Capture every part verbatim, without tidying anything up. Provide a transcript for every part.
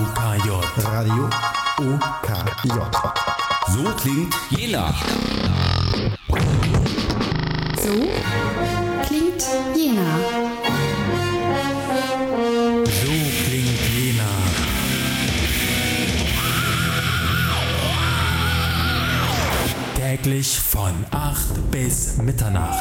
K J. Radio U K J. So klingt Jena. So klingt Jena. So klingt Jena. Täglich von acht bis Mitternacht.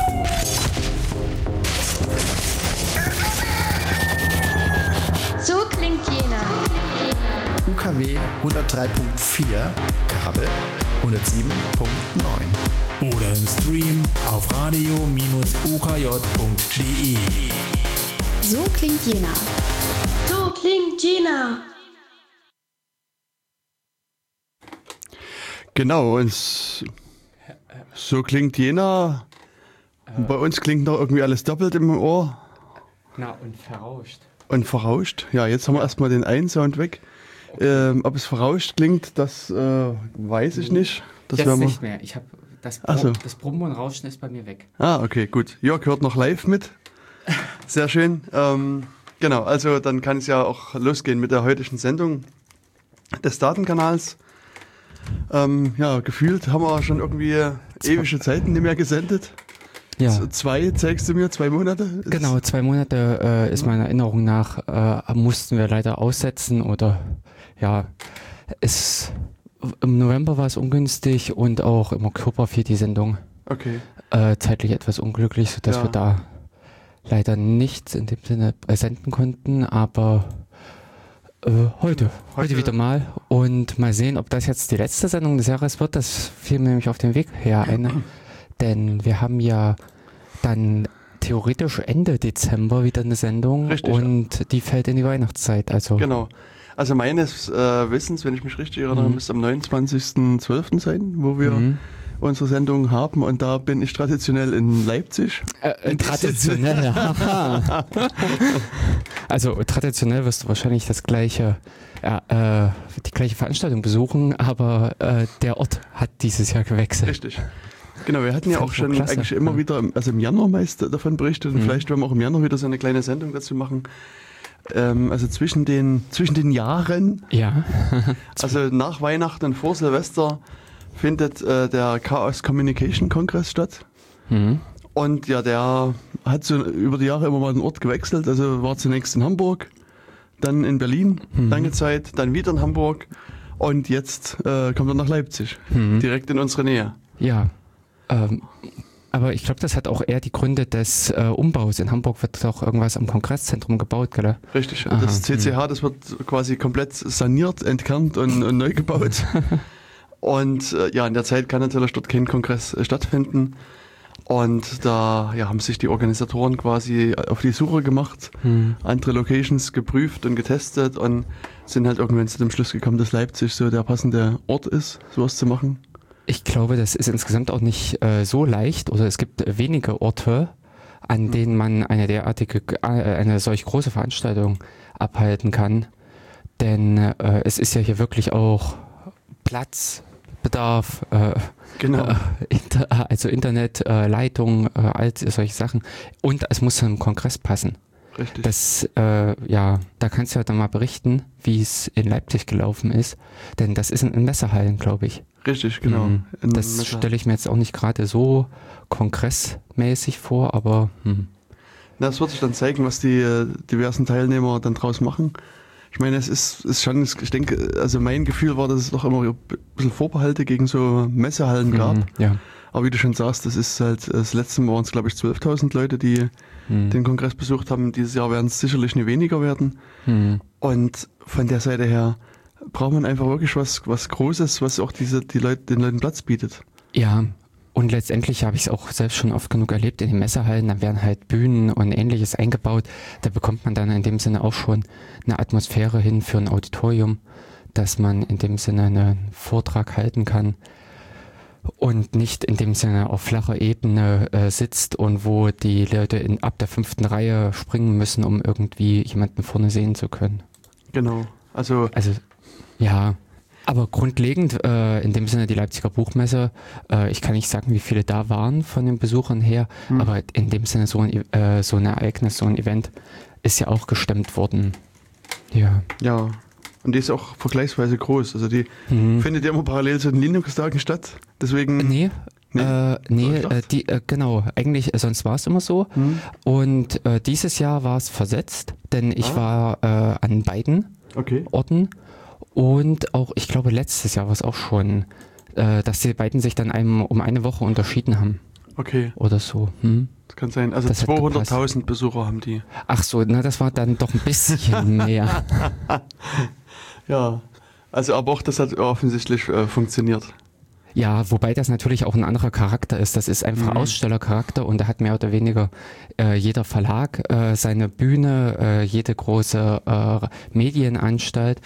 So klingt Jena. U K W hundertdrei Punkt vier, Kabel hundertsieben Punkt neun. Oder im Stream auf radio Bindestrich u k j punkt d e. So klingt Jena. So klingt Jena. Genau, und so klingt Jena. Bei uns klingt noch irgendwie alles doppelt im Ohr. Na, und verrauscht. Und verrauscht. Ja, jetzt haben wir erstmal den einen Sound weg. Ähm, ob es verrauscht klingt, das äh, weiß ich nicht. Das Jetzt werden wir nicht mehr. Ich habe das, Bro- Ach so. das Brummen und Rauschen ist bei mir weg. Ah, okay, gut. Jörg hört noch live mit. Sehr schön. Ähm, genau, also dann kann es ja auch losgehen mit der heutigen Sendung des Datenkanals. Ähm, ja, gefühlt haben wir schon irgendwie ewige Zeiten nicht mehr gesendet. Ja, Z- Zwei, zeigst du mir, zwei Monate? Ist- genau. Zwei Monate äh, ist meiner Erinnerung nach, äh, mussten wir leider aussetzen oder ja, es, im November war es ungünstig und auch im Oktober fiel die Sendung Okay. äh, zeitlich etwas unglücklich, sodass Ja. wir da leider nichts in dem Sinne äh, senden konnten, aber äh, heute, heute, Heute- wieder mal und mal sehen, ob das jetzt die letzte Sendung des Jahres wird. Das fiel mir nämlich auf den Weg her ein, denn wir haben ja dann theoretisch Ende Dezember wieder eine Sendung. Richtig. Und die fällt in die Weihnachtszeit. Also Genau. Also meines äh, Wissens, wenn ich mich richtig erinnere, Mhm. müsste am neunundzwanzigsten zwölften sein, wo wir Mhm. unsere Sendung haben. Und da bin ich traditionell in Leipzig. Äh, äh, traditionell, haha. Also traditionell wirst du wahrscheinlich das gleiche, ja, äh, die gleiche Veranstaltung besuchen, aber äh, der Ort hat dieses Jahr gewechselt. Richtig. Genau, wir hatten ja Fand auch ich auch schon klasse. eigentlich immer Ja. wieder, im- also im Januar meist davon berichtet und Mhm. vielleicht werden wir auch im Januar wieder so eine kleine Sendung dazu machen. Ähm, also zwischen den, zwischen den Jahren, Ja. also nach Weihnachten und vor Silvester findet äh, der Chaos Communication Kongress statt. Mhm. Und ja, der hat so über die Jahre immer mal den Ort gewechselt. Also war zunächst in Hamburg, dann in Berlin, Mhm. lange Zeit, dann wieder in Hamburg und jetzt äh, kommt er nach Leipzig, Mhm. direkt in unsere Nähe. Ja. Ähm, aber ich glaube, das hat auch eher die Gründe des äh, Umbaus. In Hamburg wird doch irgendwas am Kongresszentrum gebaut, gell? Richtig. Aha, Das C C H, das wird quasi komplett saniert, entkernt und, und neu gebaut. Und äh, ja, in der Zeit kann natürlich dort kein Kongress äh, stattfinden. Und da ja, haben sich die Organisatoren quasi auf die Suche gemacht, Hm. andere Locations geprüft und getestet und sind halt irgendwann zu dem Schluss gekommen, dass Leipzig so der passende Ort ist, sowas zu machen. Ich glaube, das ist insgesamt auch nicht äh, so leicht oder es gibt wenige Orte, an denen man eine derartige, äh, eine solch große Veranstaltung abhalten kann. Denn äh, es ist ja hier wirklich auch Platzbedarf, äh, Genau. äh, inter, also Internet, äh, Leitung, äh, all solche Sachen. Und es muss zum Kongress passen. Richtig. Das, äh, ja, da kannst du ja dann mal berichten, wie es in Leipzig gelaufen ist. Denn das ist in, in Messehallen, glaube ich. Richtig, genau. Mhm. In Das Messer- stelle ich mir jetzt auch nicht gerade so kongressmäßig vor, aber hm. Na, es wird sich dann zeigen, was die äh, diversen Teilnehmer dann draus machen. Ich meine, es ist, ist schon, ich denke, also mein Gefühl war, dass es doch immer ein bisschen Vorbehalte gegen so Messehallen gab. Mhm, ja. Aber wie du schon sagst, das ist halt, das letzte Mal waren es, glaube ich, zwölftausend Leute, die Mhm. den Kongress besucht haben. Dieses Jahr werden es sicherlich nicht weniger werden. Mhm. Und von der Seite her braucht man einfach wirklich was, was Großes, was auch diese, die Leute, den Leuten Platz bietet. Ja, und letztendlich habe ich es auch selbst schon oft genug erlebt in den Messehallen, da werden halt Bühnen und ähnliches eingebaut. Da bekommt man dann in dem Sinne auch schon eine Atmosphäre hin für ein Auditorium, dass man in dem Sinne einen Vortrag halten kann und nicht in dem Sinne auf flacher Ebene äh, sitzt und wo die Leute in, ab der fünften Reihe springen müssen, um irgendwie jemanden vorne sehen zu können. Genau. Also, Also, ja, aber grundlegend äh, in dem Sinne die Leipziger Buchmesse, äh, ich kann nicht sagen, wie viele da waren von den Besuchern her, Hm. aber in dem Sinne so ein, äh, so ein Ereignis, so ein Event ist ja auch gestemmt worden. Ja. ja. Und die ist auch vergleichsweise groß. Also die Mhm. findet ja immer parallel zu den Linux-Tagen statt. Deswegen. Nee, Nee? äh, nee So, ich äh, die, äh, genau, eigentlich, äh, sonst war es immer so. Hm. Und äh, dieses Jahr war es versetzt, denn ich Ah. war äh, an beiden Okay. Orten und auch, ich glaube, letztes Jahr war es auch schon, äh, dass die beiden sich dann einem um eine Woche unterschieden haben Okay, oder so. Hm? das kann sein. Also Das hat zweihunderttausend Besucher haben die. Ach so, na, das war dann doch ein bisschen mehr. Ja, also aber auch das hat offensichtlich äh, funktioniert. Ja, wobei das natürlich auch ein anderer Charakter ist. Das ist einfach Mhm. Ausstellercharakter und da hat mehr oder weniger äh, jeder Verlag äh, seine Bühne, äh, jede große äh, Medienanstalt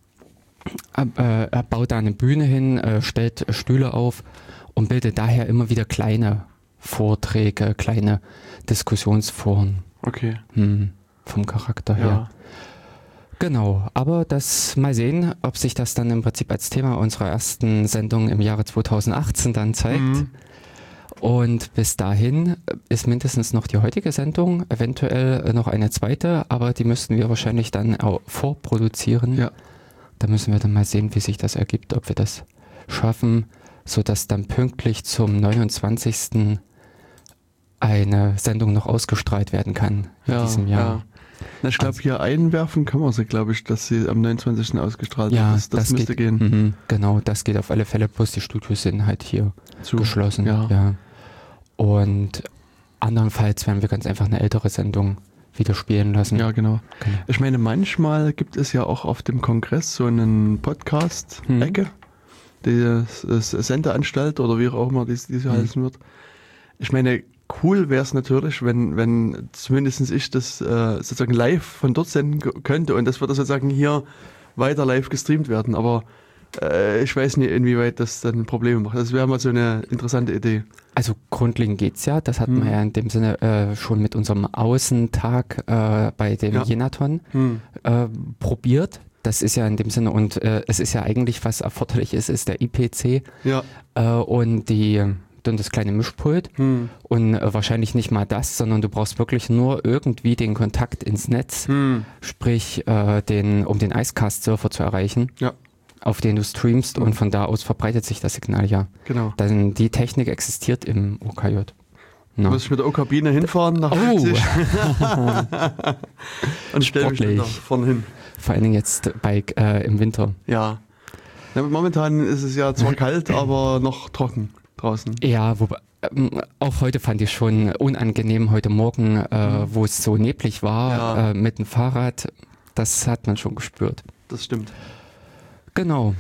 äh, er baut da eine Bühne hin, äh, stellt Stühle auf und bildet daher immer wieder kleine Vorträge, kleine Diskussionsforen Okay, hm, vom Charakter her. ja. Genau, aber das mal sehen, ob sich das dann im Prinzip als Thema unserer ersten Sendung im Jahre zweitausendachtzehn dann zeigt. Mhm. Und bis dahin ist mindestens noch die heutige Sendung, eventuell noch eine zweite, aber die müssten wir wahrscheinlich dann auch vorproduzieren. Ja. Da müssen wir dann mal sehen, wie sich das ergibt, ob wir das schaffen, sodass dann pünktlich zum neunundzwanzigsten eine Sendung noch ausgestrahlt werden kann in Ja, diesem Jahr. ja. Na, ich glaube, hier einwerfen kann man sie, glaube ich, dass sie am neunundzwanzigsten ausgestrahlt Ja, wird. Das, das, müsste geht, gehen. Mhm, genau, das geht auf alle Fälle, plus die Studios sind halt hier Zu. geschlossen. Ja. Ja. Und andernfalls werden wir ganz einfach eine ältere Sendung wieder spielen lassen. Ja, genau. Genau. Ich meine, manchmal gibt es ja auch auf dem Kongress so einen Podcast-Ecke, die das Sendeanstalt oder wie auch immer dies, diese Mhm. heißen wird. Ich meine, cool wäre es natürlich, wenn, wenn zumindest ich das äh, sozusagen live von dort senden k- könnte und das würde sozusagen hier weiter live gestreamt werden. Aber äh, ich weiß nicht, inwieweit das dann Probleme macht. Das wäre mal so eine interessante Idee. Also grundlegend geht's ja, das hatten Hm. wir ja in dem Sinne äh, schon mit unserem Außentag äh, bei dem Ja. Jenaton Hm. äh, probiert. Das ist ja in dem Sinne, und äh, es ist ja eigentlich, was erforderlich ist, ist der I P C Ja. äh, und die und das kleine Mischpult. Hm. Und äh, wahrscheinlich nicht mal das, sondern du brauchst wirklich nur irgendwie den Kontakt ins Netz, Hm. sprich, äh, den, um den Icecast-Surfer zu erreichen, Ja, auf den du streamst Mhm. und von da aus verbreitet sich das Signal ja. genau. Denn die Technik existiert im O K J. Na. Muss ich mit der O-Kabine hinfahren nach Oh, Leipzig und stelle mich dann da sportlich. vorne hin. vor allen Dingen jetzt bei, äh, im Winter. Ja. Na, momentan ist es ja zwar kalt, aber noch trocken draußen. Ja, wobei, ähm, auch heute fand ich schon unangenehm, heute Morgen, äh, wo es so neblig war, Ja. äh, mit dem Fahrrad, das hat man schon gespürt. Das stimmt. Genau.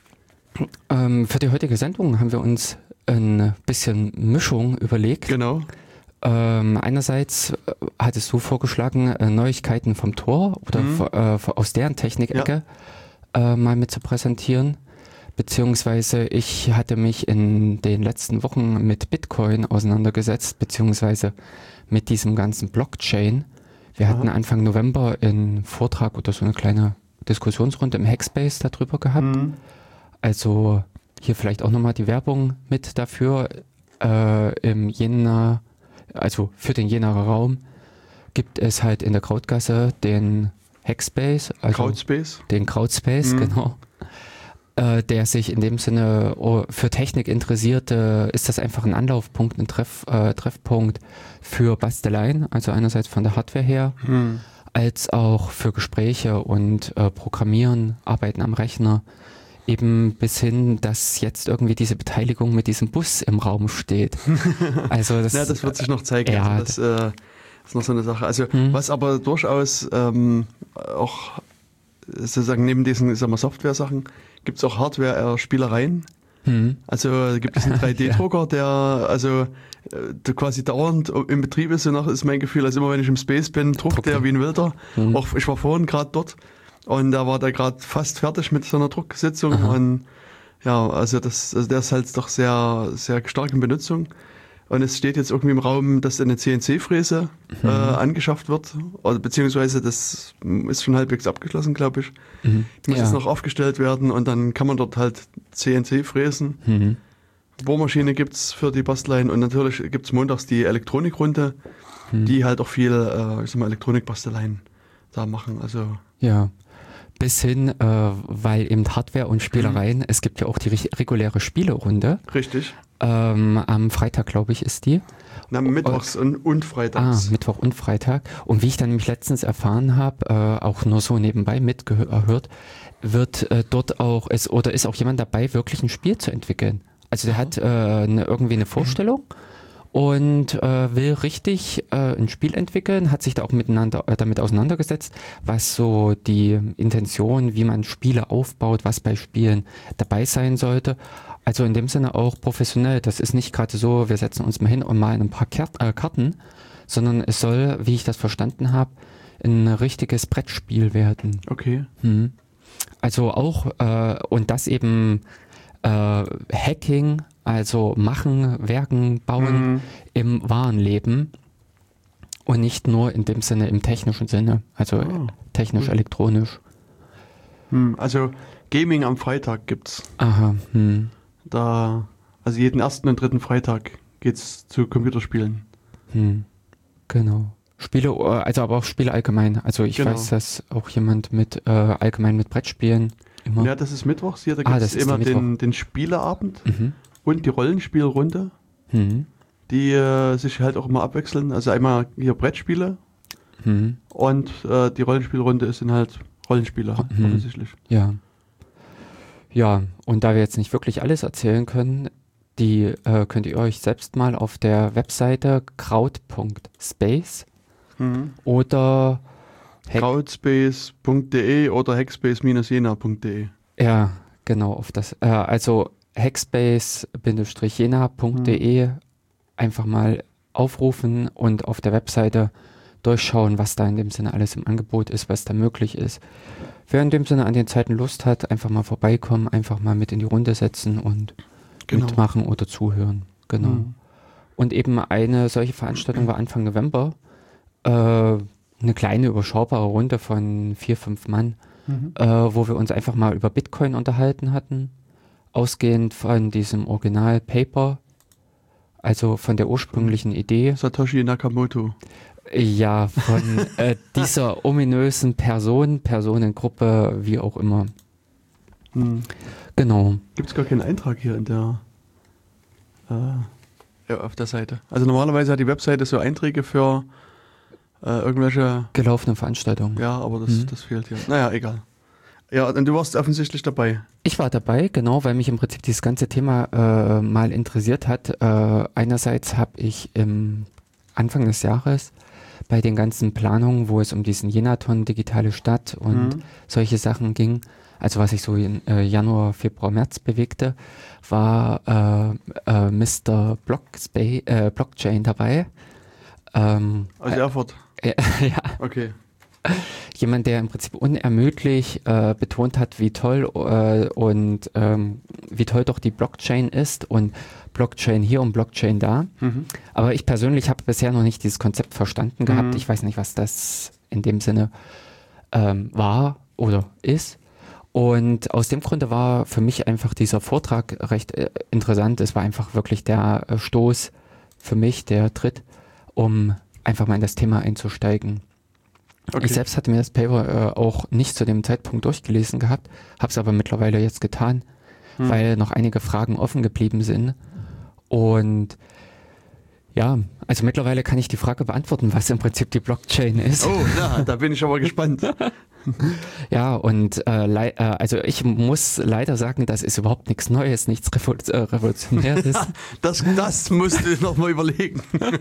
Ähm, für die heutige Sendung haben wir uns ein bisschen Mischung überlegt. Genau. Ähm, einerseits äh, hattest du vorgeschlagen, äh, Neuigkeiten vom Tor oder Mhm. v- äh, v- aus deren Technikecke äh, mal mit zu präsentieren. Beziehungsweise ich hatte mich in den letzten Wochen mit Bitcoin auseinandergesetzt, beziehungsweise mit diesem ganzen Blockchain. Wir hatten Aha. Anfang November einen Vortrag oder so eine kleine Diskussionsrunde im Hackspace darüber gehabt. Mhm. Also hier vielleicht auch nochmal die Werbung mit dafür. Äh, Im Jena, also für den Jenaer Raum, gibt es halt in der Krautgasse den Hackspace, also Crowdspace. den Krautspace, Mhm. genau. Äh, der sich in dem Sinne oh, für Technik interessierte, ist das einfach ein Anlaufpunkt, ein Treff, äh, Treffpunkt für Basteleien, also einerseits von der Hardware her, Mhm. als auch für Gespräche und äh, Programmieren, Arbeiten am Rechner, eben bis hin, dass jetzt irgendwie diese Beteiligung mit diesem Bus im Raum steht. Also das, Ja, das wird sich noch zeigen. Ja, also das äh, ist noch so eine Sache. Also Mhm. was aber durchaus ähm, auch sozusagen neben diesen, ich sag mal, Software-Sachen gibt es auch Hardware-Spielereien. hm, Also äh, gibt es einen drei D-Drucker, der also äh, der quasi dauernd im Betrieb ist, so nach ist mein Gefühl. Also immer wenn ich im Space bin, druckt Druckt der er. wie ein Wilder. Mhm. Auch ich war vorhin gerade dort und da war der gerade fast fertig mit so einer Drucksitzung. Aha. Und ja, also das, also der ist halt doch sehr, sehr stark in Benutzung. Und es steht jetzt irgendwie im Raum, dass eine C N C-Fräse Mhm. äh, angeschafft wird. Oder beziehungsweise das ist schon halbwegs abgeschlossen, glaube ich. mhm. Die muss ja. jetzt noch aufgestellt werden und dann kann man dort halt C N C fräsen. Mhm. Bohrmaschine gibt's für die Basteleien und natürlich gibt's montags die Elektronikrunde, Hm. die halt auch viel, äh, ich sag mal, Elektronikbasteleien da machen. Also Ja, bis hin, äh, weil eben Hardware und Spielereien, mhm. es gibt ja auch die re- reguläre Spielerunde. Richtig. Ähm, am Freitag, glaube ich, ist die. Na, mittwochs und, und freitags. Ah, Mittwoch und Freitag. Und wie ich dann nämlich letztens erfahren habe, äh, auch nur so nebenbei mitgehört, wird äh, dort auch, ist, oder ist auch jemand dabei, wirklich ein Spiel zu entwickeln. Also der hat äh, eine, irgendwie eine Vorstellung und äh, will richtig äh, ein Spiel entwickeln, hat sich da auch miteinander äh, damit auseinandergesetzt, was so die Intention, wie man Spiele aufbaut, was bei Spielen dabei sein sollte. Also in dem Sinne auch professionell. Das ist nicht gerade so, wir setzen uns mal hin und malen ein paar Kert- äh, Karten, sondern es soll, wie ich das verstanden habe, ein richtiges Brettspiel werden. Okay. Hm. Also auch, äh, und das eben äh, Hacking, also machen, werken, bauen Mhm. im wahren Leben und nicht nur in dem Sinne im technischen Sinne, also Oh. technisch-elektronisch. Hm, also Gaming am Freitag gibt's. Aha, hm, Da, also jeden ersten und dritten Freitag geht's zu Computerspielen. hm, genau. Spiele, äh, also aber auch Spiele allgemein. Also ich Genau. weiß, dass auch jemand mit äh, allgemein mit Brettspielen immer. Ja, das ist mittwochs hier, da Ah, gibt das es ist immer der den, den Spieleabend Mhm. und die Rollenspielrunde, Hm, die äh, sich halt auch immer abwechseln. Also einmal hier Brettspiele hm, und äh, die Rollenspielrunde ist dann halt Rollenspiele, Mhm. offensichtlich. ja. Ja, und da wir jetzt nicht wirklich alles erzählen können, die äh, könnt ihr euch selbst mal auf der Webseite kraut Punkt space Mhm. oder Hack- Crowdspace Punkt de oder hackspace Jena Punkt de. ja, genau, auf das, äh, also hackspace Jena Punkt de einfach mal aufrufen und auf der Webseite durchschauen, was da in dem Sinne alles im Angebot ist, was da möglich ist. Wer in dem Sinne an den Zeiten Lust hat, einfach mal vorbeikommen, einfach mal mit in die Runde setzen und Genau. mitmachen oder zuhören. Genau. Mhm. Und eben eine solche Veranstaltung war Anfang November. Äh, eine kleine, überschaubare Runde von vier, fünf Mann, Mhm. äh, wo wir uns einfach mal über Bitcoin unterhalten hatten. Ausgehend von diesem Original-Paper, also von der ursprünglichen Idee. Satoshi Nakamoto. Ja, von äh, dieser ominösen Person, Personengruppe, wie auch immer. Hm. Genau. Gibt es gar keinen Eintrag hier in der äh, ja, auf der Seite. Also normalerweise hat die Webseite so Einträge für äh, irgendwelche, Gelaufene Veranstaltungen. ja, aber das, Mhm. das fehlt hier. Naja, egal. Ja, und du warst offensichtlich dabei. Ich war dabei, genau, weil mich im Prinzip dieses ganze Thema äh, mal interessiert hat. Äh, einerseits habe ich im Anfang des Jahres bei den ganzen Planungen, wo es um diesen Jenaton, digitale Stadt und Mhm. solche Sachen ging, also was sich so in äh, Januar, Februar, März bewegte, war äh, äh, Mister Blockspa- äh, Blockchain dabei. Ähm, Aus Erfurt. äh, ja, Okay. jemand, der im Prinzip unermüdlich äh, betont hat, wie toll äh, und ähm, wie toll doch die Blockchain ist und Blockchain hier und Blockchain da. Mhm. Aber ich persönlich habe bisher noch nicht dieses Konzept verstanden gehabt. Mhm. Ich weiß nicht, was das in dem Sinne ähm, war oder ist. Und aus dem Grunde war für mich einfach dieser Vortrag recht äh, interessant. Es war einfach wirklich der äh, Stoß für mich, der Tritt, um einfach mal in das Thema einzusteigen. Okay. Ich selbst hatte mir das Paper äh, auch nicht zu dem Zeitpunkt durchgelesen gehabt, habe es aber mittlerweile jetzt getan, Hm. weil noch einige Fragen offen geblieben sind. Und ja, also mittlerweile kann ich die Frage beantworten, was im Prinzip die Blockchain ist. Oh, ja, da bin ich aber gespannt. Ja, und äh, lei- äh, also ich muss leider sagen, das ist überhaupt nichts Neues, nichts Revol- äh, Revolutionäres. Das, das musst du nochmal überlegen.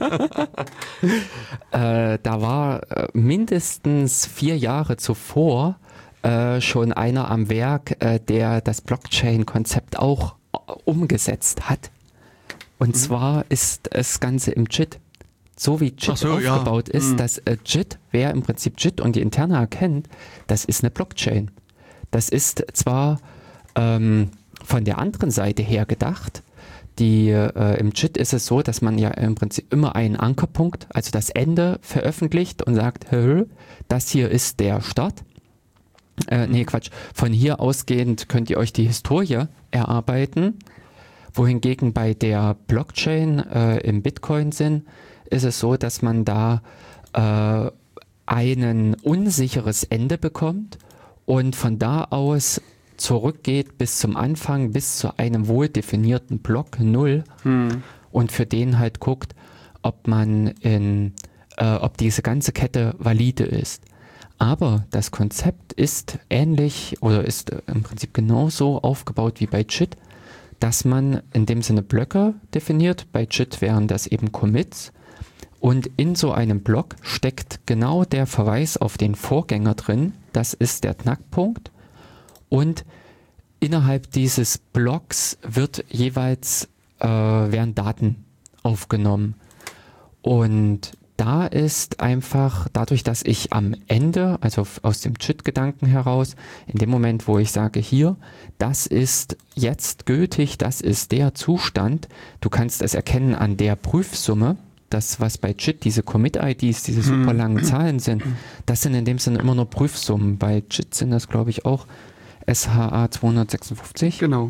äh, da war äh, mindestens vier Jahre zuvor äh, schon einer am Werk, äh, der das Blockchain-Konzept auch äh, umgesetzt hat. Und Mhm. zwar ist das Ganze im J I T. So wie J I T Ach so, ja. aufgebaut ist, Mhm. dass äh, J I T, wer im Prinzip J I T und die Interne erkennt, das ist eine Blockchain. Das ist zwar ähm, von der anderen Seite her gedacht, die, äh, im J I T ist es so, dass man ja im Prinzip immer einen Ankerpunkt, also das Ende veröffentlicht und sagt, hö, das hier ist der Start. Äh, nee, Quatsch. Von hier ausgehend könnt ihr euch die Historie erarbeiten. Wohingegen bei der Blockchain äh, im Bitcoin-Sinn ist es so, dass man da äh, ein unsicheres Ende bekommt und von da aus zurückgeht bis zum Anfang, bis zu einem wohl definierten Block null Hm. und für den halt guckt, ob man in, äh, ob diese ganze Kette valide ist. Aber das Konzept ist ähnlich oder ist äh, im Prinzip genauso aufgebaut wie bei J I T, dass man in dem Sinne Blöcke definiert. Bei J I T wären das eben Commits. Und in so einem Block steckt genau der Verweis auf den Vorgänger drin. Das ist der Knackpunkt. Und innerhalb dieses Blocks wird jeweils äh, werden Daten aufgenommen. Und da ist einfach, dadurch, dass ich am Ende, also aus dem J I T-Gedanken heraus, in dem Moment, wo ich sage, hier, das ist jetzt gültig, das ist der Zustand, du kannst es erkennen an der Prüfsumme, das, was bei J I T diese Commit-I Ds, diese super langen Zahlen sind, das sind in dem Sinne immer nur Prüfsummen. Bei J I T sind das, glaube ich, auch S H A zweihundertsechsundfünfzig. Genau.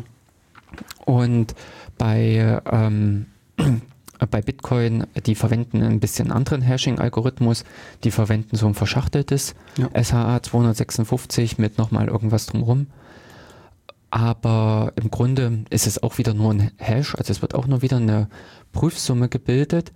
Und bei, ähm, bei Bitcoin, die verwenden ein bisschen anderen Hashing-Algorithmus, die verwenden so ein verschachteltes Ja. S H A zweihundertsechsundfünfzig mit nochmal irgendwas drumherum. Aber im Grunde ist es auch wieder nur ein Hash, also es wird auch nur wieder eine Prüfsumme gebildet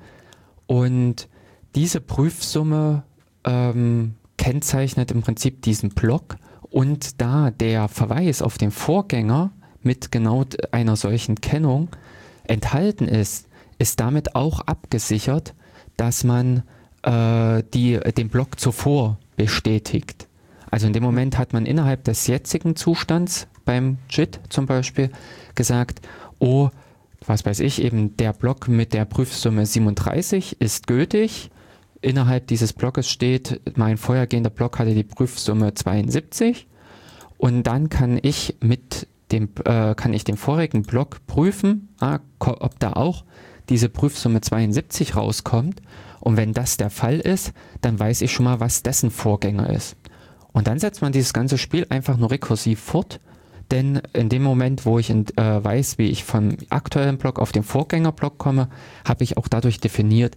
und diese Prüfsumme ähm, kennzeichnet im Prinzip diesen Block und da der Verweis auf den Vorgänger mit genau einer solchen Kennung enthalten ist, ist damit auch abgesichert, dass man äh, die, den Block zuvor bestätigt. Also in dem Moment hat man innerhalb des jetzigen Zustands beim J I T zum Beispiel gesagt, oh, was weiß ich, eben der Block mit der Prüfsumme siebenunddreißig ist gültig. Innerhalb dieses Blockes steht, mein vorhergehender Block hatte die Prüfsumme zweiundsiebzig und dann kann ich mit dem, äh, kann ich den vorigen Block prüfen, ah, ob da auch diese Prüfsumme zweiundsiebzig rauskommt und wenn das der Fall ist, dann weiß ich schon mal, was dessen Vorgänger ist. Und dann setzt man dieses ganze Spiel einfach nur rekursiv fort, denn in dem Moment, wo ich in, äh, weiß, wie ich vom aktuellen Block auf den Vorgängerblock komme, habe ich auch dadurch definiert,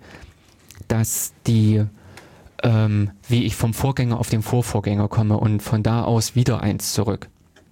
dass die, ähm, wie ich vom Vorgänger auf den Vorvorgänger komme und von da aus wieder eins zurück.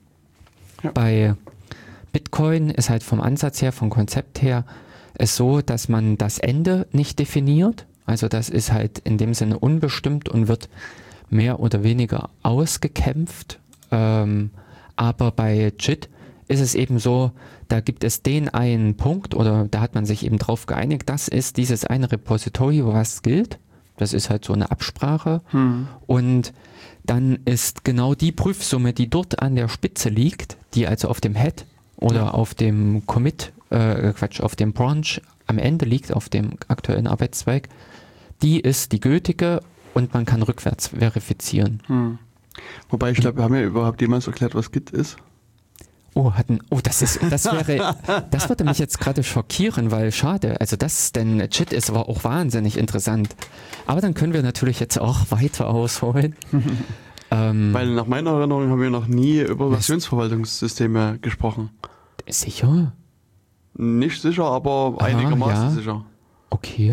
Ja. Bei Bitcoin ist halt vom Ansatz her, vom Konzept her, es so, dass man das Ende nicht definiert. Also das ist halt in dem Sinne unbestimmt und wird mehr oder weniger ausgekämpft. Ähm, aber bei J I T ist es eben so, da gibt es den einen Punkt oder da hat man sich eben drauf geeinigt, das ist dieses eine Repository, was gilt. Das ist halt so eine Absprache. Hm. Und dann ist genau die Prüfsumme, die dort an der Spitze liegt, die also auf dem Head oder Ja. auf dem Commit, äh, Quatsch, auf dem Branch am Ende liegt, auf dem aktuellen Arbeitszweig, die ist die gültige und man kann rückwärts verifizieren. Hm. Wobei, ich glaube, wir haben ja überhaupt jemals erklärt, was Git ist. Oh, hatten, oh, das ist, das wäre, das würde mich jetzt gerade schockieren, weil schade, also das, denn J I T ist aber auch wahnsinnig interessant. Aber dann können wir natürlich jetzt auch weiter ausholen. ähm, Weil nach meiner Erinnerung haben wir noch nie über Versionsverwaltungssysteme gesprochen. Sicher? Nicht sicher, aber Aha, einigermaßen ja. sicher. Okay.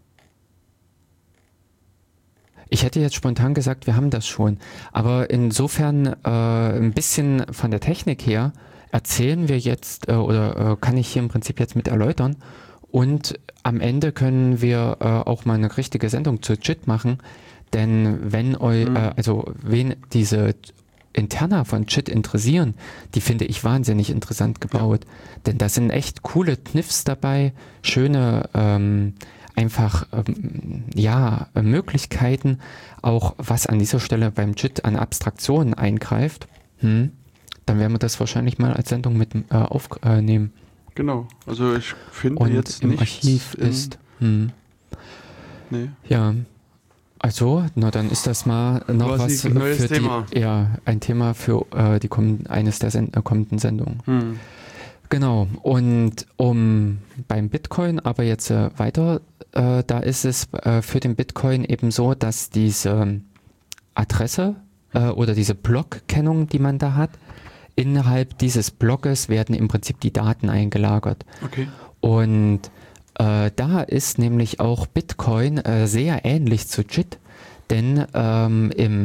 Ich hätte jetzt spontan gesagt, wir haben das schon. Aber insofern äh, ein bisschen von der Technik her erzählen wir jetzt äh, oder äh, kann ich hier im Prinzip jetzt mit erläutern. Und am Ende können wir äh, auch mal eine richtige Sendung zu J I T machen. Denn wenn eu, Mhm. äh, also wen diese Interna von J I T interessieren, die finde ich wahnsinnig interessant gebaut. Denn da sind echt coole Kniffs dabei, schöne ähm, einfach ähm, ja Möglichkeiten, auch was an dieser Stelle beim J I T an Abstraktionen eingreift. Hm. Dann werden wir das wahrscheinlich mal als Sendung mit äh, aufnehmen. Genau. Also ich finde Und jetzt im nichts Archiv in, ist. Hm. Nee. Ja. Also, na dann ist das mal noch Quasi was ein neues für Thema. die, ja, ein Thema für äh, die kommenden, eines der Send äh, kommenden Sendungen. Hm. Genau, und um beim Bitcoin aber jetzt äh, weiter, äh, da ist es äh, für den Bitcoin eben so, dass diese Adresse äh, oder diese Blockkennung, die man da hat, innerhalb dieses Blockes werden im Prinzip die Daten eingelagert. Okay. Und äh, da ist nämlich auch Bitcoin äh, sehr ähnlich zu J I T, denn ähm, im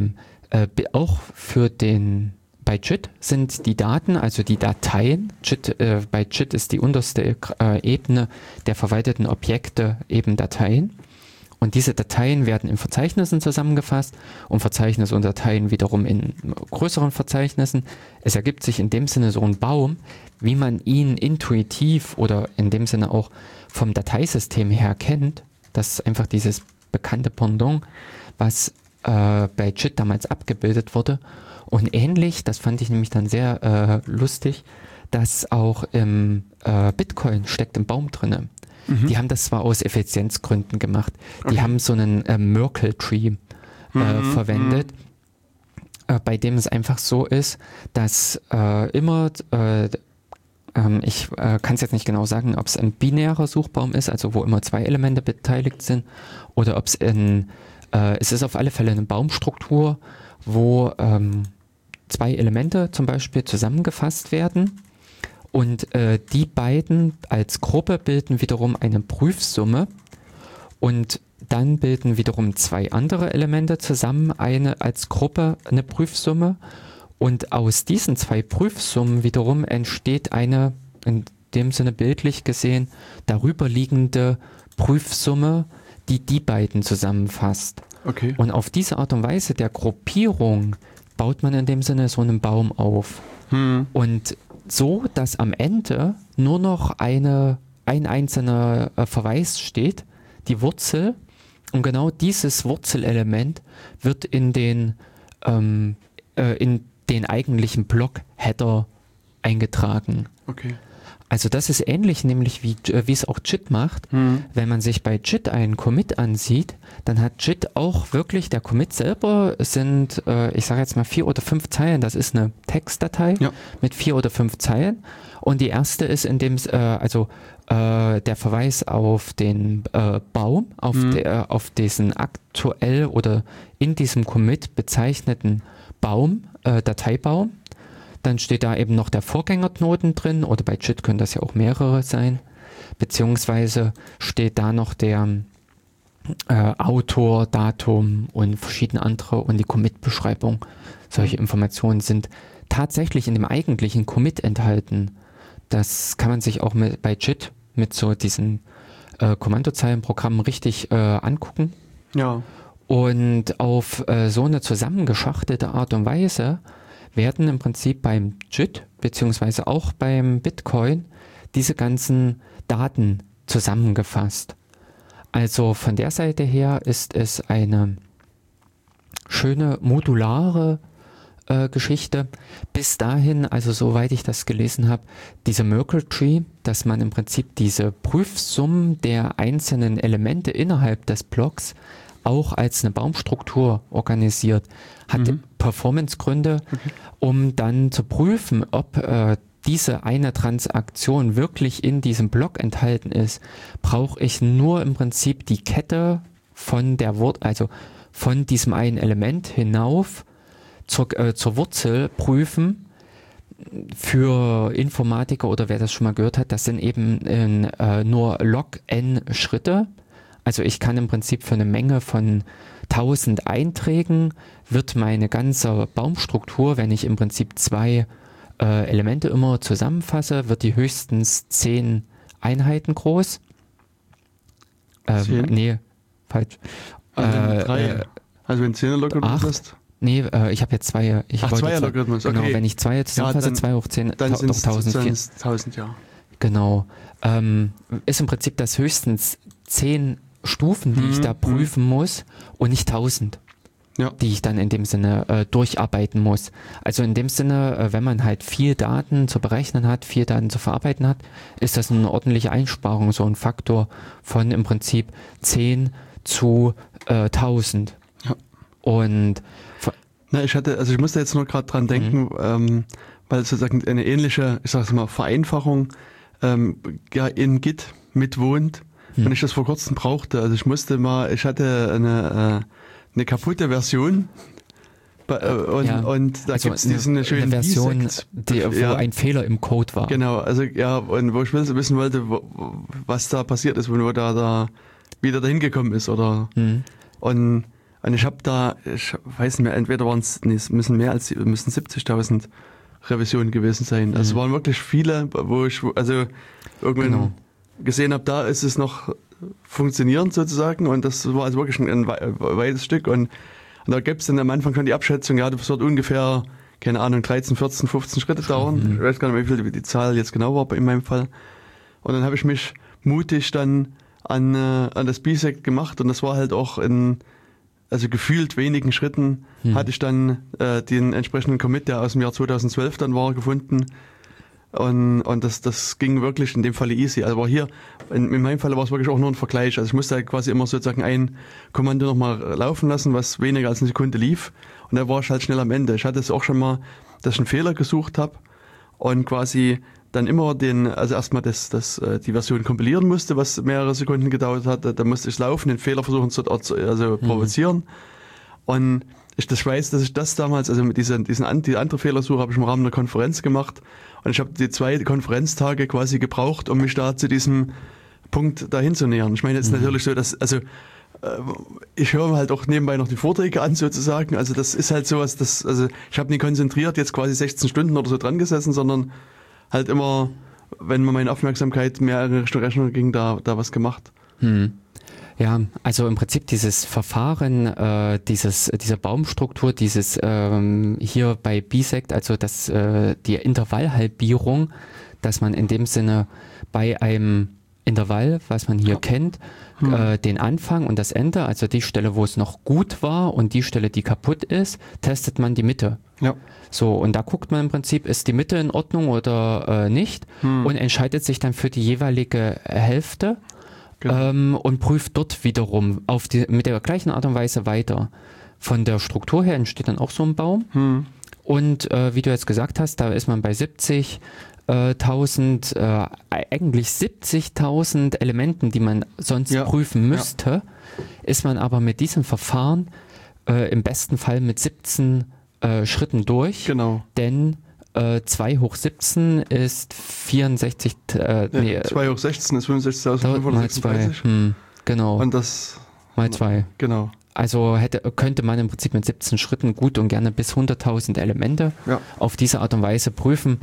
äh, auch für den, bei J I T sind die Daten, also die Dateien, J I T, äh, bei J I T ist die unterste äh, Ebene der verwalteten Objekte eben Dateien. Und diese Dateien werden in Verzeichnissen zusammengefasst und Verzeichnisse und Dateien wiederum in größeren Verzeichnissen. Es ergibt sich in dem Sinne so ein Baum, wie man ihn intuitiv oder in dem Sinne auch vom Dateisystem her kennt. Das ist einfach dieses bekannte Pendant, was äh, bei J I T damals abgebildet wurde. Und ähnlich, das fand ich nämlich dann sehr äh, lustig, dass auch im äh, Bitcoin steckt ein Baum drinne. Mhm. Die haben das zwar aus Effizienzgründen gemacht. Die okay. haben so einen äh, Merkle-Tree äh, mhm. verwendet, mhm. äh, bei dem es einfach so ist, dass äh, immer, äh, ähm, ich äh, kann es jetzt nicht genau sagen, ob es ein binärer Suchbaum ist, also wo immer zwei Elemente beteiligt sind, oder ob es in, äh, es ist auf alle Fälle eine Baumstruktur, wo ähm, zwei Elemente zum Beispiel zusammengefasst werden. Und äh, die beiden als Gruppe bilden wiederum eine Prüfsumme und dann bilden wiederum zwei andere Elemente zusammen eine als Gruppe eine Prüfsumme und aus diesen zwei Prüfsummen wiederum entsteht eine, in dem Sinne bildlich gesehen, darüber liegende Prüfsumme, die die beiden zusammenfasst. Okay. Und auf diese Art und Weise der Gruppierung baut man in dem Sinne so einen Baum auf. Hm. Und so, dass am Ende nur noch eine, ein einzelner äh, Verweis steht, die Wurzel, und genau dieses Wurzelelement wird in den, ähm, äh, in den eigentlichen Block-Header eingetragen. Okay. Also das ist ähnlich nämlich wie, äh, wie es auch J I T macht. Mhm. Wenn man sich bei J I T einen Commit ansieht, dann hat J I T auch wirklich, der Commit selber sind, äh, ich sage jetzt mal vier oder fünf Zeilen, das ist eine Textdatei ja. mit vier oder fünf Zeilen. Und die erste ist in dem, äh, also äh, der Verweis auf den äh, Baum, auf, mhm. der, auf diesen aktuell oder in diesem Commit bezeichneten Baum, äh, Dateibaum. Dann steht da eben noch der Vorgängerknoten drin, oder bei J I T können das ja auch mehrere sein, beziehungsweise steht da noch der äh, Autor, Datum und verschiedene andere und die Commit-Beschreibung. Solche Informationen sind tatsächlich in dem eigentlichen Commit enthalten. Das kann man sich auch mit, bei J I T mit so diesen äh, Kommandozeilenprogrammen richtig äh, angucken. Ja. Und auf äh, so eine zusammengeschachtelte Art und Weise werden im Prinzip beim J I T beziehungsweise auch beim Bitcoin diese ganzen Daten zusammengefasst. Also von der Seite her ist es eine schöne modulare äh, Geschichte. Bis dahin, also soweit ich das gelesen habe, diese Merkle Tree, dass man im Prinzip diese Prüfsummen der einzelnen Elemente innerhalb des Blocks auch als eine Baumstruktur organisiert, hat mhm. Performancegründe, okay. um dann zu prüfen, ob äh, diese eine Transaktion wirklich in diesem Block enthalten ist, brauche ich nur im Prinzip die Kette von der Wort, also von diesem einen Element hinauf zur, äh, zur Wurzel prüfen. Für Informatiker oder wer das schon mal gehört hat, das sind eben in, äh, nur log-n Schritte. Also ich kann im Prinzip für eine Menge von tausend Einträgen wird meine ganze Baumstruktur, wenn ich im Prinzip zwei äh, Elemente immer zusammenfasse, wird die höchstens zehn Einheiten groß. Ähm, zehn? Nee, falsch. Also, äh, drei, äh, also wenn zehn Logarithmus ist? Nee, äh, ich habe jetzt zwei. Ich Ach, zwei Logarithmus, okay. Genau, wenn ich zwei zusammenfasse, ja, zwei hoch zehn, dann sind es tausend, ja. Genau. Ähm, ist im Prinzip das höchstens zehn Stufen, die mhm. ich da prüfen muss und nicht tausend, ja. die ich dann in dem Sinne äh, durcharbeiten muss. Also in dem Sinne, äh, wenn man halt viel Daten zu berechnen hat, viel Daten zu verarbeiten hat, ist das eine ordentliche Einsparung, so ein Faktor von im Prinzip zehn zu äh, tausend. Ja. Und Na, ich hatte, also ich musste jetzt nur gerade dran denken, mhm. ähm, weil sozusagen eine ähnliche, ich sag's mal, Vereinfachung ähm, ja in Git mitwohnt. Hm. Wenn ich das vor kurzem brauchte, also ich musste mal, ich hatte eine, äh, eine kaputte Version bei, äh, und, ja. und da also gibt es diesen schönen Version, die, wo ja. ein Fehler im Code war. Genau, also ja, und wo ich wissen wollte, wo, was da passiert ist, wo da, da wieder dahin gekommen ist oder hm. und Und ich habe da, ich weiß nicht mehr, entweder waren es, nee, es müssen mehr als, müssen siebzigtausend Revisionen gewesen sein. Also es waren wirklich viele, wo ich, also irgendwann genau. gesehen habe, da ist es noch funktionierend sozusagen, und das war also wirklich ein, ein weites Stück, und, und da gibt es dann am Anfang schon die Abschätzung, ja, das wird ungefähr, keine Ahnung, dreizehn, vierzehn, fünfzehn Schritte dauern. Mhm. Ich weiß gar nicht, wie viel die Zahl jetzt genau war in meinem Fall. Und dann habe ich mich mutig dann an, äh, an das Bisect gemacht, und das war halt auch in, also gefühlt wenigen Schritten hm. hatte ich dann äh, den entsprechenden Commit, der aus dem Jahr zweitausendzwölf dann war, gefunden. Und, und das, das ging wirklich in dem Falle easy. Also war hier, in, in meinem Fall war es wirklich auch nur ein Vergleich. Also ich musste halt quasi immer sozusagen ein Kommando nochmal laufen lassen, was weniger als eine Sekunde lief. Und da war ich halt schnell am Ende. Ich hatte es auch schon mal, dass ich einen Fehler gesucht habe und quasi dann immer den, also erstmal das, das, die Version kompilieren musste, was mehrere Sekunden gedauert hat. Da musste ich laufen, den Fehler versuchen zu also provozieren. Mhm. Und ich das weiß, dass ich das damals, also mit diesen, diesen die andere Fehlersuche habe ich im Rahmen einer Konferenz gemacht. Und ich habe die zwei Konferenztage quasi gebraucht, um mich da zu diesem Punkt dahin zu nähern. Ich meine, es ist mhm. natürlich so, dass, also ich höre halt auch nebenbei noch die Vorträge an sozusagen. Also das ist halt sowas, das, also ich habe nicht konzentriert jetzt quasi sechzehn Stunden oder so dran gesessen, sondern halt immer, wenn mir meine Aufmerksamkeit mehr in Richtung Rechner ging, da, da was gemacht. Hm. Ja, also im Prinzip dieses Verfahren, äh, dieses, diese Baumstruktur, dieses ähm, hier bei Bisect, also das, äh, die Intervallhalbierung, dass man in dem Sinne bei einem Intervall, was man hier ja. kennt, hm. äh, den Anfang und das Ende, also die Stelle, wo es noch gut war, und die Stelle, die kaputt ist, testet man die Mitte. Ja. So, und da guckt man im Prinzip, ist die Mitte in Ordnung oder äh, nicht, hm. und entscheidet sich dann für die jeweilige Hälfte genau. ähm, und prüft dort wiederum auf die, mit der gleichen Art und Weise weiter. Von der Struktur her entsteht dann auch so ein Baum. Hm. Und äh, wie du jetzt gesagt hast, da ist man bei siebzigtausend, äh, eigentlich siebzigtausend Elementen, die man sonst ja. prüfen müsste, ja. ist man aber mit diesem Verfahren äh, im besten Fall mit siebzehn äh, Schritten durch. Genau. Denn äh, zwei hoch siebzehn ist vierundsechzig, äh, ja, nee, zwei hoch sechzehn ist fünfundsechzigtausendfünfhundertsechsunddreißig. Hm, genau. Und das mal zwei. Genau. Also hätte, könnte man im Prinzip mit siebzehn Schritten gut und gerne bis hunderttausend Elemente ja. auf diese Art und Weise prüfen.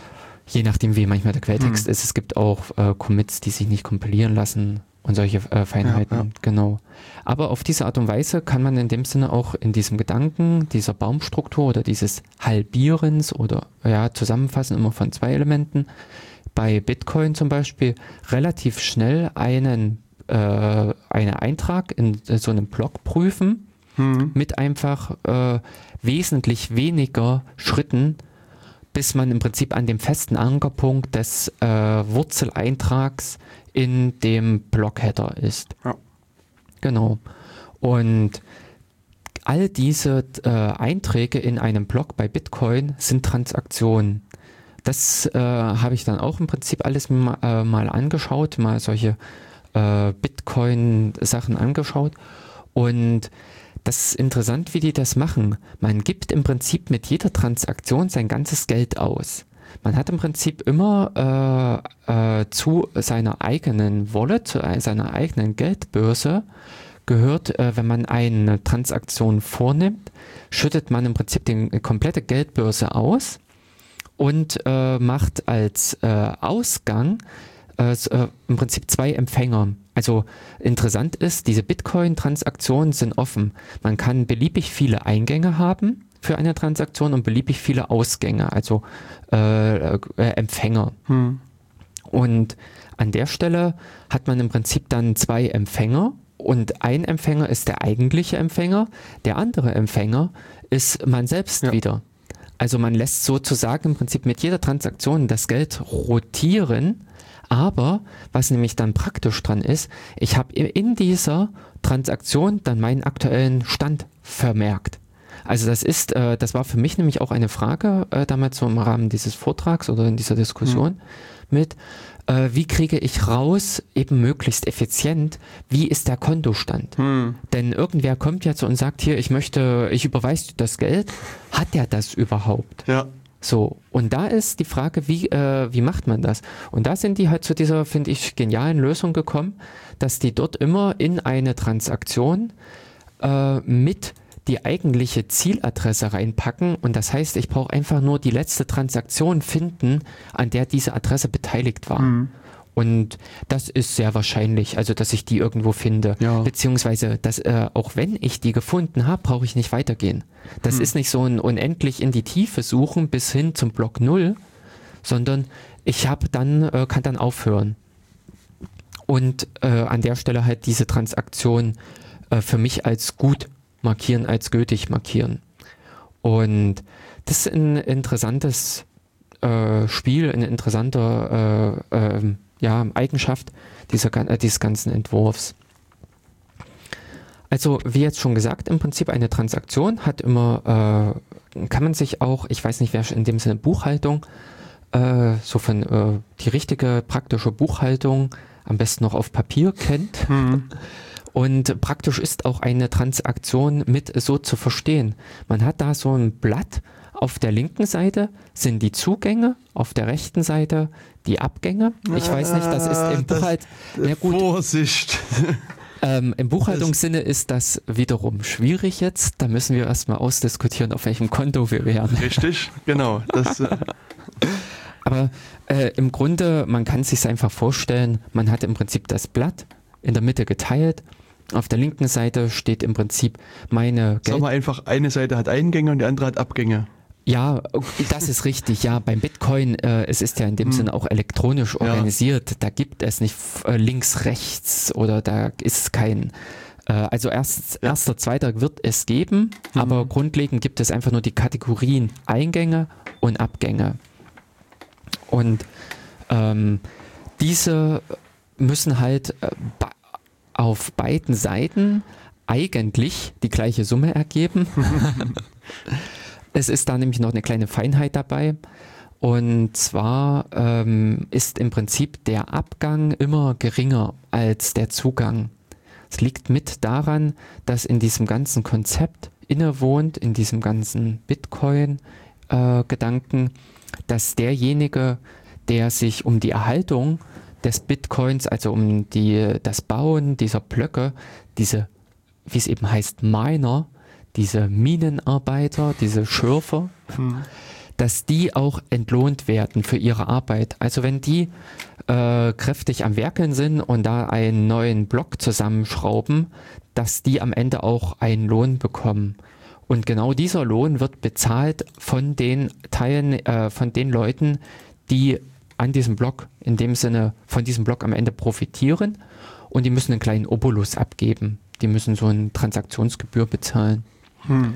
Je nachdem, wie manchmal der Quelltext hm. ist. Es gibt auch äh, Commits, die sich nicht kompilieren lassen und solche äh, Feinheiten. Ja, ja. Genau. Aber auf diese Art und Weise kann man in dem Sinne auch in diesem Gedanken dieser Baumstruktur oder dieses Halbierens oder ja, Zusammenfassen immer von zwei Elementen bei Bitcoin zum Beispiel relativ schnell einen äh, einen Eintrag in äh, so einem Block prüfen hm. mit einfach äh, wesentlich weniger Schritten, bis man im Prinzip an dem festen Ankerpunkt des äh, Wurzeleintrags in dem Blockheader ist. Ja. Genau. Und all diese äh, Einträge in einem Block bei Bitcoin sind Transaktionen. Das äh, habe ich dann auch im Prinzip alles mal, äh, mal angeschaut, mal solche äh, Bitcoin-Sachen angeschaut. Und das ist interessant, wie die das machen. Man gibt im Prinzip mit jeder Transaktion sein ganzes Geld aus. Man hat im Prinzip immer äh, äh, zu seiner eigenen Wallet, zu seiner eigenen Geldbörse gehört, äh, wenn man eine Transaktion vornimmt, schüttet man im Prinzip die komplette Geldbörse aus und äh, macht als äh, Ausgang äh, äh, im Prinzip zwei Empfänger. Also interessant ist, diese Bitcoin-Transaktionen sind offen. Man kann beliebig viele Eingänge haben für eine Transaktion und beliebig viele Ausgänge, also äh, äh, Empfänger. Hm. Und an der Stelle hat man im Prinzip dann zwei Empfänger und ein Empfänger ist der eigentliche Empfänger, der andere Empfänger ist man selbst ja. wieder. Also man lässt sozusagen im Prinzip mit jeder Transaktion das Geld rotieren. Aber was nämlich dann praktisch dran ist, ich habe in dieser Transaktion dann meinen aktuellen Stand vermerkt. Also das ist, äh, das war für mich nämlich auch eine Frage äh, damals so im Rahmen dieses Vortrags oder in dieser Diskussion mhm. mit, äh, wie kriege ich raus, eben möglichst effizient, wie ist der Kontostand? Mhm. Denn irgendwer kommt ja zu und sagt, hier, ich möchte, ich überweise das Geld. Hat der das überhaupt? Ja. So, und da ist die Frage, wie, äh, wie macht man das? Und da sind die halt zu dieser, finde ich, genialen Lösung gekommen, dass die dort immer in eine Transaktion äh, mit die eigentliche Zieladresse reinpacken und das heißt, ich brauche einfach nur die letzte Transaktion finden, an der diese Adresse beteiligt war. Mhm. Und das ist sehr wahrscheinlich, also dass ich die irgendwo finde. Ja. Beziehungsweise, dass, äh, auch wenn ich die gefunden habe, brauche ich nicht weitergehen. Das hm. ist nicht so ein unendlich in die Tiefe suchen bis hin zum Block null, sondern ich habe dann, äh, kann dann aufhören. Und äh, an der Stelle halt diese Transaktion äh, für mich als gut markieren, als gültig markieren. Und das ist ein interessantes äh, Spiel, eine interessante äh, äh, ja, Eigenschaft dieser, äh, dieses ganzen Entwurfs. Also wie jetzt schon gesagt, im Prinzip eine Transaktion hat immer, äh, kann man sich auch, ich weiß nicht, wer in dem Sinne Buchhaltung, äh, so von äh, die richtige praktische Buchhaltung am besten noch auf Papier kennt. Mhm. Und praktisch ist auch eine Transaktion mit so zu verstehen. Man hat da so ein Blatt, auf der linken Seite sind die Zugänge, auf der rechten Seite die Abgänge. Ich weiß nicht, das ist im Buchhaltung... Ja Vorsicht! Ähm, Im Buchhaltungssinne ist das wiederum schwierig jetzt. Da müssen wir erstmal ausdiskutieren, auf welchem Konto wir wären. Richtig, genau. Das, äh Aber äh, im Grunde, man kann es sich einfach vorstellen, man hat im Prinzip das Blatt in der Mitte geteilt. Auf der linken Seite steht im Prinzip meine Geld... Sag mal einfach, eine Seite hat Eingänge und die andere hat Abgänge. Ja, das ist richtig. Ja, beim Bitcoin, äh, es ist ja in dem hm. Sinne auch elektronisch organisiert. Ja. Da gibt es nicht äh, links, rechts oder da ist kein... Äh, also erst, erster, zweiter wird es geben, mhm. aber grundlegend gibt es einfach nur die Kategorien Eingänge und Abgänge. Und ähm, diese müssen halt äh, ba- auf beiden Seiten eigentlich die gleiche Summe ergeben. Es ist da nämlich noch eine kleine Feinheit dabei. Und zwar ähm, ist im Prinzip der Abgang immer geringer als der Zugang. Es liegt mit daran, dass in diesem ganzen Konzept innewohnt, in diesem ganzen Bitcoin-Gedanken, äh, dass derjenige, der sich um die Erhaltung des Bitcoins, also um die, das Bauen dieser Blöcke, diese, wie es eben heißt, Miner, diese Minenarbeiter, diese Schürfer, hm. dass die auch entlohnt werden für ihre Arbeit. Also wenn die äh, kräftig am Werkeln sind und da einen neuen Block zusammenschrauben, dass die am Ende auch einen Lohn bekommen. Und genau dieser Lohn wird bezahlt von den Teilen, äh, von den Leuten, die an diesem Block, in dem Sinne von diesem Block am Ende profitieren, und die müssen einen kleinen Obolus abgeben. Die müssen so eine Transaktionsgebühr bezahlen. Hm.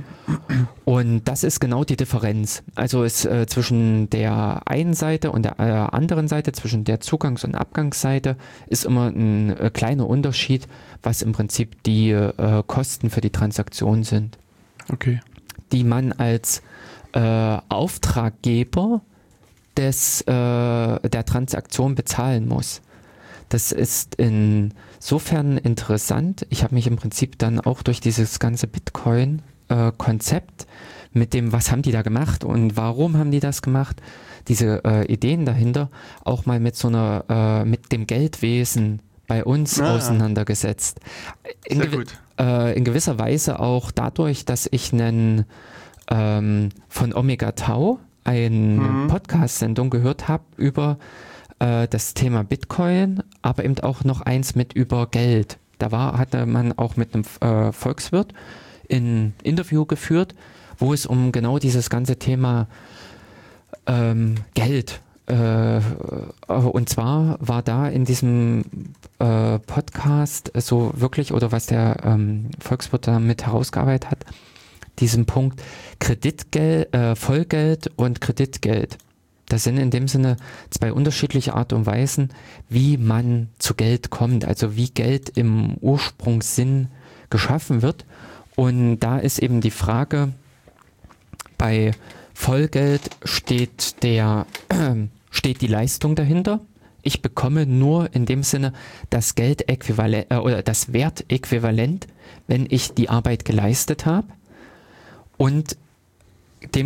Und das ist genau die Differenz. Also ist äh, zwischen der einen Seite und der äh, anderen Seite, zwischen der Zugangs- und Abgangsseite, ist immer ein äh, kleiner Unterschied, was im Prinzip die äh, Kosten für die Transaktion sind. Okay. Die man als äh, Auftraggeber des, äh, der Transaktion bezahlen muss. Das ist insofern interessant. Ich habe mich im Prinzip dann auch durch dieses ganze Bitcoin-Konzept mit dem, was haben die da gemacht und warum haben die das gemacht, diese äh, Ideen dahinter, auch mal mit so einer, äh, mit dem Geldwesen bei uns ah. auseinandergesetzt. In, Sehr gew- gut. Äh, in gewisser Weise auch dadurch, dass ich einen ähm, von Omega Tau eine mhm. Podcast-Sendung gehört habe über äh, das Thema Bitcoin, aber eben auch noch eins mit über Geld. Da war, hatte man auch mit einem äh, Volkswirt ein Interview geführt, wo es um genau dieses ganze Thema ähm, Geld äh, und zwar war da in diesem äh, Podcast so wirklich, oder was der ähm, Volkswirt da mit herausgearbeitet hat, diesen Punkt Kreditgeld, äh, Vollgeld und Kreditgeld. Das sind in dem Sinne zwei unterschiedliche Art und Weisen, wie man zu Geld kommt, also wie Geld im Ursprungssinn geschaffen wird. Und da ist eben die Frage, bei Vollgeld steht der, äh, steht die Leistung dahinter. Ich bekomme nur in dem Sinne das Geldäquivalent äh, oder das Wertäquivalent, wenn ich die Arbeit geleistet habe. Und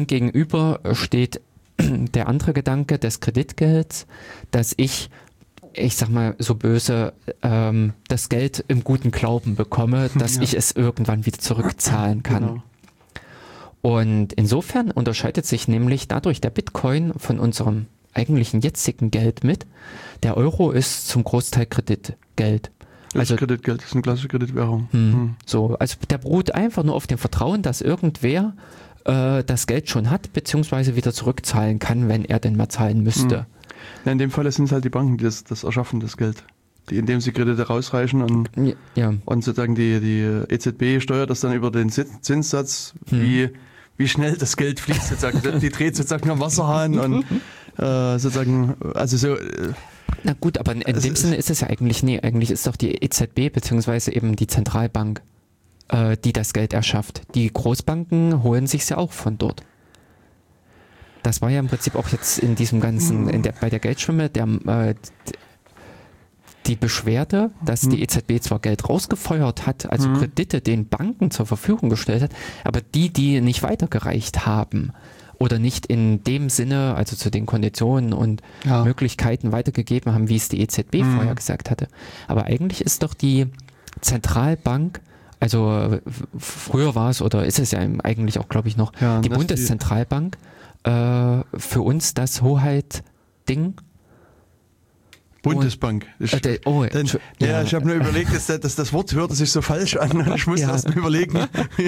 demgegenüber steht der andere Gedanke des Kreditgelds, dass ich ich sag mal so böse, ähm, das Geld im guten Glauben bekomme, dass Ja. ich es irgendwann wieder zurückzahlen kann. Genau. Und insofern unterscheidet sich nämlich dadurch der Bitcoin von unserem eigentlichen jetzigen Geld mit. Der Euro ist zum Großteil Kreditgeld. Das Also ist Kreditgeld, das ist eine klassische Kreditwährung. Hm. Hm. So, also der beruht einfach nur auf dem Vertrauen, dass irgendwer äh, das Geld schon hat, beziehungsweise wieder zurückzahlen kann, wenn er denn mal zahlen müsste. Ja, in dem Fall sind es halt die Banken, die das, das erschaffen, das Geld. Die, indem sie Kredite rausreichen und, Ja, und sozusagen die, die E Z B steuert das dann über den Zins- Zinssatz, Hm. wie, wie schnell das Geld fließt sozusagen. Die dreht sozusagen am Wasserhahn und äh, sozusagen, also so. Äh, na gut, aber in, in Es dem ist- Sinne ist es ja eigentlich, nee, eigentlich ist doch die E Z B, beziehungsweise eben die Zentralbank, äh, die das Geld erschafft. Die Großbanken holen sich's ja auch von dort. Das war ja im Prinzip auch jetzt in diesem ganzen, in der, bei der Geldschwemme, der, äh, die Beschwerde, dass die E Z B zwar Geld rausgefeuert hat, also Mhm. Kredite den Banken zur Verfügung gestellt hat, aber die, die nicht weitergereicht haben oder nicht in dem Sinne, also zu den Konditionen und Ja. Möglichkeiten weitergegeben haben, wie es die E Z B Mhm. vorher gesagt hatte. Aber eigentlich ist doch die Zentralbank, also äh, f- früher war es oder ist es ja im- eigentlich auch, glaube ich, noch, Ja, die das- Bundeszentralbank äh, für uns das Hoheit-Ding. Bundesbank. Ich, Äh, der- oh, Denn, Entschu- ja, ja. ich habe nur überlegt, dass, dass das Wort hörte sich so falsch an und ich musste Ja. erst mal überlegen.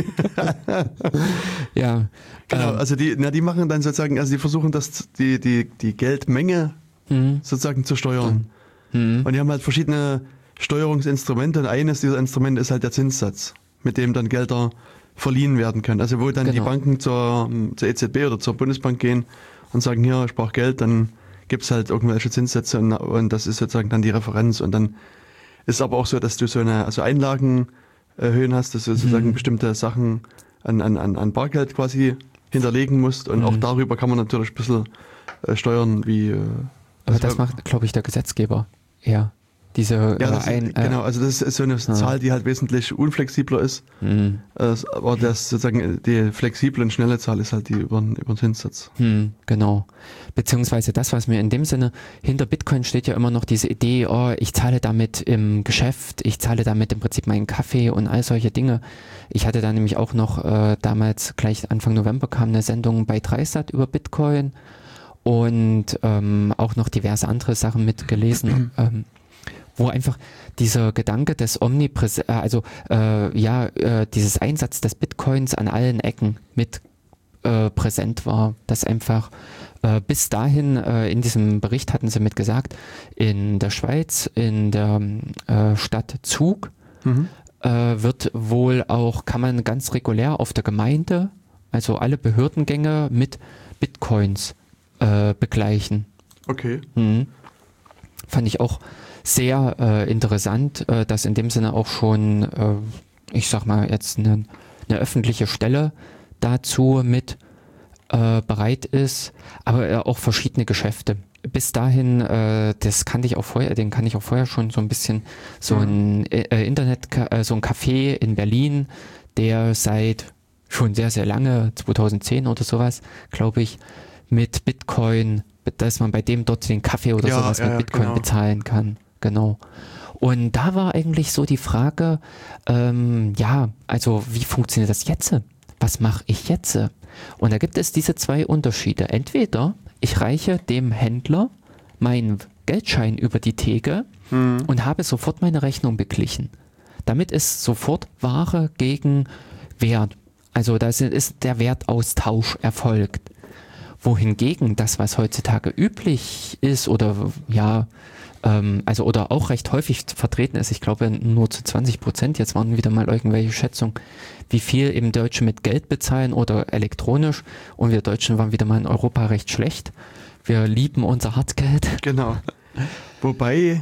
Ja, Genau, ähm, also die, na, die machen dann sozusagen, also die versuchen das, die, die, die Geldmenge hm, sozusagen zu steuern. hm, Und die haben halt verschiedene Steuerungsinstrumente und eines dieser Instrumente ist halt der Zinssatz, mit dem dann Gelder verliehen werden können. Also wo dann die Genau. Banken zur, zur E Z B oder zur Bundesbank gehen und sagen, hier, ich brauche Geld, dann gibt es halt irgendwelche Zinssätze und, und das ist sozusagen dann die Referenz. Und dann ist aber auch so, dass du so eine also Einlagenhöhen hast, dass du sozusagen Mhm. bestimmte Sachen an, an, an an Bargeld quasi hinterlegen musst und Mhm. auch darüber kann man natürlich ein bisschen äh, steuern, wie... Äh, aber also, das macht, glaube ich, der Gesetzgeber eher. Diese ja, äh, das ein, ist, genau, also das ist so eine Zahl, die halt wesentlich unflexibler ist. Hm, Äh, aber das sozusagen die flexible und schnelle Zahl ist halt die über, den- über den Zinssatz. hm, genau. Beziehungsweise das, was mir in dem Sinne, hinter Bitcoin steht ja immer noch diese Idee, oh, ich zahle damit im Geschäft, ich zahle damit im Prinzip meinen Kaffee und all solche Dinge. Ich hatte da nämlich auch noch äh, damals, gleich Anfang November kam eine Sendung bei Dreisat über Bitcoin und ähm, auch noch diverse andere Sachen mitgelesen. ähm, wo einfach dieser Gedanke des Omnipräs, äh, also äh, ja, äh, dieses Einsatz des Bitcoins an allen Ecken mit äh, präsent war, dass einfach äh, bis dahin äh, in diesem Bericht hatten sie mit gesagt, in der Schweiz, in der äh, Stadt Zug Mhm. äh, wird wohl auch, kann man ganz regulär auf der Gemeinde, also alle Behördengänge mit Bitcoins äh, begleichen. Okay. Mhm. Fand ich auch sehr äh, interessant, äh, dass in dem Sinne auch schon, äh, ich sag mal jetzt eine, eine öffentliche Stelle dazu mit äh, bereit ist, aber äh, auch verschiedene Geschäfte. Bis dahin, äh, das kannte ich auch vorher, den kann ich auch vorher schon so ein bisschen, so ein äh, Internet, äh, so ein Café in Berlin, der seit schon sehr, sehr lange, zweitausendzehn oder sowas, glaube ich, mit Bitcoin, dass man bei dem dort den Kaffee oder Ja, sowas ja, mit ja, Bitcoin genau. bezahlen kann. Genau. Und da war eigentlich so die Frage, ähm, ja, also wie funktioniert das jetzt? Was mache ich jetzt? Und da gibt es diese zwei Unterschiede. Entweder ich reiche dem Händler meinen Geldschein über die Theke Mhm. und habe sofort meine Rechnung beglichen. Damit ist sofort Ware gegen Wert. Also da ist der Wertaustausch erfolgt. Wohingegen das, was heutzutage üblich ist oder ja, ähm, also oder auch recht häufig vertreten ist, ich glaube nur zu zwanzig Prozent, jetzt waren wieder mal irgendwelche Schätzungen, wie viel eben Deutsche mit Geld bezahlen oder elektronisch und wir Deutschen waren wieder mal in Europa recht schlecht. Wir lieben unser Hartgeld. Genau. Wobei,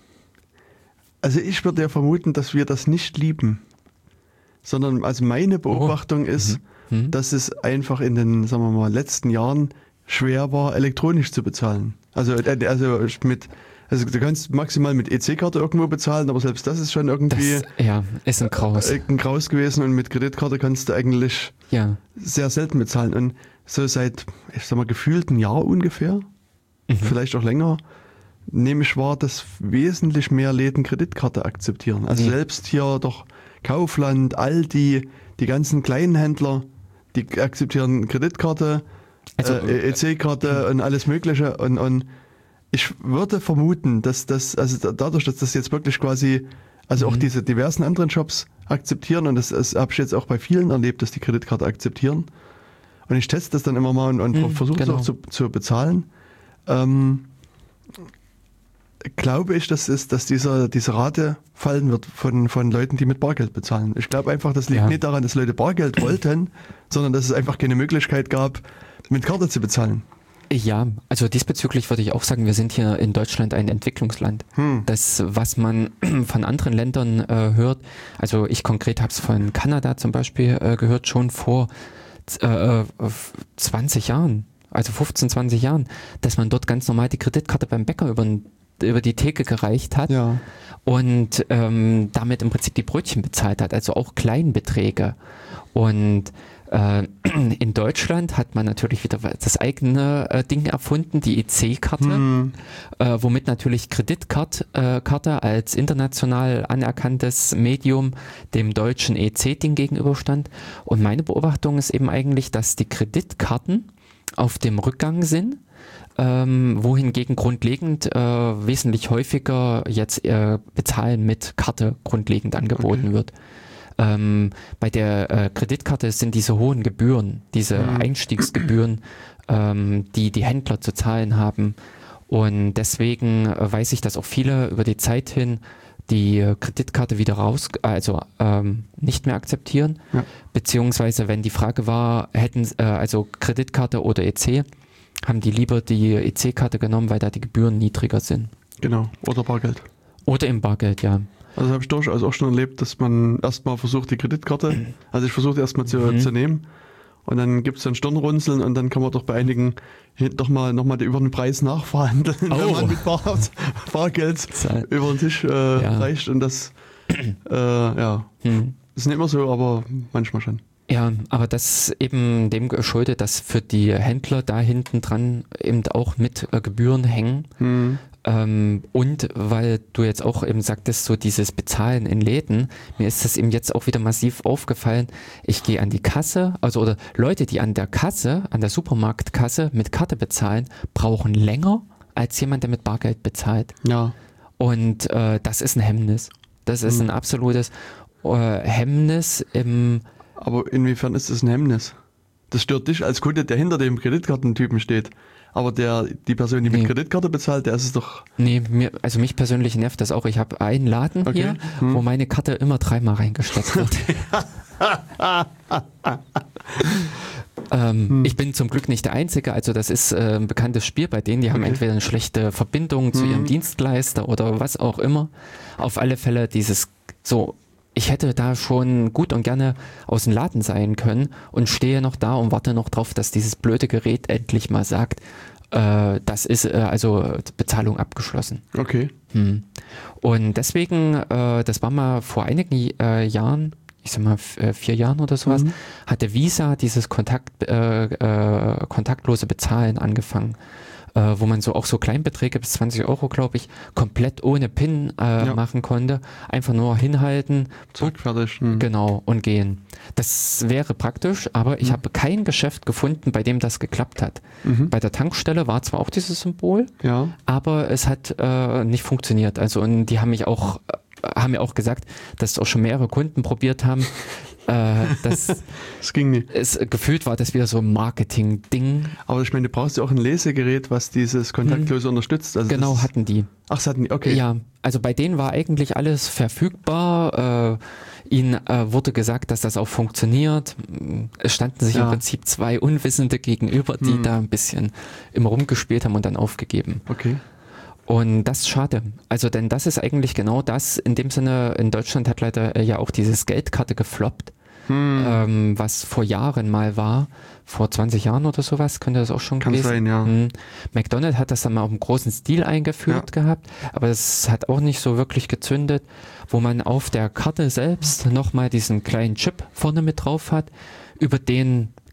also ich würde ja vermuten, dass wir das nicht lieben, sondern also meine Beobachtung ist, Mhm. dass es einfach in den, sagen wir mal, letzten Jahren schwer war, elektronisch zu bezahlen. Also, äh, also mit, also du kannst maximal mit E C-Karte irgendwo bezahlen, aber selbst das ist schon irgendwie Das, ja, ist ein Graus. ein Graus gewesen und mit Kreditkarte kannst du eigentlich Ja. sehr selten bezahlen. Und so seit, ich sag mal, gefühlt ein Jahr ungefähr, Mhm. vielleicht auch länger, nehme ich wahr, dass wesentlich mehr Läden Kreditkarte akzeptieren. Also Mhm. selbst hier doch Kaufland, Aldi, die ganzen kleinen Händler, die akzeptieren Kreditkarte, Also, äh, E C-Karte und alles Mögliche. Und, und ich würde vermuten, dass das, also da- dadurch, dass das jetzt wirklich quasi, also auch diese diversen anderen Shops akzeptieren, und das, das habe ich jetzt auch bei vielen erlebt, dass die Kreditkarte akzeptieren. Und ich teste das dann immer mal und, und Mhm, versuche genau. es auch zu, zu bezahlen. Ähm, glaube ich, dass, es, dass dieser, diese Rate fallen wird von, von Leuten, die mit Bargeld bezahlen. Ich glaube einfach, das liegt Ja. nicht daran, dass Leute Bargeld wollten, sondern dass es einfach keine Möglichkeit gab, mit Karte zu bezahlen. Ja, also diesbezüglich würde ich auch sagen, wir sind hier in Deutschland ein Entwicklungsland. Hm. Das, was man von anderen Ländern äh, hört, also ich konkret habe es von Kanada zum Beispiel äh, gehört, schon vor äh, zwanzig Jahren, also fünfzehn, zwanzig Jahren, dass man dort ganz normal die Kreditkarte beim Bäcker über, über die Theke gereicht hat Ja. und ähm, damit im Prinzip die Brötchen bezahlt hat, also auch Kleinbeträge. Und äh, in Deutschland hat man natürlich wieder das eigene äh, Ding erfunden, die E C-Karte, Hm. äh, womit natürlich Kreditkarte äh, Karte als international anerkanntes Medium dem deutschen E C-Ding gegenüberstand. Und meine Beobachtung ist eben eigentlich, dass die Kreditkarten auf dem Rückgang sind, ähm, wohingegen grundlegend äh, wesentlich häufiger jetzt äh, Bezahlen mit Karte grundlegend angeboten Okay. wird. Ähm, bei der äh, Kreditkarte sind diese hohen Gebühren, diese Mhm. Einstiegsgebühren, ähm, die die Händler zu zahlen haben. Und deswegen äh, weiß ich, dass auch viele über die Zeit hin die äh, Kreditkarte wieder raus, also ähm, nicht mehr akzeptieren. Ja. Beziehungsweise, wenn die Frage war, hätten äh, also Kreditkarte oder E C, haben die lieber die E C-Karte genommen, weil da die Gebühren niedriger sind. Genau. Oder Bargeld. Oder im Bargeld, ja. Also habe ich durchaus auch schon erlebt, dass man erstmal versucht, die Kreditkarte, also ich versuche erstmal zu, Mhm. zu nehmen, und dann gibt es dann Stirnrunzeln, und dann kann man doch bei einigen doch mal nochmal über den Preis nachverhandeln, wenn Oh. man mit Bar, Bargeld Zahl. über den Tisch äh, Ja. reicht, und das äh, ja, Hm. ist nicht immer so, aber manchmal schon. Ja, aber das eben dem geschuldet, dass für die Händler da hinten dran eben auch mit äh, Gebühren hängen. Hm. Ähm, und weil du jetzt auch eben sagtest, so dieses Bezahlen in Läden, mir ist das eben jetzt auch wieder massiv aufgefallen. Ich gehe an die Kasse, also oder Leute, die an der Kasse, an der Supermarktkasse mit Karte bezahlen, brauchen länger als jemand, der mit Bargeld bezahlt. Ja. Und äh, das ist ein Hemmnis. Das ist Hm. ein absolutes äh, Hemmnis im Aber inwiefern ist das ein Hemmnis? Das stört dich als Kunde, der hinter dem Kreditkartentypen steht. Aber der, die Person, die mit Nee. Kreditkarte bezahlt, der ist es doch. Nee, mir, also mich persönlich nervt das auch. Ich habe einen Laden Okay. hier, Hm. wo meine Karte immer dreimal reingesteckt wird. ähm, Hm. Ich bin zum Glück nicht der Einzige, also das ist äh, ein bekanntes Spiel bei denen. Die haben Okay. entweder eine schlechte Verbindung zu Hm. ihrem Dienstleister oder was auch immer. Auf alle Fälle dieses so. Ich hätte da schon gut und gerne aus dem Laden sein können und stehe noch da und warte noch drauf, dass dieses blöde Gerät endlich mal sagt, äh, das ist äh, also Bezahlung abgeschlossen. Okay. Hm. Und deswegen, äh, das war mal vor einigen äh, Jahren, ich sag mal f- äh, vier Jahren oder sowas, Mhm. hatte Visa dieses Kontakt, äh, äh, kontaktlose Bezahlen angefangen, äh, wo man so auch so Kleinbeträge bis zwanzig Euro, glaube ich, komplett ohne PIN äh, Ja. machen konnte. Einfach nur hinhalten, Zack, fertig. Hm. genau, und gehen. Das wäre praktisch, aber ich Mhm. habe kein Geschäft gefunden, bei dem das geklappt hat. Mhm. Bei der Tankstelle war zwar auch dieses Symbol, Ja. aber es hat äh, nicht funktioniert. Also und die haben mich auch äh, haben mir auch gesagt, dass auch schon mehrere Kunden probiert haben. äh, dass Das ging nicht. es gefühlt war, das wieder so ein Marketing-Ding. Aber ich meine, du brauchst ja auch ein Lesegerät, was dieses kontaktlose unterstützt. Also Genau, das, hatten die. Ach, das hatten die, okay. Ja, also bei denen war eigentlich alles verfügbar. Äh, ihnen äh, wurde gesagt, dass das auch funktioniert. Es standen sich Ja. im Prinzip zwei Unwissende gegenüber, die Hm. da ein bisschen immer rumgespielt haben und dann aufgegeben. Okay. Und das ist schade. Also denn das ist eigentlich genau das, in dem Sinne, in Deutschland hat leider äh, ja auch dieses Geldkarte gefloppt, Hm. ähm, was vor Jahren mal war, vor zwanzig Jahren oder sowas, könnte das auch schon Kann gewesen sein, ja. Hm. McDonald's hat das dann mal auf einem großen Stil eingeführt gehabt, aber es hat auch nicht so wirklich gezündet, wo man auf der Karte selbst nochmal diesen kleinen Chip vorne mit drauf hat, über den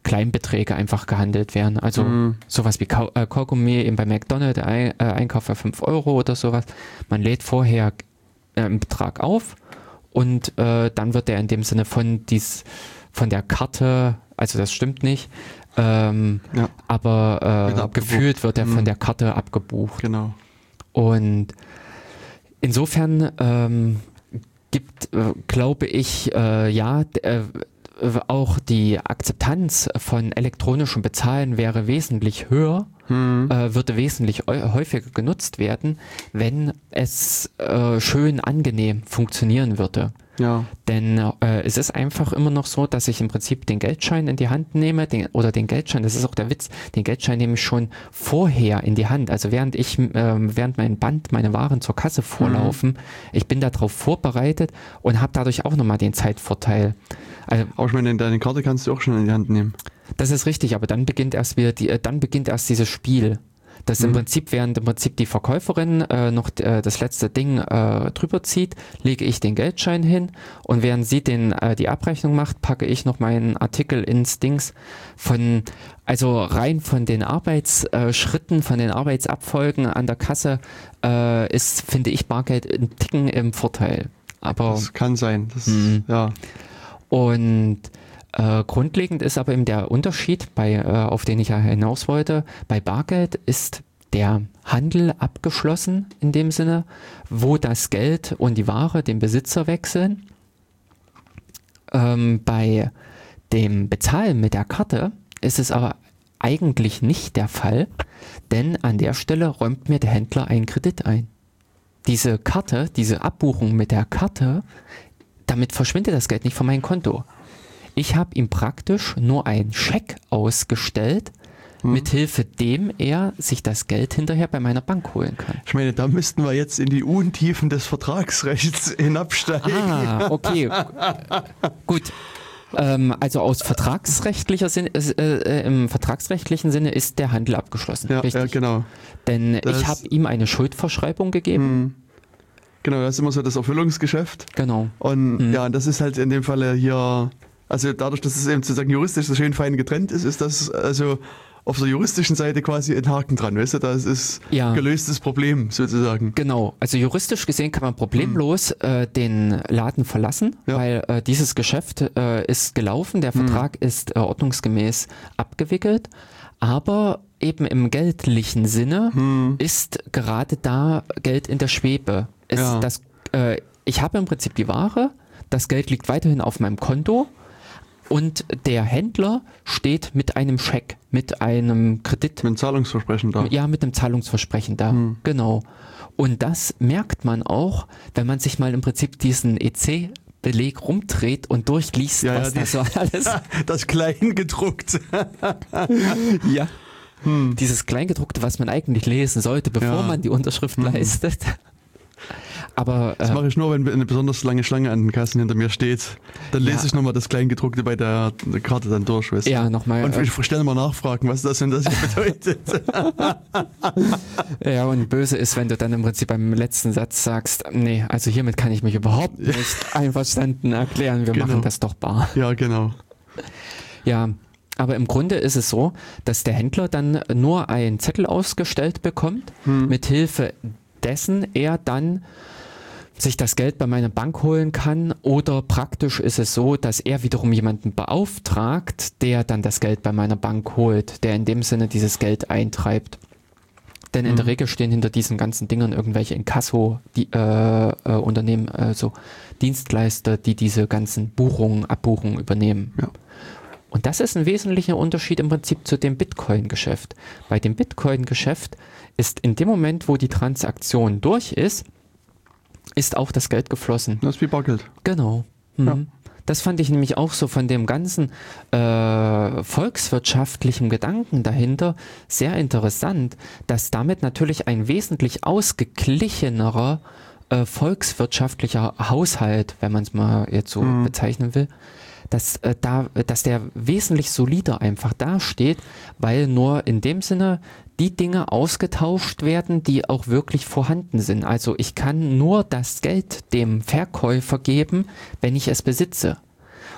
Kleinbeträge einfach gehandelt werden. Also Mhm. sowas wie Kau äh, Kaugummi eben bei McDonald's, der Ein äh, Einkauf für fünf Euro oder sowas. Man lädt vorher äh, einen Betrag auf und äh, dann wird der in dem Sinne von dies, von der Karte, also das stimmt nicht, ähm, Ja. aber Wird äh, abgebucht. gefühlt wird er Mhm. von der Karte abgebucht. Genau. Und insofern ähm, gibt, äh, glaube ich, äh, ja, d- äh, auch die Akzeptanz von elektronischem Bezahlen wäre wesentlich höher, Mhm. äh, würde wesentlich eu- häufiger genutzt werden, wenn es äh, schön angenehm funktionieren würde. Ja. Denn äh, es ist einfach immer noch so, dass ich im Prinzip den Geldschein in die Hand nehme, den, oder den Geldschein, das ist auch der Witz, den Geldschein nehme ich schon vorher in die Hand. Also während ich, ähm, während mein Band, meine Waren zur Kasse vorlaufen, ich bin darauf vorbereitet und habe dadurch auch nochmal den Zeitvorteil. Also, Aber ich meine, deine Karte kannst du auch schon in die Hand nehmen. das ist richtig, aber dann beginnt erst wieder die, äh, dann beginnt erst dieses Spiel. Das im Mhm. Prinzip, während im Prinzip die Verkäuferin äh, noch äh, das letzte Ding äh, drüber zieht, lege ich den Geldschein hin und während sie den, äh, die Abrechnung macht, packe ich noch meinen Artikel ins Dings von, also rein von den Arbeitsschritten, von den Arbeitsabfolgen an der Kasse äh, ist, finde ich, Bargeld ein Ticken im Vorteil. Aber Das kann sein. Das, Mhm. ja. und äh, grundlegend ist aber eben der Unterschied, bei, äh, auf den ich ja hinaus wollte, bei Bargeld ist der Handel abgeschlossen in dem Sinne, wo das Geld und die Ware den Besitzer wechseln. Ähm, bei dem Bezahlen mit der Karte ist es aber eigentlich nicht der Fall, denn an der Stelle räumt mir der Händler einen Kredit ein. Diese Karte, diese Abbuchung mit der Karte, damit verschwindet das Geld nicht von meinem Konto. Ich habe ihm praktisch nur einen Scheck ausgestellt, Hm. mithilfe dem er sich das Geld hinterher bei meiner Bank holen kann. Ich meine, da müssten wir jetzt in die Untiefen des Vertragsrechts hinabsteigen. Ah, okay. Gut. Ähm, also aus vertragsrechtlicher Sinne, äh, äh, im vertragsrechtlichen Sinne ist der Handel abgeschlossen. Ja, richtig. ja, genau. Denn Das- ich habe ihm eine Schuldverschreibung gegeben. Hm. Genau, das ist immer so das Erfüllungsgeschäft. Genau. Und Mhm. ja, das ist halt in dem Falle hier, also dadurch, dass es eben sozusagen juristisch so schön fein getrennt ist, ist das also auf der juristischen Seite quasi ein Haken dran, weißt du, das ist Ja. gelöstes Problem sozusagen. Genau, also juristisch gesehen kann man problemlos äh, den Laden verlassen, Ja. weil äh, dieses Geschäft äh, ist gelaufen, der Vertrag ist äh, ordnungsgemäß abgewickelt, aber eben im geldlichen Sinne Hm. ist gerade da Geld in der Schwebe. Es, Ja. das, äh, ich habe im Prinzip die Ware, das Geld liegt weiterhin auf meinem Konto und der Händler steht mit einem Scheck, mit einem Kredit, Mit einem Zahlungsversprechen da. ja, mit einem Zahlungsversprechen da, Hm. genau. Und das merkt man auch, wenn man sich mal im Prinzip diesen E C-Beleg rumdreht und durchliest, Ja, ja, was da die- so alles... Das Kleingedruckte. ja. Dieses Kleingedruckte, was man eigentlich lesen sollte, bevor Ja. man die Unterschrift leistet. Aber Das äh, mache ich nur, wenn eine besonders lange Schlange an den Kassen hinter mir steht. Dann lese Ja. ich nochmal das Kleingedruckte bei der, der Karte dann durch, weißt du. ja, nochmal. Und Äh, ich stelle mal nachfragen, was das und das hier bedeutet. ja, und böse ist, wenn du dann im Prinzip beim letzten Satz sagst, nee, also hiermit kann ich mich überhaupt nicht einverstanden erklären, wir Genau. machen das doch bar. Ja, genau. Ja, aber im Grunde ist es so, dass der Händler dann nur einen Zettel ausgestellt bekommt, Hm. mithilfe dessen er dann sich das Geld bei meiner Bank holen kann, oder praktisch ist es so, dass er wiederum jemanden beauftragt, der dann das Geld bei meiner Bank holt, der in dem Sinne dieses Geld eintreibt. Denn in der Mhm. Regel stehen hinter diesen ganzen Dingern irgendwelche Inkasso, die, äh, äh, Unternehmen, also Dienstleister, die diese ganzen Buchungen, Abbuchungen übernehmen. Ja. Und das ist ein wesentlicher Unterschied im Prinzip zu dem Bitcoin-Geschäft. Bei dem Bitcoin-Geschäft ist in dem Moment, wo die Transaktion durch ist, ist auch das Geld geflossen. Das ist wie Bargeld. Genau. Mhm. Ja. Das fand ich nämlich auch so von dem ganzen äh, volkswirtschaftlichen Gedanken dahinter sehr interessant, dass damit natürlich ein wesentlich ausgeglichenerer äh, volkswirtschaftlicher Haushalt, wenn man es mal jetzt so Mhm. bezeichnen will, dass, äh, da, dass der wesentlich solider einfach dasteht, weil nur in dem Sinne die Dinge ausgetauscht werden, die auch wirklich vorhanden sind. Also ich kann nur das Geld dem Verkäufer geben, wenn ich es besitze.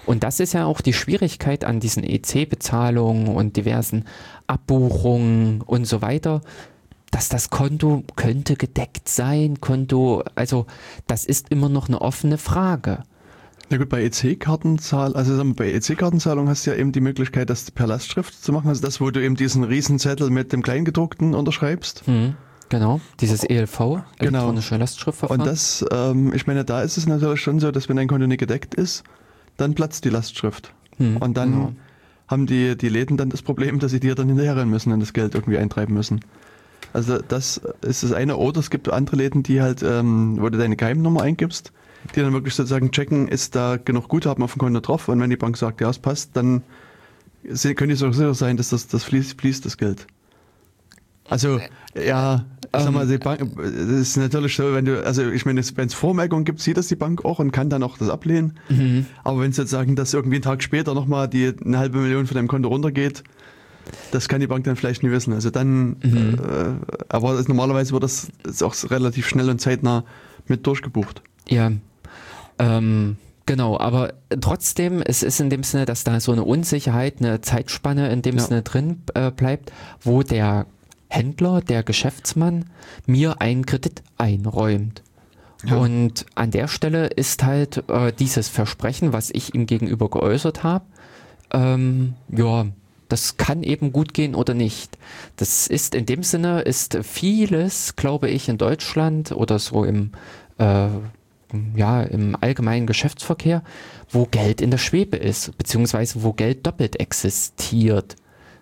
Und das ist ja auch die Schwierigkeit an diesen E C-Bezahlungen und diversen Abbuchungen und so weiter, dass das Konto könnte gedeckt sein, Konto, also das ist immer noch eine offene Frage. Na gut, bei E C-Kartenzahl, also sagen wir, bei E C-Kartenzahlung hast du ja eben die Möglichkeit, das per Lastschrift zu machen, also das, wo du eben diesen Riesenzettel mit dem Kleingedruckten unterschreibst. Hm, genau, dieses E L V, Genau. elektronische Lastschriftverfahren. Und das, ähm, ich meine, da ist es natürlich schon so, dass wenn dein Konto nicht gedeckt ist, dann platzt die Lastschrift. Hm, und dann genau. haben die, die Läden dann das Problem, dass sie dir dann hinterherrennen müssen und das Geld irgendwie eintreiben müssen. Also das ist das eine. Oder es gibt andere Läden, die halt, ähm, wo du deine Geheimnummer eingibst, die dann wirklich sozusagen checken, ist da genug Guthaben auf dem Konto drauf, und wenn die Bank sagt, ja, es passt, dann se- können die so sicher sein, dass das, das fließt, fließt das Geld. Also, ja, ich sag mal, die Bank, das ist natürlich so, wenn du, also ich meine, wenn es Vormerkungen gibt, sieht das die Bank auch und kann dann auch das ablehnen. Mhm. Aber wenn es jetzt sagen, dass irgendwie einen Tag später nochmal die eine halbe Million von deinem Konto runtergeht, das kann die Bank dann vielleicht nie wissen. Also dann, Mhm. äh, aber das, normalerweise wird das ist auch relativ schnell und zeitnah mit durchgebucht. Ja, ähm, genau, aber trotzdem, es ist in dem Sinne, dass da so eine Unsicherheit, eine Zeitspanne in dem Ja. Sinne drin äh, bleibt, wo der Händler, der Geschäftsmann mir einen Kredit einräumt. Ja. Und an der Stelle ist halt äh, dieses Versprechen, was ich ihm gegenüber geäußert habe, ähm, ja, das kann eben gut gehen oder nicht. Das ist in dem Sinne, ist vieles, glaube ich, in Deutschland oder so im, äh, ja, im allgemeinen Geschäftsverkehr, wo Geld in der Schwebe ist, beziehungsweise wo Geld doppelt existiert.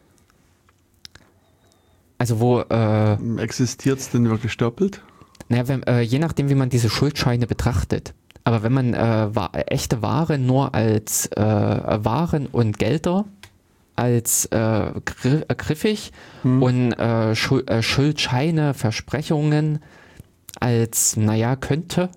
Also wo, äh, Existiert es denn wirklich doppelt? naja, wenn, äh, je nachdem, wie man diese Schuldscheine betrachtet. Aber wenn man äh, wa- echte Ware nur als äh, Waren und Gelder als äh, gri- äh, griffig Hm. und äh, Schul- äh, Schuldscheine, Versprechungen als, naja, könnte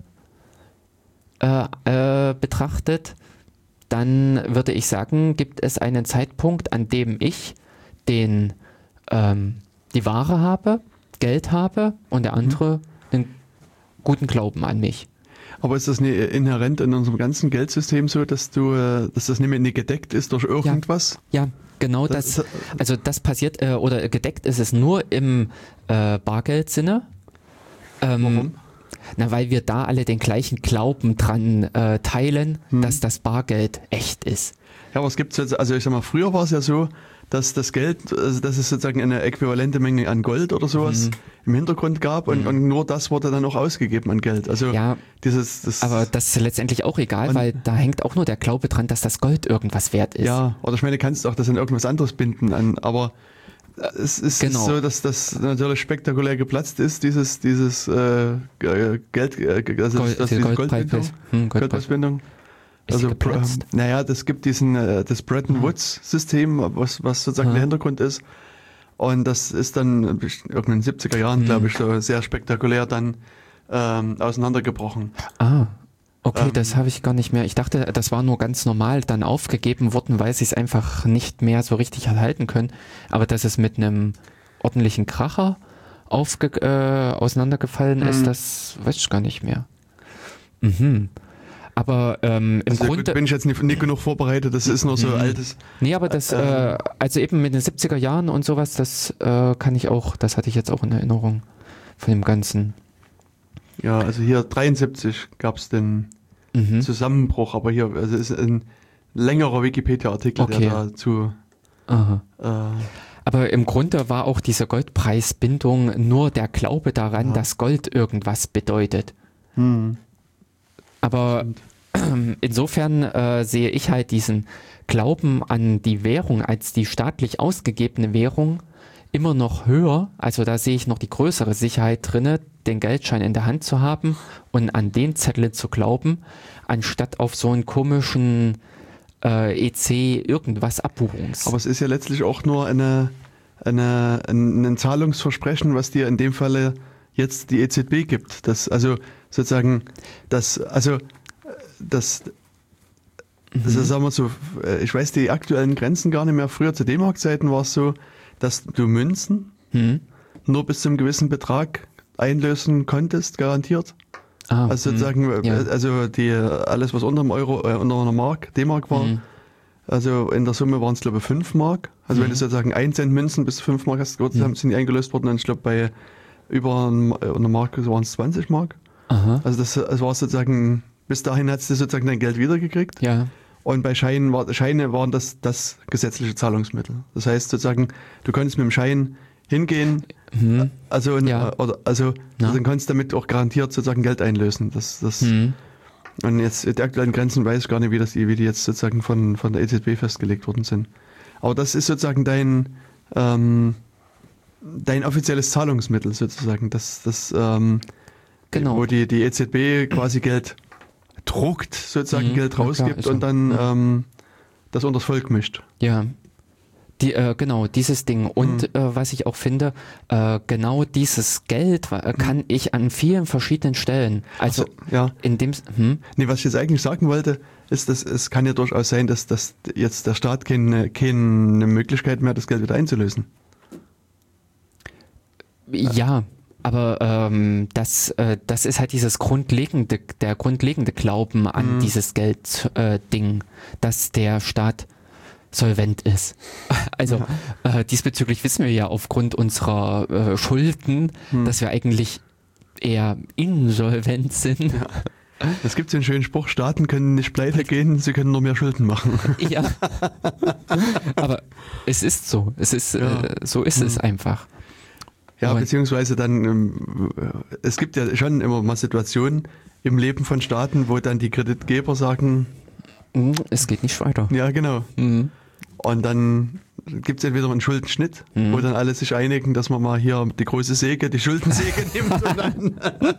äh, äh, betrachtet, dann würde ich sagen, gibt es einen Zeitpunkt, an dem ich den ähm, die Ware habe, Geld habe und der andere den guten Glauben an mich. Aber ist das nicht inhärent in unserem ganzen Geldsystem so, dass du, äh, dass das nicht mehr nicht gedeckt ist durch irgendwas? Ja, genau Das das. ist- Also das passiert, äh, oder gedeckt ist es nur im äh, Bargeldsinne. Ähm, Warum? Na, weil wir da alle den gleichen Glauben dran äh, teilen, Hm. dass das Bargeld echt ist. Ja, aber es gibt jetzt, also ich sag mal, früher war es ja so, dass das Geld, also dass es sozusagen eine äquivalente Menge an Gold oder sowas Mhm. im Hintergrund gab, und, und nur das wurde dann auch ausgegeben an Geld. Also Ja, dieses, das, aber das ist letztendlich auch egal, Und- weil da hängt auch nur der Glaube dran, dass das Gold irgendwas wert ist. ja, oder ich meine, du kannst auch das an irgendwas anderes binden, an, aber es ist Genau. so, dass das natürlich spektakulär geplatzt ist, dieses, dieses äh, G- Geld, äh, also Gold, das, die diese Goldpreis- Goldbindung. hm, Goldpreis- Goldpreisbindung. Ist Also, die geplatzt? pr- naja, das gibt diesen, äh, das Bretton Woods-System, was, was sozusagen Aha. der Hintergrund ist. Und das ist dann irgendwann in den siebziger Jahren, Hm. glaube ich, so sehr spektakulär dann ähm, auseinandergebrochen. Ah, okay, Ähm, das habe ich gar nicht mehr. Ich dachte, das war nur ganz normal dann aufgegeben worden, weil sie es einfach nicht mehr so richtig erhalten können. Aber dass es mit einem ordentlichen Kracher aufge äh, auseinandergefallen ist, Mhm. das weiß ich gar nicht mehr. Mhm. Aber ähm, im Also Grunde... gut, bin ich jetzt nicht, nicht genug vorbereitet, das ist nur so Mhm. altes. Nee, aber das, Äh, äh, also eben mit den siebziger Jahren und sowas, das äh, kann ich auch, das hatte ich jetzt auch in Erinnerung von dem Ganzen. Ja, also hier dreiundsiebzig gab es den Mhm. Zusammenbruch, aber hier also ist ein längerer Wikipedia-Artikel, Okay. der dazu. Aha. Äh, Aber im Grunde war auch diese Goldpreisbindung nur der Glaube daran, Ja. dass Gold irgendwas bedeutet. hm. Aber ähm, insofern äh, sehe ich halt diesen Glauben an die Währung als die staatlich ausgegebene Währung immer noch höher. Also da sehe ich noch die größere Sicherheit drinne, den Geldschein in der Hand zu haben und an den Zettel zu glauben, anstatt auf so einen komischen äh, E C irgendwas Abbuchungs. Aber es ist ja letztlich auch nur eine, eine, ein, ein Zahlungsversprechen, was dir in dem Falle jetzt die E Z B gibt. Das, also sozusagen, das, also das, das ist, sagen wir so, äh, ich weiß die aktuellen Grenzen gar nicht mehr. Früher zu D-Mark-Zeiten war es so, dass du Münzen Hm? nur bis zu einem gewissen Betrag einlösen konntest, garantiert. Ah, Also hm, sozusagen, ja. also die, alles, was unter einem Euro, äh, unter einer Mark, D-Mark war, Mhm. also in der Summe waren es, glaube ich, fünf Mark. Also wenn Mhm. du sozusagen ein Cent Münzen bis fünf Mark hast, Mhm. haben, sind die eingelöst worden. Und ich glaube, bei über ein- äh, einer Mark waren es zwanzig Mark. Aha. Also das, das war sozusagen, bis dahin hast du sozusagen dein Geld wiedergekriegt. Ja. Und bei Scheinen war, Scheine waren das das gesetzliche Zahlungsmittel. Das heißt sozusagen, du konntest mit dem Schein hingehen, Mhm. also, in, Ja. äh, oder, also Ja. dann konntest du damit auch garantiert sozusagen Geld einlösen. Das, das, Mhm. Und jetzt die aktuellen Grenzen weiß ich gar nicht, wie, das, wie die jetzt sozusagen von, von der E Z B festgelegt worden sind. Aber das ist sozusagen dein, ähm, dein offizielles Zahlungsmittel sozusagen, das, das ähm, Genau. wo die, die E Z B quasi Geld druckt, sozusagen Mhm. Geld Ja, klar, rausgibt ist so. und dann Mhm. ähm, das unters Volk mischt. Ja. Die, äh, genau, dieses Ding. Und Mhm. äh, was ich auch finde, äh, genau dieses Geld äh, kann ich an vielen verschiedenen Stellen, also Ja. in dem, hm? Nee, was ich jetzt eigentlich sagen wollte, ist, dass es kann ja durchaus sein, dass, dass jetzt der Staat keine, keine Möglichkeit mehr hat, das Geld wieder einzulösen. Ja, aber ähm, das, äh, das ist halt dieses grundlegende, der grundlegende Glauben an Mhm. dieses Geld-Ding, äh, Ding, dass der Staat solvent ist. Also äh, diesbezüglich wissen wir ja aufgrund unserer äh, Schulden, Mhm. dass wir eigentlich eher insolvent sind. Es gibt so einen schönen Spruch, Staaten können nicht pleite gehen, sie können nur mehr Schulden machen. Ja. Aber es ist so. Es ist, Ja. äh, so ist es einfach. Ja, Und- beziehungsweise dann, ähm, es gibt ja schon immer mal Situationen im Leben von Staaten, wo dann die Kreditgeber sagen, Mhm, es geht nicht weiter. ja genau. Mhm. Und dann gibt es entweder einen Schuldenschnitt, Mhm. wo dann alle sich einigen, dass man mal hier die große Säge, die Schuldensäge nimmt und dann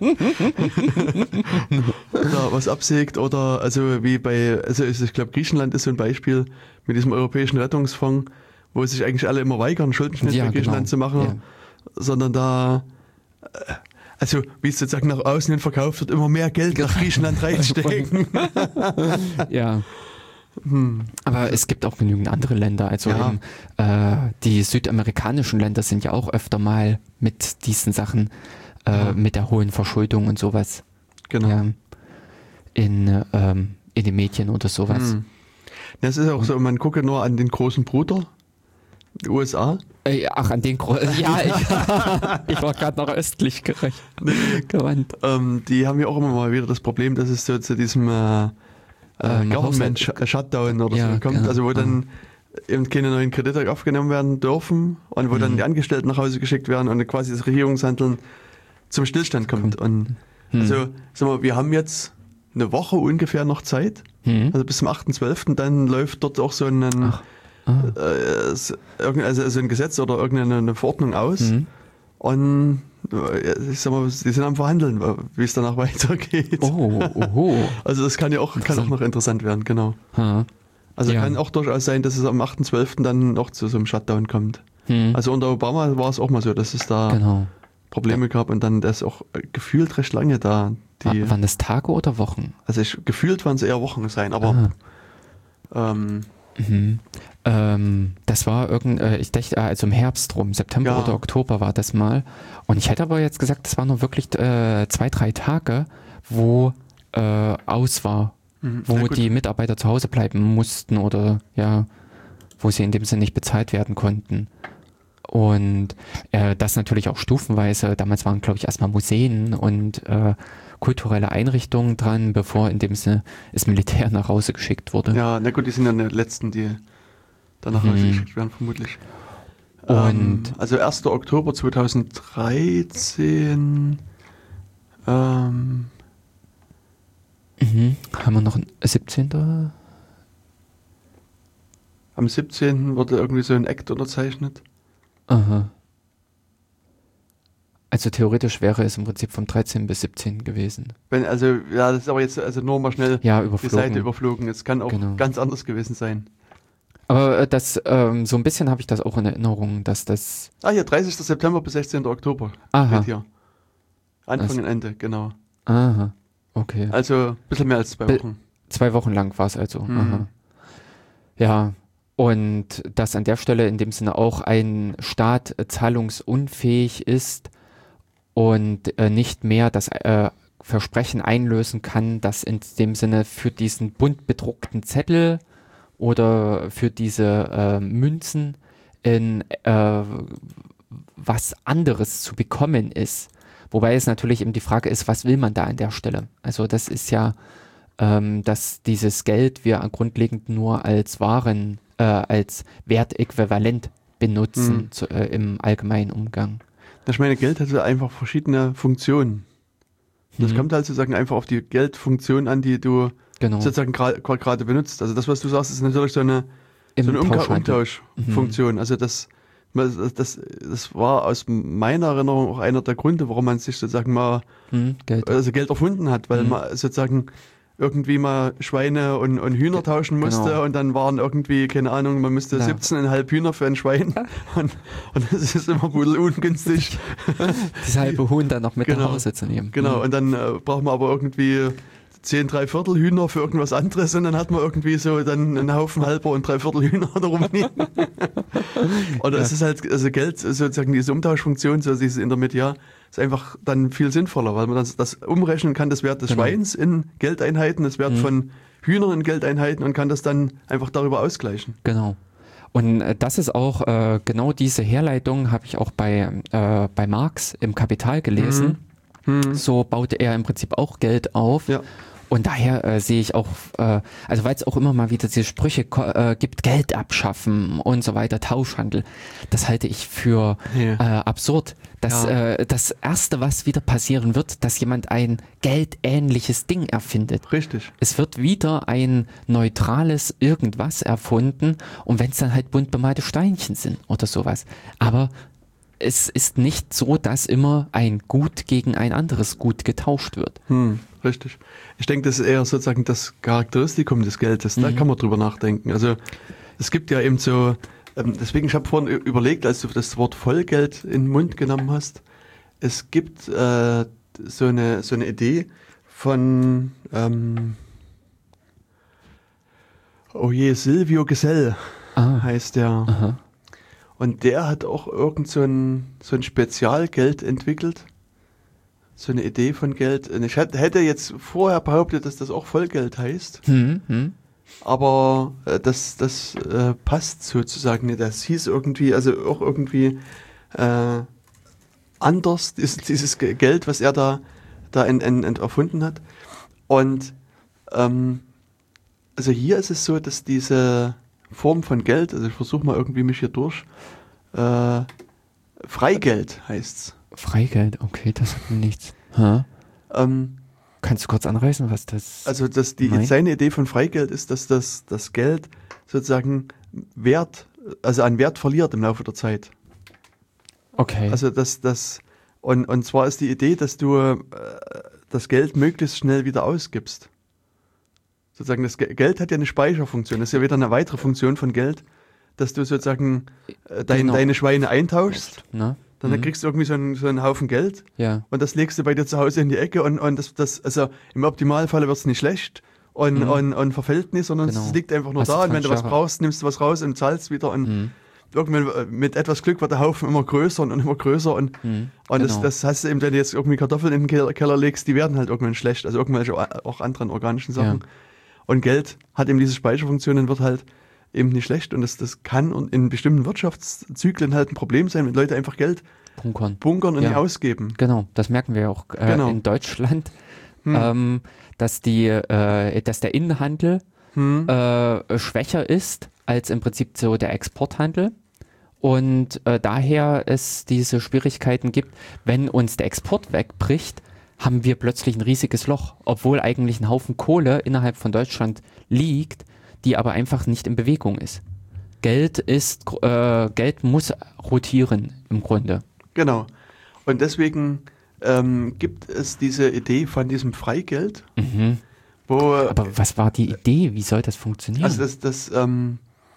oder was absägt. Oder also wie bei, also ich glaube Griechenland ist so ein Beispiel mit diesem europäischen Rettungsfonds, wo sich eigentlich alle immer weigern, Schuldenschnitt Ja, bei Griechenland genau. zu machen, Ja. sondern da, äh, also wie es sozusagen nach außen hin verkauft wird, immer mehr Geld nach Griechenland reinstecken. Ja. Aber es gibt auch genügend andere Länder. Also Ja. eben, äh, die südamerikanischen Länder sind ja auch öfter mal mit diesen Sachen, äh, Ja. mit der hohen Verschuldung und sowas. Genau. Ja, in, ähm, in den Medien oder sowas. Hm. Ja, es ist auch so, man gucke nur an den großen Bruder, die U S A. Äh, ach, an den Gro Ja, ich, ich war gerade noch östlich gerecht. gewandt. Ähm, die haben ja auch immer mal wieder das Problem, dass es so zu diesem äh, äh, Ähm, Government Haushalt- Sh- Shutdown oder Ja, so kommt, genau. also wo dann eben keine neuen Kredite aufgenommen werden dürfen und wo dann Mhm. die Angestellten nach Hause geschickt werden und quasi das Regierungshandeln zum Stillstand kommt. Und Hm. also, sag mal, wir haben jetzt eine Woche ungefähr noch Zeit, Hm. also bis zum achten zwölften dann läuft dort auch so ein, Ach. Ah. äh, so- irgendein- also so ein Gesetz oder irgendeine eine Verordnung aus. Hm. Und äh, ich sag mal, die sind am Verhandeln, wie es danach weitergeht. Oh, oho. Also das kann ja auch, kann auch noch interessant werden, genau. Ha. Also Ja. kann auch durchaus sein, dass es am achten zwölften dann noch zu so einem Shutdown kommt. Hm. Also unter Obama war es auch mal so, dass es da Genau. Probleme gab und dann das auch äh, gefühlt recht lange da. Die, Wa- Waren das Tage oder Wochen? also ich, gefühlt waren es eher Wochen sein, aber ähm, Mhm. Ähm, das war irgend, äh, ich dachte, äh, also im Herbst rum, September Ja. oder Oktober war das mal. Und ich hätte aber jetzt gesagt, das waren nur wirklich äh, zwei, drei Tage, wo äh, aus war, Mhm. wo Na gut. die Mitarbeiter zu Hause bleiben mussten oder ja, wo sie in dem Sinne nicht bezahlt werden konnten. Und äh, das natürlich auch stufenweise. Damals waren, glaube ich, erstmal Museen und äh, kulturelle Einrichtungen dran, bevor in dem Sinne das Militär nach Hause geschickt wurde. ja, na gut, die sind dann die letzten, die danach Mhm. rausgeschickt werden, vermutlich. Und- ähm, also erster Oktober zweitausenddreizehn ähm, Mhm. Haben wir noch ein siebzehnten? am siebzehnten wurde irgendwie so ein Act unterzeichnet. Aha. Also theoretisch wäre es im Prinzip vom dreizehnten bis siebzehnten gewesen. Wenn, also, ja, das ist aber jetzt also nur mal schnell Ja, die überflogen. Seite überflogen. Es kann auch Genau. ganz anders gewesen sein. Aber äh, das, ähm, so ein bisschen habe ich das auch in Erinnerung, dass das... Ah, hier, dreißigster September bis sechzehnter Oktober. Aha. Steht hier. Anfang Das- und Ende, genau. Aha, okay. Also ein bisschen mehr als zwei Be- Wochen. Zwei Wochen lang war es also. Mhm. Aha. Ja, und dass an der Stelle in dem Sinne auch ein Staat äh, zahlungsunfähig ist und äh, nicht mehr das äh, Versprechen einlösen kann, dass in dem Sinne für diesen bunt bedruckten Zettel oder für diese äh, Münzen in äh, was anderes zu bekommen ist. Wobei es natürlich eben die Frage ist, was will man da an der Stelle? Also das ist ja, ähm, dass dieses Geld wir grundlegend nur als Waren, äh, als Wertäquivalent benutzen Mhm. zu, äh, im allgemeinen Umgang. Ich meine, Geld hat ja einfach verschiedene Funktionen. Das Mhm. kommt halt sozusagen einfach auf die Geldfunktion an, die du Genau. sozusagen gerade gerade benutzt. Also das, was du sagst, ist natürlich so eine, Im so eine Umka- Tauschhandel. Umtauschfunktion. Also das, das, das, das war aus meiner Erinnerung auch einer der Gründe, warum man sich sozusagen mal Mhm, Geld. also Geld erfunden hat, weil Mhm. man sozusagen irgendwie mal Schweine und, und Hühner tauschen musste Genau. und dann waren irgendwie, keine Ahnung, man müsste Ja. siebzehn Komma fünf Hühner für ein Schwein und, und das ist immer wohl ungünstig. Das halbe Huhn dann noch mit Genau. nach Hause zu nehmen. Genau, Mhm. und dann äh, braucht man aber irgendwie zehn Dreiviertel Hühner für irgendwas anderes und dann hat man irgendwie so dann einen Haufen halber und Dreiviertel Hühner da rumliegen. Oder es ist halt, also Geld, sozusagen diese Umtauschfunktion, so dieses Intermediar, ist einfach dann viel sinnvoller, weil man das, das umrechnen kann, das Wert des Genau. Schweins in Geldeinheiten, das Wert Mhm. von Hühnern in Geldeinheiten und kann das dann einfach darüber ausgleichen. Genau. Und äh, das ist auch, äh, genau diese Herleitung habe ich auch bei, äh, bei Marx im Kapital gelesen. Mhm. So baute er im Prinzip auch Geld auf. Ja. Und daher äh, sehe ich auch, äh, also weil es auch immer mal wieder diese Sprüche ko- äh, gibt, Geld abschaffen und so weiter, Tauschhandel, das halte ich für Ja. äh, absurd. Das, Ja. äh, das Erste, was wieder passieren wird, dass jemand ein geldähnliches Ding erfindet. Richtig. Es wird wieder ein neutrales irgendwas erfunden und wenn es dann halt bunt bemalte Steinchen sind oder sowas. Aber es ist nicht so, dass immer ein Gut gegen ein anderes Gut getauscht wird. Hm, richtig. Ich denke, das ist eher sozusagen das Charakteristikum des Geldes. Da Mhm. kann man drüber nachdenken. Also es gibt ja eben so, ähm, deswegen, ich habe vorhin ü- überlegt, als du das Wort Vollgeld in den Mund genommen hast, es gibt äh, so, eine, so eine Idee von, ähm, oh je, Silvio Gesell Ah, heißt der. aha. Und der hat auch irgend so ein, so ein Spezialgeld entwickelt. So eine Idee von Geld. Und ich hätte hätte jetzt vorher behauptet, dass das auch Vollgeld heißt. Hm, hm. Aber äh, das, das äh, passt sozusagen nicht. Das hieß irgendwie, also auch irgendwie äh, anders, dieses, dieses Ge- Geld, was er da, da ent, ent, ent erfunden hat. Und ähm, also hier ist es so, dass diese Form von Geld, also ich versuche mal irgendwie mich hier durch, äh, Freigeld heißt's. Freigeld, okay, das hat mir nichts. Ha? Ähm, Kannst du kurz anreißen, was das also dass die, meint? seine Idee von Freigeld ist, dass das, das Geld sozusagen Wert, also an Wert verliert im Laufe der Zeit. Okay. Also dass das und, und zwar ist die Idee, dass du äh, das Geld möglichst schnell wieder ausgibst. Sozusagen das Ge- Geld hat ja eine Speicherfunktion. Das ist ja wieder eine weitere Funktion von Geld, dass du sozusagen äh, dein, Genau. deine Schweine eintauschst. Na? Dann Mhm. kriegst du irgendwie so einen, so einen Haufen Geld Ja. und das legst du bei dir zu Hause in die Ecke und, und das, das, also im Optimalfall wird es nicht schlecht und, Mhm. und, und verfällt nicht, sondern Genau. es liegt einfach nur Hast du da und wenn du was zwanzig Jahre. brauchst, nimmst du was raus und zahlst wieder und Mhm. irgendwann äh, mit etwas Glück wird der Haufen immer größer und immer größer und, Mhm. und das, Genau. das hast du eben, wenn du jetzt irgendwie Kartoffeln in den Keller, Keller legst, die werden halt irgendwann schlecht, also irgendwelche o- auch anderen organischen Sachen. Ja. Und Geld hat eben diese Speicherfunktion und wird halt eben nicht schlecht und das, das kann und in bestimmten Wirtschaftszyklen halt ein Problem sein, wenn Leute einfach Geld Bunkern. bunkern und Ja. nicht ausgeben. Genau, das merken wir auch äh, Genau. in Deutschland, Hm. ähm, dass die, äh, dass der Innenhandel Hm. äh, schwächer ist als im Prinzip so der Exporthandel und äh, daher es diese Schwierigkeiten gibt, wenn uns der Export wegbricht, haben wir plötzlich ein riesiges Loch, obwohl eigentlich ein Haufen Kohle innerhalb von Deutschland liegt, die aber einfach nicht in Bewegung ist. Geld ist, äh, Geld muss rotieren im Grunde. Genau. Und deswegen ähm, gibt es diese Idee von diesem Freigeld, Mhm. wo Aber was war die Idee? Wie soll das funktionieren? also das, das ähm,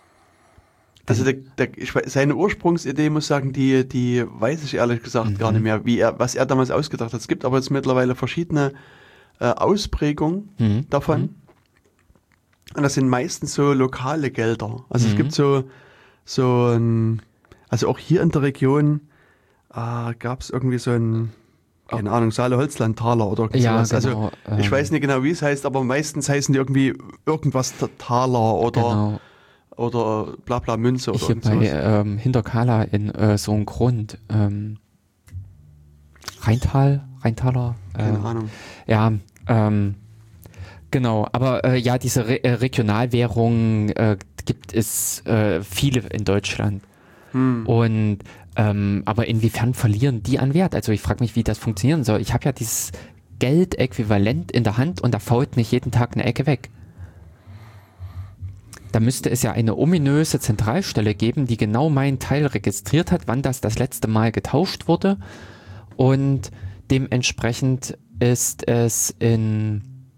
also der, der, ich weiß, seine Ursprungsidee, muss sagen, die, die weiß ich ehrlich gesagt Mhm. gar nicht mehr, wie er, was er damals ausgedacht hat. Es gibt aber jetzt mittlerweile verschiedene äh, Ausprägungen Mhm. davon. Mhm. Und das sind meistens so lokale Gelder. Also es Mhm. gibt so, so ein, also auch hier in der Region äh, gab es irgendwie so ein, keine Ahnung, Saale-Holzland-Taler oder irgendwas. Ja, Also genau, ich ähm, weiß nicht genau, wie es heißt, aber meistens heißen die irgendwie irgendwas Taler oder, Genau. oder bla bla Münze oder Hier irgend bei sowas. ähm, Hinterkala in äh, so einem Grund. Ähm, Rheintal, Rheintaler. Keine äh, Ahnung. Ja, ähm, genau. Aber äh, ja, diese Re äh, Regionalwährungen äh, gibt es äh, viele in Deutschland. Hm. Und ähm, aber inwiefern verlieren die an Wert? Also ich frage mich, wie das funktionieren soll. Ich habe ja dieses Geldäquivalent in der Hand und da fault nicht jeden Tag eine Ecke weg. Da müsste es ja eine ominöse Zentralstelle geben, die genau meinen Teil registriert hat, wann das das letzte Mal getauscht wurde. Und dementsprechend ist es in,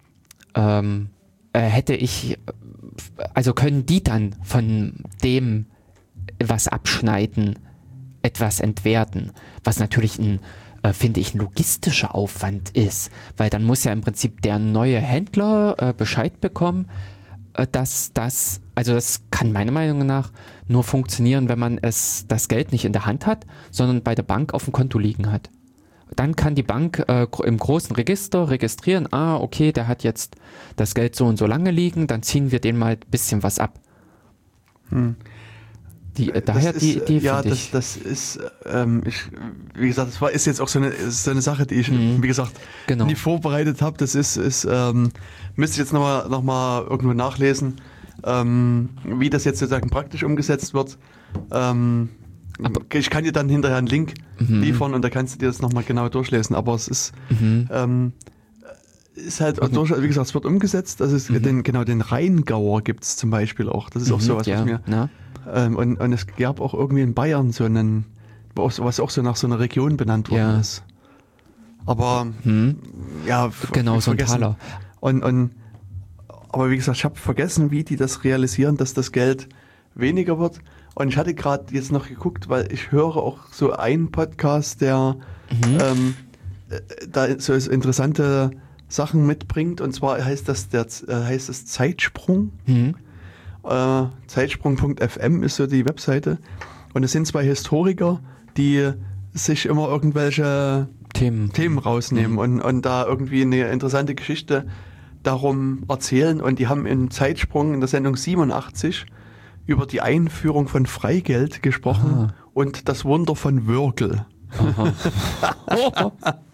ähm, äh, hätte ich, also können die dann von dem was abschneiden, etwas entwerten, was natürlich ein, äh, finde ich, ein logistischer Aufwand ist, weil dann muss ja im Prinzip der neue Händler äh, Bescheid bekommen, äh, dass das, also das kann meiner Meinung nach nur funktionieren, wenn man es, das Geld nicht in der Hand hat, sondern bei der Bank auf dem Konto liegen hat. Dann kann die Bank äh, im großen Register registrieren, ah, okay, der hat jetzt das Geld so und so lange liegen, dann ziehen wir den mal ein bisschen was ab. Hm. Die, äh, daher Das die ist, Idee ja, finde das, ich. das ist, ähm, ich, wie gesagt, das war, ist jetzt auch so eine, ist so eine Sache, die ich, Mhm. wie gesagt, Genau. nie vorbereitet habe. Das ist, ist ähm, müsste ich jetzt nochmal noch mal irgendwo nachlesen, ähm, wie das jetzt sozusagen praktisch umgesetzt wird. Ähm, Aber- ich kann dir dann hinterher einen Link Mhm. liefern und da kannst du dir das nochmal genau durchlesen. Aber es ist, Mhm. ähm, ist halt, Okay. durch, wie gesagt, es wird umgesetzt. Also es, Mhm. den, genau, den Rheingauer gibt es zum Beispiel auch. Das ist auch Mhm, sowas, ja, was mir na? ähm, und, und es gab auch irgendwie in Bayern so einen, was was auch so nach so einer Region benannt worden Ja. ist. Aber Hm? ja, f- Genau, hab so ein vergessen. Taler. Und, und aber wie gesagt, ich habe vergessen, wie die das realisieren, dass das Geld weniger wird. Und ich hatte gerade jetzt noch geguckt, weil ich höre auch so einen Podcast, der Mhm. ähm, äh, da so interessante Sachen mitbringt. Und zwar heißt das der äh, heißt das Zeitsprung. Hm? Äh, Zeitsprung Punkt f m ist so die Webseite. Und es sind zwei Historiker, die sich immer irgendwelche Themen. Themen rausnehmen Mhm. und, und da irgendwie eine interessante Geschichte darum erzählen. Und die haben im Zeitsprung in der Sendung siebenundachtzig über die Einführung von Freigeld gesprochen Aha. und das Wunder von Würgel. Oh,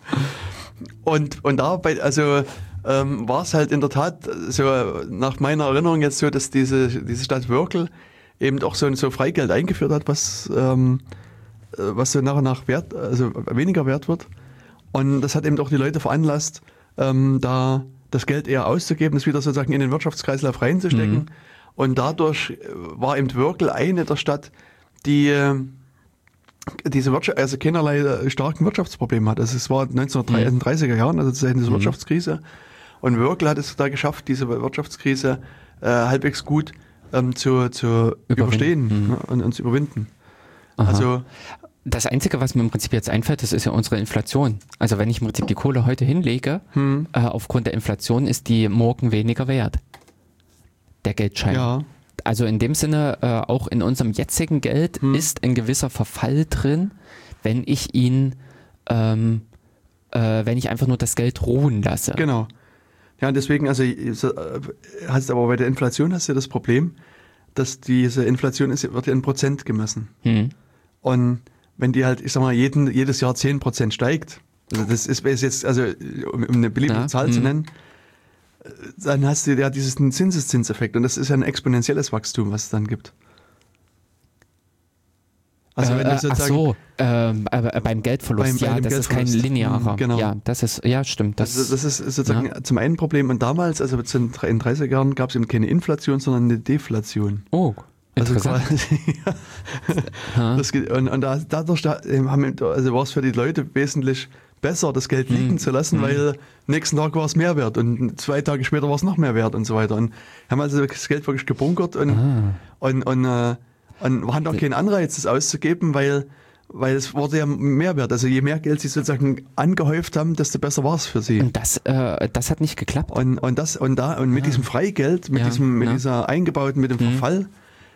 Und, und dabei, also ähm, war es halt in der Tat so, nach meiner Erinnerung jetzt so, dass diese, diese Stadt Würgel eben auch so, so Freigeld eingeführt hat, was, ähm, äh, was so nach und nach wert, also weniger wert wird. Und das hat eben auch die Leute veranlasst, ähm, da das Geld eher auszugeben, es wieder sozusagen in den Wirtschaftskreislauf reinzustecken. Mhm. Und dadurch äh, war eben Würgel eine der Stadt, die äh, diese Wirtschaft, also keinerlei äh, starken Wirtschaftsprobleme hat. Also es war neunzehnhundertdreißiger Jahren, also zu Zeiten dieser Mhm. Wirtschaftskrise. Und Würgel hat es da geschafft, diese Wirtschaftskrise äh, halbwegs gut ähm, zu, zu Überwinden. überstehen Mhm. ne, und, und zu überwinden. Aha. Also Das Einzige, was mir im Prinzip jetzt einfällt, das ist ja unsere Inflation. Also wenn ich im Prinzip die Kohle heute hinlege, hm, äh, aufgrund der Inflation ist die morgen weniger wert. Der Geldschein. ja, Also in dem Sinne, äh, auch in unserem jetzigen Geld Hm. ist ein gewisser Verfall drin, wenn ich ihn, ähm, äh, wenn ich einfach nur das Geld ruhen lasse. genau. Ja, deswegen, also äh, hast aber bei der Inflation hast du ja das Problem, dass diese Inflation ist, wird ja in Prozent gemessen. Hm. Und wenn die halt, ich sag mal, jeden, jedes Jahr zehn Prozent steigt, also das ist ist jetzt, also um, um eine beliebige Ja, Zahl zu mhm. nennen, äh, dann hast du ja diesen Zinseszinseffekt und das ist ja ein exponentielles Wachstum, was es dann gibt. Also wenn äh, du ach sozusagen, so, ähm, aber beim Geldverlust, Beim- bei ja, dem das ist kein Geldverlust. linearer. Mhm, genau. Ja, das ist, ja, stimmt. Das, das, das ist sozusagen zum einen Problem und damals, also zu den in den dreißiger Jahren gab es eben keine Inflation, sondern eine Deflation. oh, Also interessant. quasi, Ha? das geht, und, und da, dadurch da, ähm, haben, also war es für die Leute wesentlich besser, das Geld liegen Mhm. zu lassen, Mhm. weil nächsten Tag war es mehr wert und zwei Tage später war es noch mehr wert und so weiter. Und haben also das Geld wirklich gebunkert und, Ah. und, und, äh, und hatten auch keinen Anreiz, das auszugeben, weil, weil es wurde ja mehr wert. Also je mehr Geld sie sozusagen angehäuft haben, desto besser war es für sie. Und das, äh, das hat nicht geklappt. Und, und das und da und mit Ah. diesem Freigeld, mit Ja, diesem mit ja. dieser eingebauten, mit dem Mhm. Verfall,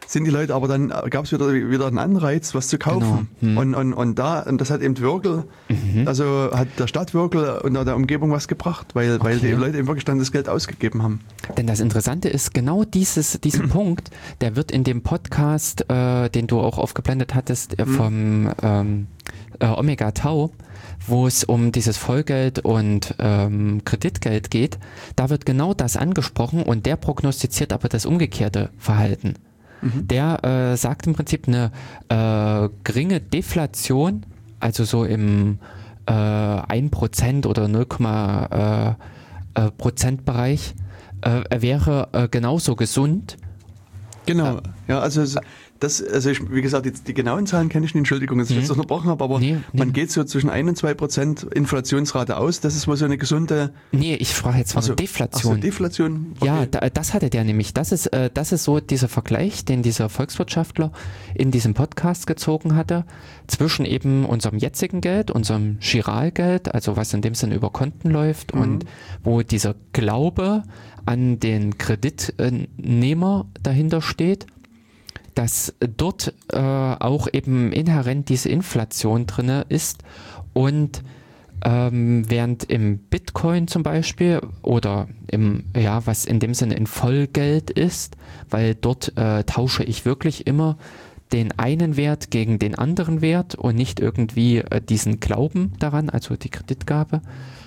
sind die Leute, aber dann gab es wieder, wieder einen Anreiz, was zu kaufen. Genau. Hm. Und, und, und da, und das hat eben Würgl, Mhm. also hat der Stadt Würgl und der Umgebung was gebracht, weil, weil die Okay. Leute eben wirklich dann das Geld ausgegeben haben. Denn das Interessante ist, genau dieses, diesen Punkt, der wird in dem Podcast, äh, den du auch aufgeblendet hattest, äh, vom ähm, äh, Omega Tau, wo es um dieses Vollgeld und ähm, Kreditgeld geht, da wird genau das angesprochen und der prognostiziert aber das umgekehrte Verhalten. Der äh, sagt im Prinzip eine äh, geringe Deflation, also so im äh, ein Prozent oder null Komma äh, äh, Prozent Bereich, äh, wäre äh, genauso gesund. Genau, ja, also es- das, also ich, wie gesagt, die, die genauen Zahlen kenne ich nicht, Entschuldigung, dass ich Mhm. jetzt unterbrochen habe, aber Nee, nee. man geht so zwischen ein und zwei Prozent Inflationsrate aus, das ist wohl so eine gesunde Nee, ich sprach jetzt von Ach so, Deflation. ach so, Deflation. Okay. Ja, da, das hatte der nämlich. Das ist, äh, das ist so dieser Vergleich, den dieser Volkswirtschaftler in diesem Podcast gezogen hatte, zwischen eben unserem jetzigen Geld, unserem Giralgeld, also was in dem Sinne über Konten läuft Mhm. und wo dieser Glaube an den Kreditnehmer dahinter steht, dass dort äh, auch eben inhärent diese Inflation drinne ist und ähm, während im Bitcoin zum Beispiel oder im, ja, was in dem Sinne in Vollgeld ist, weil dort äh, tausche ich wirklich immer den einen Wert gegen den anderen Wert und nicht irgendwie äh, diesen Glauben daran, also die Kreditgabe.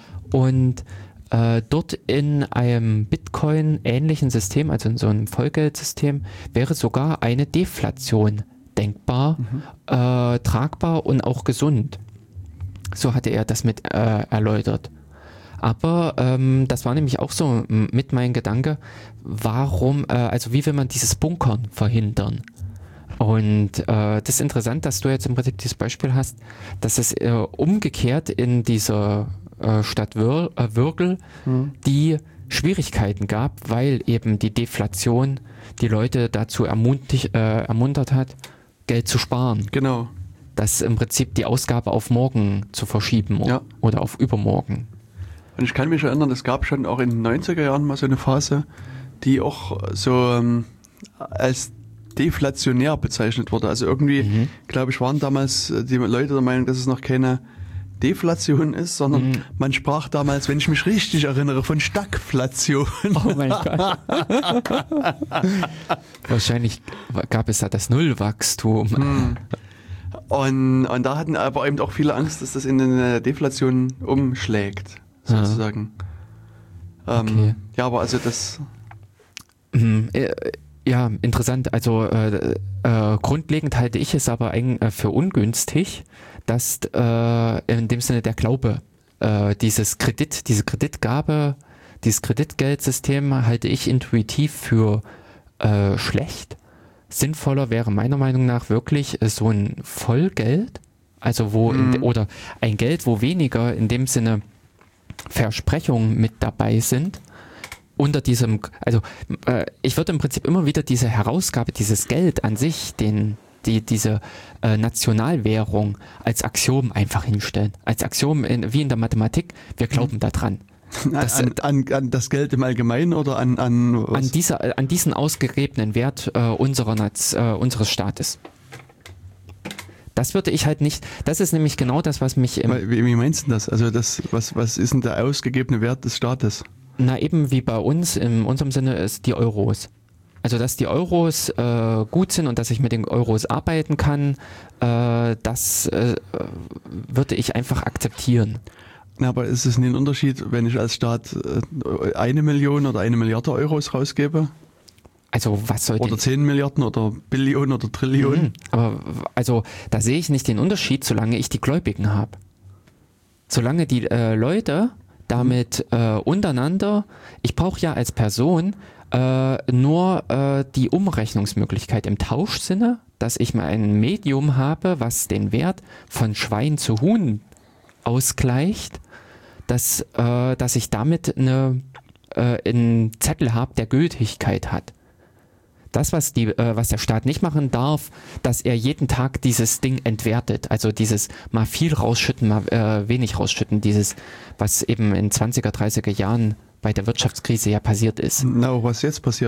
Und äh, dort in einem Bitcoin-ähnlichen System, also in so einem Vollgeldsystem, wäre sogar eine Deflation denkbar, äh, tragbar und auch gesund. So hatte er das mit äh, erläutert. Aber ähm, das war nämlich auch so m- mit mein Gedanke, warum, äh, also wie will man dieses Bunkern verhindern? Und äh, das ist interessant, dass du jetzt im Prinzip dieses Beispiel hast, dass es äh, umgekehrt in dieser äh, Stadt Wür äh, Würgl die Schwierigkeiten gab, weil eben die Deflation die Leute dazu ermuntert, äh, ermuntert hat, Geld zu sparen. Genau. Das im Prinzip die Ausgabe auf morgen zu verschieben Ja. oder auf übermorgen. Und ich kann mich erinnern, es gab schon auch in den neunziger Jahren mal so eine Phase, die auch so ähm, als deflationär bezeichnet wurde. Also irgendwie, Mhm. glaube ich, waren damals äh, die Leute der Meinung, dass es noch keine Deflation ist, sondern Mhm. man sprach damals, wenn ich mich richtig erinnere, von Stagflation. Oh mein Gott. Wahrscheinlich gab es da das Nullwachstum. Hm. Und, und da hatten aber eben auch viele Angst, dass das in eine Deflation umschlägt, Ja. sozusagen. Ähm, Okay. Ja, aber also das, Mhm, äh, Ja, interessant. Also äh, äh, grundlegend halte ich es aber ein, äh, für ungünstig, dass äh, in dem Sinne der Glaube, äh, dieses Kredit, diese Kreditgabe, dieses Kreditgeldsystem halte ich intuitiv für äh, schlecht. Sinnvoller wäre meiner Meinung nach wirklich äh, so ein Vollgeld, also wo in, Mhm. oder ein Geld, wo weniger in dem Sinne Versprechungen mit dabei sind. Unter diesem, also äh, ich würde im Prinzip immer wieder diese Herausgabe, dieses Geld an sich, den, die, diese äh, Nationalwährung als Axiom einfach hinstellen. Als Axiom in, wie in der Mathematik, wir glauben daran. Das, an, an, an das Geld im Allgemeinen oder an, an, was? an, dieser, äh, an diesen ausgegebenen Wert äh, unserer Naz, äh, unseres Staates. Das würde ich halt nicht, das ist nämlich genau das, was mich im, Wie, wie meinst du das? Also das, was, was ist denn der ausgegebene Wert des Staates? na eben wie bei uns, in unserem Sinne ist die Euros. Also dass die Euros äh, gut sind und dass ich mit den Euros arbeiten kann, äh, das äh, würde ich einfach akzeptieren. Na, aber ist es nicht ein Unterschied, wenn ich als Staat äh, eine Million oder eine Milliarde Euros rausgebe? Also was soll Oder denn, zehn Milliarden oder Billionen oder Trillionen? Mhm. Aber w- also da sehe ich nicht den Unterschied, solange ich die Gläubigen habe. Solange die äh, Leute damit äh, untereinander, ich brauche ja als Person äh, nur äh, die Umrechnungsmöglichkeit im Tauschsinne, dass ich mal ein Medium habe, was den Wert von Schwein zu Huhn ausgleicht, dass, äh, dass ich damit eine, äh, einen Zettel habe, der Gültigkeit hat. Das, was, die, äh, was der Staat nicht machen darf, dass er jeden Tag dieses Ding entwertet. Also dieses mal viel rausschütten, mal äh, wenig rausschütten. Dieses, was eben in zwanziger, dreißiger Jahren bei der Wirtschaftskrise ja passiert ist. Na, was jetzt passiert?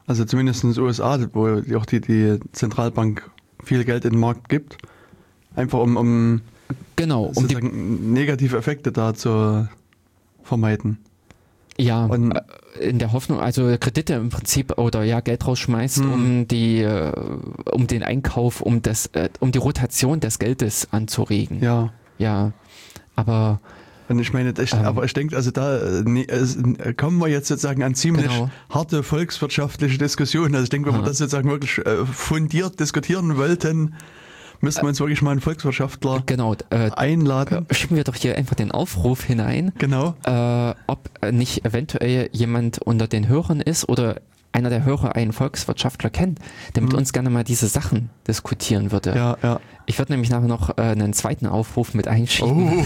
Also zumindest in den U S A, wo auch die, die Zentralbank viel Geld in den Markt gibt. Einfach um, um, Genau, um die, negative Effekte da zu vermeiden. ja, Und- äh, in der Hoffnung, also Kredite im Prinzip oder ja Geld rausschmeißt, Hm. um die, äh, um den Einkauf, um das, äh, um die Rotation des Geldes anzuregen. Ja. Ja, aber Und ich meine, ich, Ähm. aber ich denke, also da äh, nee, es, äh, kommen wir jetzt sozusagen an ziemlich Genau. harte volkswirtschaftliche Diskussionen. Also ich denke, wenn Aha. wir das sozusagen wirklich äh, fundiert diskutieren wollten, müssten wir uns wirklich mal einen Volkswirtschaftler genau, äh, einladen. schieben wir doch hier einfach den Aufruf hinein, Genau. äh, ob nicht eventuell jemand unter den Hörern ist oder einer der Hörer einen Volkswirtschaftler kennt, der mit Mhm. uns gerne mal diese Sachen diskutieren würde. Ja, ja. Ich würde nämlich nachher noch äh, einen zweiten Aufruf mit einschieben.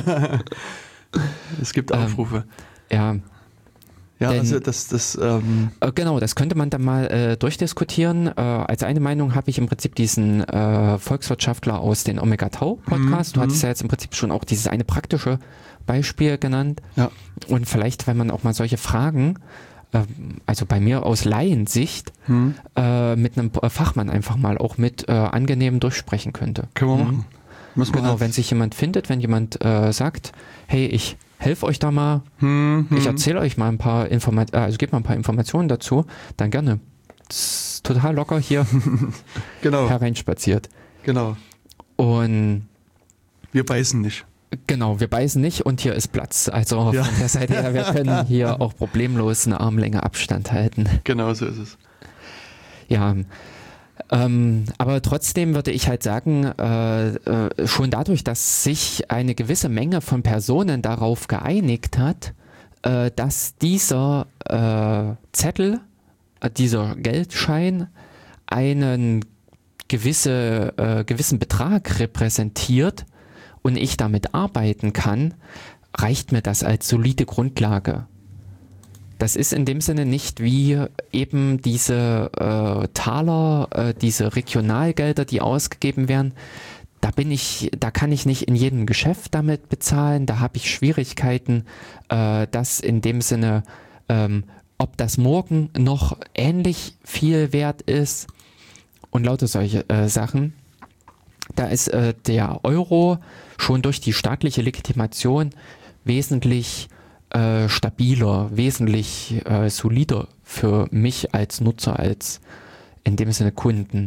Oh. Es gibt Aufrufe. Ja, Ja, Denn- also das, das ähm, äh, genau, das könnte man dann mal äh, durchdiskutieren. Äh, als eine Meinung habe ich im Prinzip diesen äh, Volkswirtschaftler aus den Omega Tau Podcast. Mhm, Du hattest mhm. ja jetzt im Prinzip schon auch dieses eine praktische Beispiel genannt. ja. Und vielleicht, wenn man auch mal solche Fragen, ähm, also bei mir aus Laiensicht, Hm. äh, mit einem äh, Fachmann einfach mal auch mit äh, angenehm durchsprechen könnte. Können wir Mhm. machen. Müssen wir Genau, das- wenn sich jemand findet, wenn jemand äh, sagt, hey, ich helfe euch da mal, Hm, hm. ich erzähle euch mal ein paar Informationen, also gebe mal ein paar Informationen dazu, dann gerne. Das ist total locker hier Genau, hereinspaziert. genau. Und Wir beißen nicht. genau, wir beißen nicht und hier ist Platz. Also Ja. von der Seite her, wir können hier auch problemlos eine Armlänge Abstand halten. Genau so ist es. Ja, ähm, aber trotzdem würde ich halt sagen, äh, äh, schon dadurch, dass sich eine gewisse Menge von Personen darauf geeinigt hat, äh, dass dieser äh, Zettel, äh, dieser Geldschein einen gewisse, äh, gewissen Betrag repräsentiert und ich damit arbeiten kann, reicht mir das als solide Grundlage. Das ist in dem Sinne nicht wie eben diese äh, Taler, äh, diese Regionalgelder, die ausgegeben werden. Da bin ich, da kann ich nicht in jedem Geschäft damit bezahlen. Da habe ich Schwierigkeiten, äh, das in dem Sinne, ähm, ob das morgen noch ähnlich viel wert ist und lauter solche äh, Sachen. Da ist äh, der Euro schon durch die staatliche Legitimation wesentlich äh, stabiler, wesentlich äh, solider für mich als Nutzer, als in dem Sinne Kunden.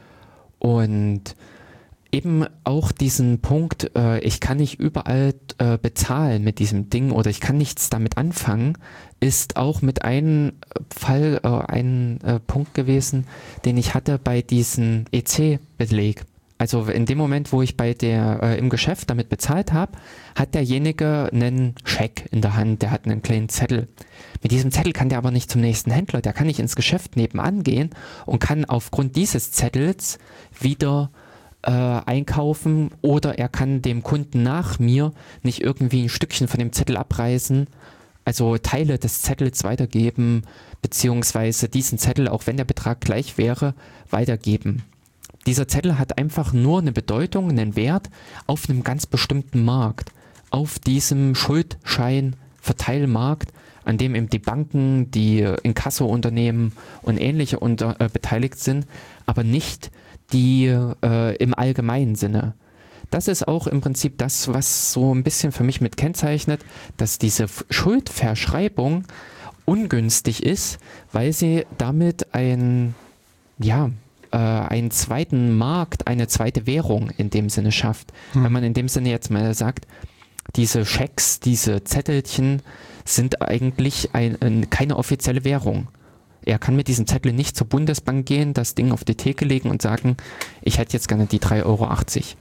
Und eben auch diesen Punkt, äh, ich kann nicht überall äh, bezahlen mit diesem Ding oder ich kann nichts damit anfangen, ist auch mit einem Fall äh, ein äh, Punkt gewesen, den ich hatte bei diesem E C-Beleg. Also in dem Moment, wo ich bei der äh, im Geschäft damit bezahlt habe, hat derjenige einen Scheck in der Hand, der hat einen kleinen Zettel. Mit diesem Zettel kann der aber nicht zum nächsten Händler, der kann nicht ins Geschäft nebenan gehen und kann aufgrund dieses Zettels wieder äh, einkaufen oder er kann dem Kunden nach mir nicht irgendwie ein Stückchen von dem Zettel abreißen, also Teile des Zettels weitergeben, beziehungsweise diesen Zettel, auch wenn der Betrag gleich wäre, weitergeben. Dieser Zettel hat einfach nur eine Bedeutung, einen Wert auf einem ganz bestimmten Markt, auf diesem Schuldschein-Verteilmarkt, an dem eben die Banken, die Inkasso-Unternehmen und ähnliche unter, äh, beteiligt sind, aber nicht die äh, im allgemeinen Sinne. Das ist auch im Prinzip das, was so ein bisschen für mich mit kennzeichnet, dass diese F- Schuldverschreibung ungünstig ist, weil sie damit ein, ja, äh, einen zweiten Markt, eine zweite Währung in dem Sinne schafft. Hm. Wenn man in dem Sinne jetzt mal sagt, diese Schecks, diese Zettelchen sind eigentlich ein, ein, keine offizielle Währung. Er kann mit diesem Zettel nicht zur Bundesbank gehen, das Ding auf die Theke legen und sagen, ich hätte jetzt gerne die drei Euro achtzig.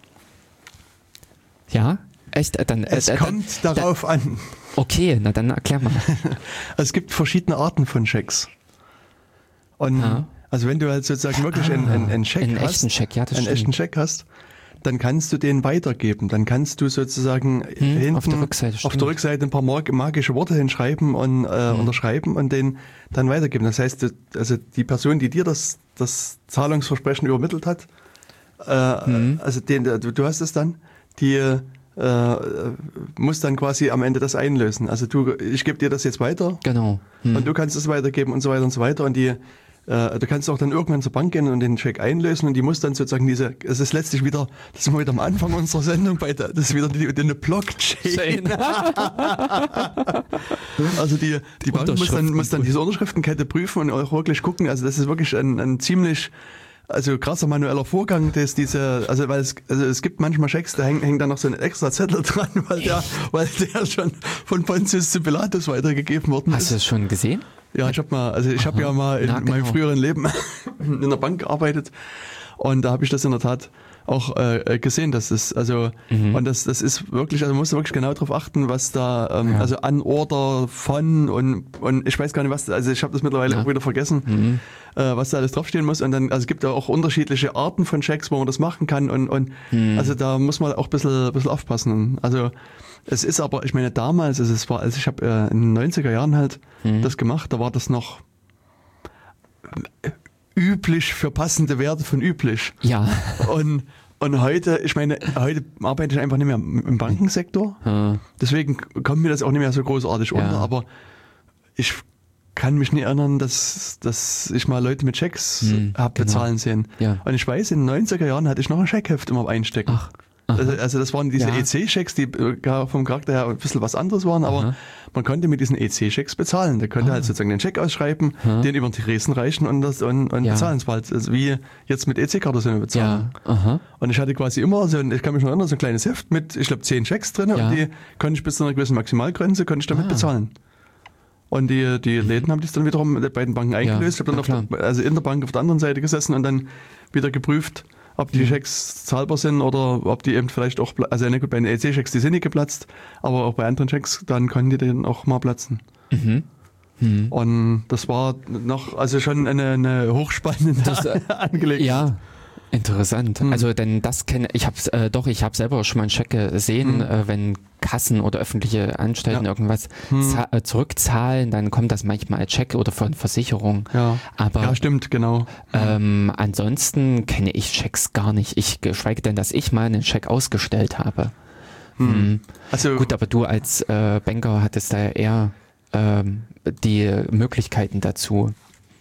Ja? Echt? Dann, Es äh, kommt dann, darauf an. Dann, okay, na dann erklär mal. Es gibt verschiedene Arten von Schecks. Und Ja. also wenn du halt sozusagen wirklich einen, einen, einen Scheck Einen hast, echten Scheck, ja, das einen stimmt. echten Scheck hast, dann kannst du den weitergeben. Dann kannst du sozusagen Hm, hinten auf der Rückseite, auf stimmt. der Rückseite ein paar mag- magische Worte hinschreiben und äh, Hm. unterschreiben und den dann weitergeben. Das heißt, du, also die Person, die dir das, das Zahlungsversprechen übermittelt hat, äh, Hm. also den, du, du hast es dann, die äh, muss dann quasi am Ende das einlösen. Also du, ich gebe dir das jetzt weiter Genau. Hm. und du kannst es weitergeben und so weiter und so weiter. Und die, äh, du kannst auch dann irgendwann zur Bank gehen und den Scheck einlösen und die muss dann sozusagen diese, es ist letztlich wieder, das sind wir wieder am Anfang unserer Sendung, bei der, das ist wieder die, die eine Blockchain. Also die, die Bank muss dann, muss dann diese Unterschriftenkette prüfen und auch wirklich gucken, also das ist wirklich ein, ein ziemlich Also krasser manueller Vorgang, dass diese, also weil es, also es gibt manchmal Schecks, da hängt, hängt dann noch so ein extra Zettel dran, weil der, weil der schon von Pontius zu Pilatus weitergegeben worden ist. Hast du das schon gesehen? Ja, ich habe mal, also ich habe ja mal in Na, genau. meinem früheren Leben in der Bank gearbeitet und da habe ich das in der Tat auch äh, gesehen, dass es also mhm. und das das ist wirklich, also man muss wirklich genau darauf achten, was da ähm, ja. also an Order von und und ich weiß gar nicht was, also ich habe das mittlerweile ja. auch wieder vergessen, mhm. äh, was da alles draufstehen muss und dann also es gibt ja auch unterschiedliche Arten von Checks, wo man das machen kann und und mhm. also da muss man auch ein bisschen ein bisschen aufpassen. Also es ist aber, ich meine damals, also es war, also ich habe äh, in den neunziger Jahren halt mhm. das gemacht, da war das noch üblich für passende Werte von üblich. Ja. Und, und heute, ich meine, heute arbeite ich einfach nicht mehr im Bankensektor. Hm. Deswegen kommt mir das auch nicht mehr so großartig ja. unter. Aber ich kann mich nicht erinnern, dass, dass ich mal Leute mit Schecks hm, habe genau. bezahlen sehen. Ja. Und ich weiß, in den neunziger Jahren hatte ich noch ein Scheckheft immer einstecken. Ach. Also, also das waren diese ja. E C-Schecks, die vom Charakter her ein bisschen was anderes waren, aber Aha. man konnte mit diesen E C-Schecks bezahlen. Der konnte ah. halt sozusagen den Scheck ausschreiben, Aha. den über den Tresen reichen und, das, und, und ja. bezahlen es bald. Also wie jetzt mit E C-Karte so eine Bezahlung. Ja. Aha. Und ich hatte quasi immer, so, ich kann mich noch erinnern, so ein kleines Heft mit, ich glaube, zehn Schecks drin ja. und die konnte ich bis zu einer gewissen Maximalgrenze, konnte ich damit ah. bezahlen. Und die, die Läden haben das dann wiederum bei den Banken eingelöst. Ja, ich habe dann auf der, also in der Bank auf der anderen Seite gesessen und dann wieder geprüft, ob die Schecks zahlbar sind oder ob die eben vielleicht auch, also ja, gut, bei den E C-Schecks, die sind nicht geplatzt, aber auch bei anderen Schecks, dann konnten die dann auch mal platzen. Mhm. Mhm. Und das war noch, also schon eine, eine hochspannende das, äh, Angelegenheit. Ja, interessant. Hm. Also denn das kenne ich, hab's äh, doch, ich habe selber schon mal einen Scheck gesehen, hm. äh, wenn Kassen oder öffentliche Anstalten ja. irgendwas hm. äh, zurückzahlen, dann kommt das manchmal als Scheck oder von Versicherung. Ja, aber, ja stimmt, genau. Ähm, ansonsten kenne ich Schecks gar nicht. Ich geschweige denn, dass ich mal einen Scheck ausgestellt habe. Hm. Hm. Also gut, aber du als äh, Banker hattest da ja eher ähm, die Möglichkeiten dazu.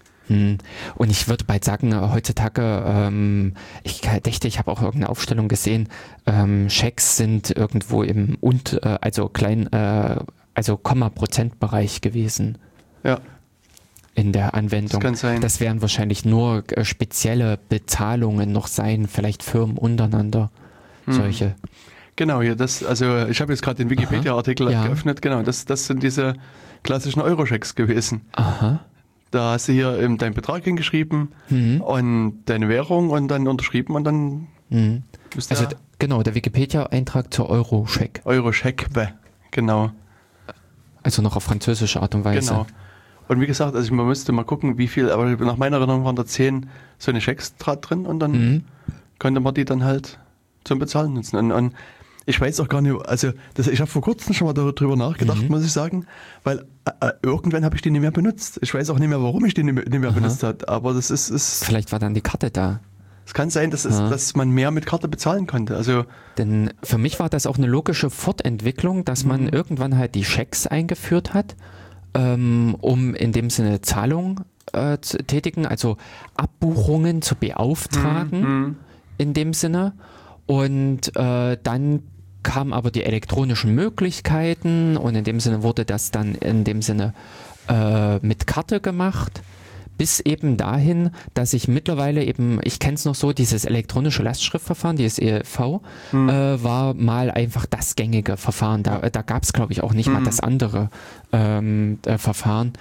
Und ich würde bald sagen, heutzutage, ähm, ich dächte, ich habe auch irgendeine Aufstellung gesehen, ähm, Schecks sind irgendwo im und äh, also klein, äh, also Komma-Prozent-Bereich gewesen. Ja. In der Anwendung. Das kann sein. Das werden wahrscheinlich nur äh, spezielle Bezahlungen noch sein, vielleicht Firmen untereinander, hm. solche. Genau, ja, das, also ich habe jetzt gerade den Wikipedia-Artikel ja. geöffnet, genau, das, das sind diese klassischen Euro-Schecks gewesen. Aha. Da hast du hier eben deinen Betrag hingeschrieben mhm. und deine Währung und dann unterschrieben und dann mhm. Also d- genau, der Wikipedia-Eintrag zur Euro-Scheck. Euro-Scheck, genau. Also noch auf französische Art und Weise. Genau. Und wie gesagt, also man müsste mal gucken, wie viel, aber nach meiner Erinnerung waren da zehn so eine Schecks drin und dann mhm. konnte man die dann halt zum Bezahlen nutzen. Und, und ich weiß auch gar nicht, also das, ich habe vor kurzem schon mal darüber nachgedacht, mhm. muss ich sagen, weil äh, irgendwann habe ich die nicht mehr benutzt. Ich weiß auch nicht mehr, warum ich die nicht mehr, nicht mehr benutzt habe, aber das ist, ist... Vielleicht war dann die Karte da. Es kann sein, dass, es, dass man mehr mit Karte bezahlen konnte. Also Denn für mich war das auch eine logische Fortentwicklung, dass man mhm. irgendwann halt die Schecks eingeführt hat, ähm, um in dem Sinne Zahlungen äh, zu tätigen, also Abbuchungen zu beauftragen mhm. in dem Sinne. Und äh, dann kamen aber die elektronischen Möglichkeiten und in dem Sinne wurde das dann in dem Sinne äh, mit Karte gemacht, bis eben dahin, dass ich mittlerweile eben, ich kenne es noch so, dieses elektronische Lastschriftverfahren, dieses E L V, hm. äh, war mal einfach das gängige Verfahren. Da, da gab es, glaube ich, auch nicht hm. mal das andere ähm, äh, Verfahren.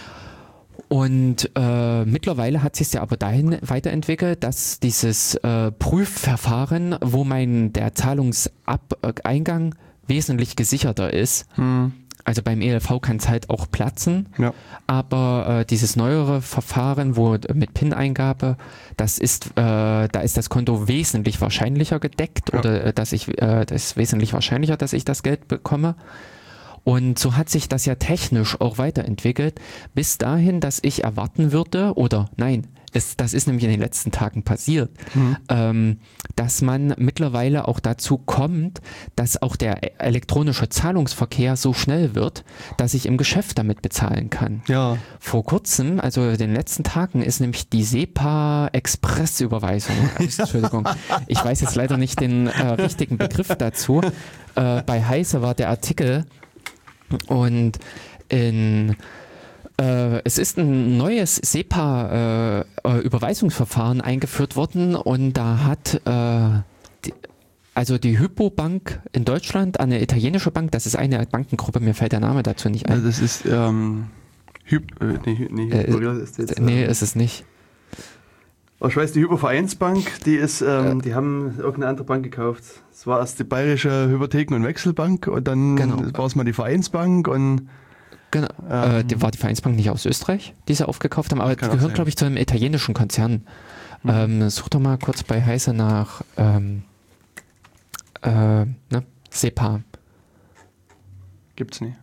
Und äh, mittlerweile hat sich es ja aber dahin weiterentwickelt, dass dieses äh, Prüfverfahren, wo mein der Zahlungseingang wesentlich gesicherter ist, hm. also beim E L V kann es halt auch platzen, ja. aber äh, dieses neuere Verfahren, wo mit PIN-Eingabe, das ist, äh, da ist das Konto wesentlich wahrscheinlicher gedeckt ja. oder äh, dass ich, äh, das ist wesentlich wahrscheinlicher, dass ich das Geld bekomme. Und so hat sich das ja technisch auch weiterentwickelt, bis dahin, dass ich erwarten würde, oder nein, ist, das ist nämlich in den letzten Tagen passiert, Mhm. ähm, dass man mittlerweile auch dazu kommt, dass auch der elektronische Zahlungsverkehr so schnell wird, dass ich im Geschäft damit bezahlen kann. Ja. Vor kurzem, also in den letzten Tagen, ist nämlich die SEPA-Express-Überweisung. Entschuldigung, ich weiß jetzt leider nicht den äh, richtigen Begriff dazu. Äh, bei Heise war der Artikel und in Äh, es ist ein neues SEPA-Überweisungsverfahren äh, eingeführt worden und da hat äh, die, also die Hypo-Bank in Deutschland, eine italienische Bank, das ist eine Bankengruppe, mir fällt der Name dazu nicht ein. Also das ist ähm, Hyp, äh, nee, nee, Äh, Hypo, ist jetzt, nee, äh, ist es nicht. Aber ich weiß, die Hypovereinsbank, die ist, ähm, die haben irgendeine andere Bank gekauft. es war erst die Bayerische Hypotheken- und Wechselbank und dann Genau. war es mal die Vereinsbank und Genau. Ähm, äh, die, war die Vereinsbank nicht aus Österreich, die sie aufgekauft haben, aber die Kann auch gehört, sein. glaube ich, zu einem italienischen Konzern. Mhm. Ähm, such doch mal kurz bei Heise nach ähm, äh, ne? SEPA. gibt's nicht.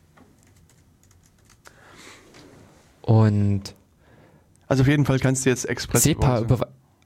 Und Also auf jeden Fall kannst du jetzt Express SEPA über,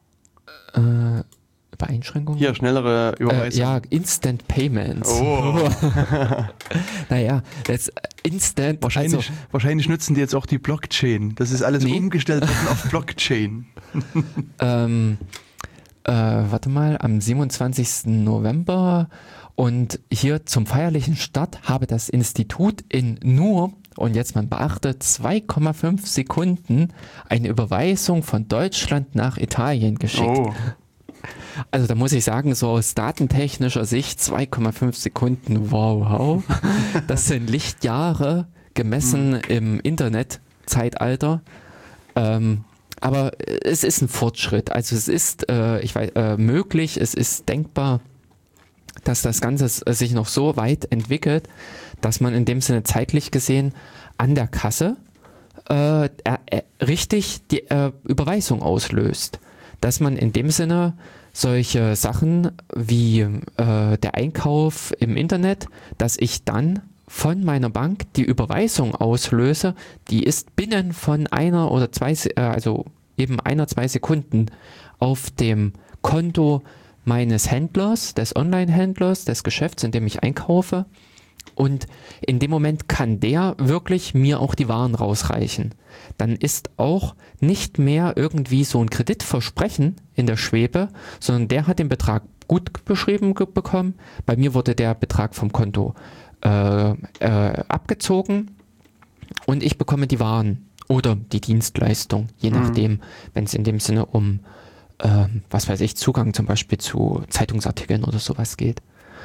äh, über Einschränkungen? hier schnellere Äh, Überweisung. ja, Instant Payments. Oh. Naja, jetzt Instant. Wahrscheinlich, Also, wahrscheinlich nutzen die jetzt auch die Blockchain. Das ist alles Nee. umgestellt worden auf Blockchain. ähm, äh, warte mal, am siebenundzwanzigsten November und hier zum feierlichen Start habe das Institut in nur, und jetzt man beachte, zwei Komma fünf Sekunden eine Überweisung von Deutschland nach Italien geschickt. Oh. Also da muss ich sagen, so aus datentechnischer Sicht zwei Komma fünf Sekunden, wow, wow. Das sind Lichtjahre gemessen im Internetzeitalter. Ähm, aber es ist ein Fortschritt. Also es ist äh, ich weiß, äh, möglich, es ist denkbar, dass das Ganze s- sich noch so weit entwickelt, dass man in dem Sinne zeitlich gesehen an der Kasse äh, äh, äh, richtig die äh, Überweisung auslöst. Dass man in dem Sinne solche Sachen wie äh, der Einkauf im Internet, dass ich dann von meiner Bank die Überweisung auslöse, die ist binnen von einer oder zwei, Se- äh, also eben einer, zwei Sekunden auf dem Konto meines Händlers, des Online-Händlers, des Geschäfts, in dem ich einkaufe. Und in dem Moment kann der wirklich mir auch die Waren rausreichen. Dann ist auch nicht mehr irgendwie so ein Kreditversprechen in der Schwebe, sondern der hat den Betrag gut beschrieben ge- bekommen. Bei mir wurde der Betrag vom Konto äh, äh, abgezogen und ich bekomme die Waren oder die Dienstleistung, je nachdem, wenn es in dem Sinne um, ähm, was weiß ich, Zugang zum Beispiel zu Zeitungsartikeln oder sowas geht.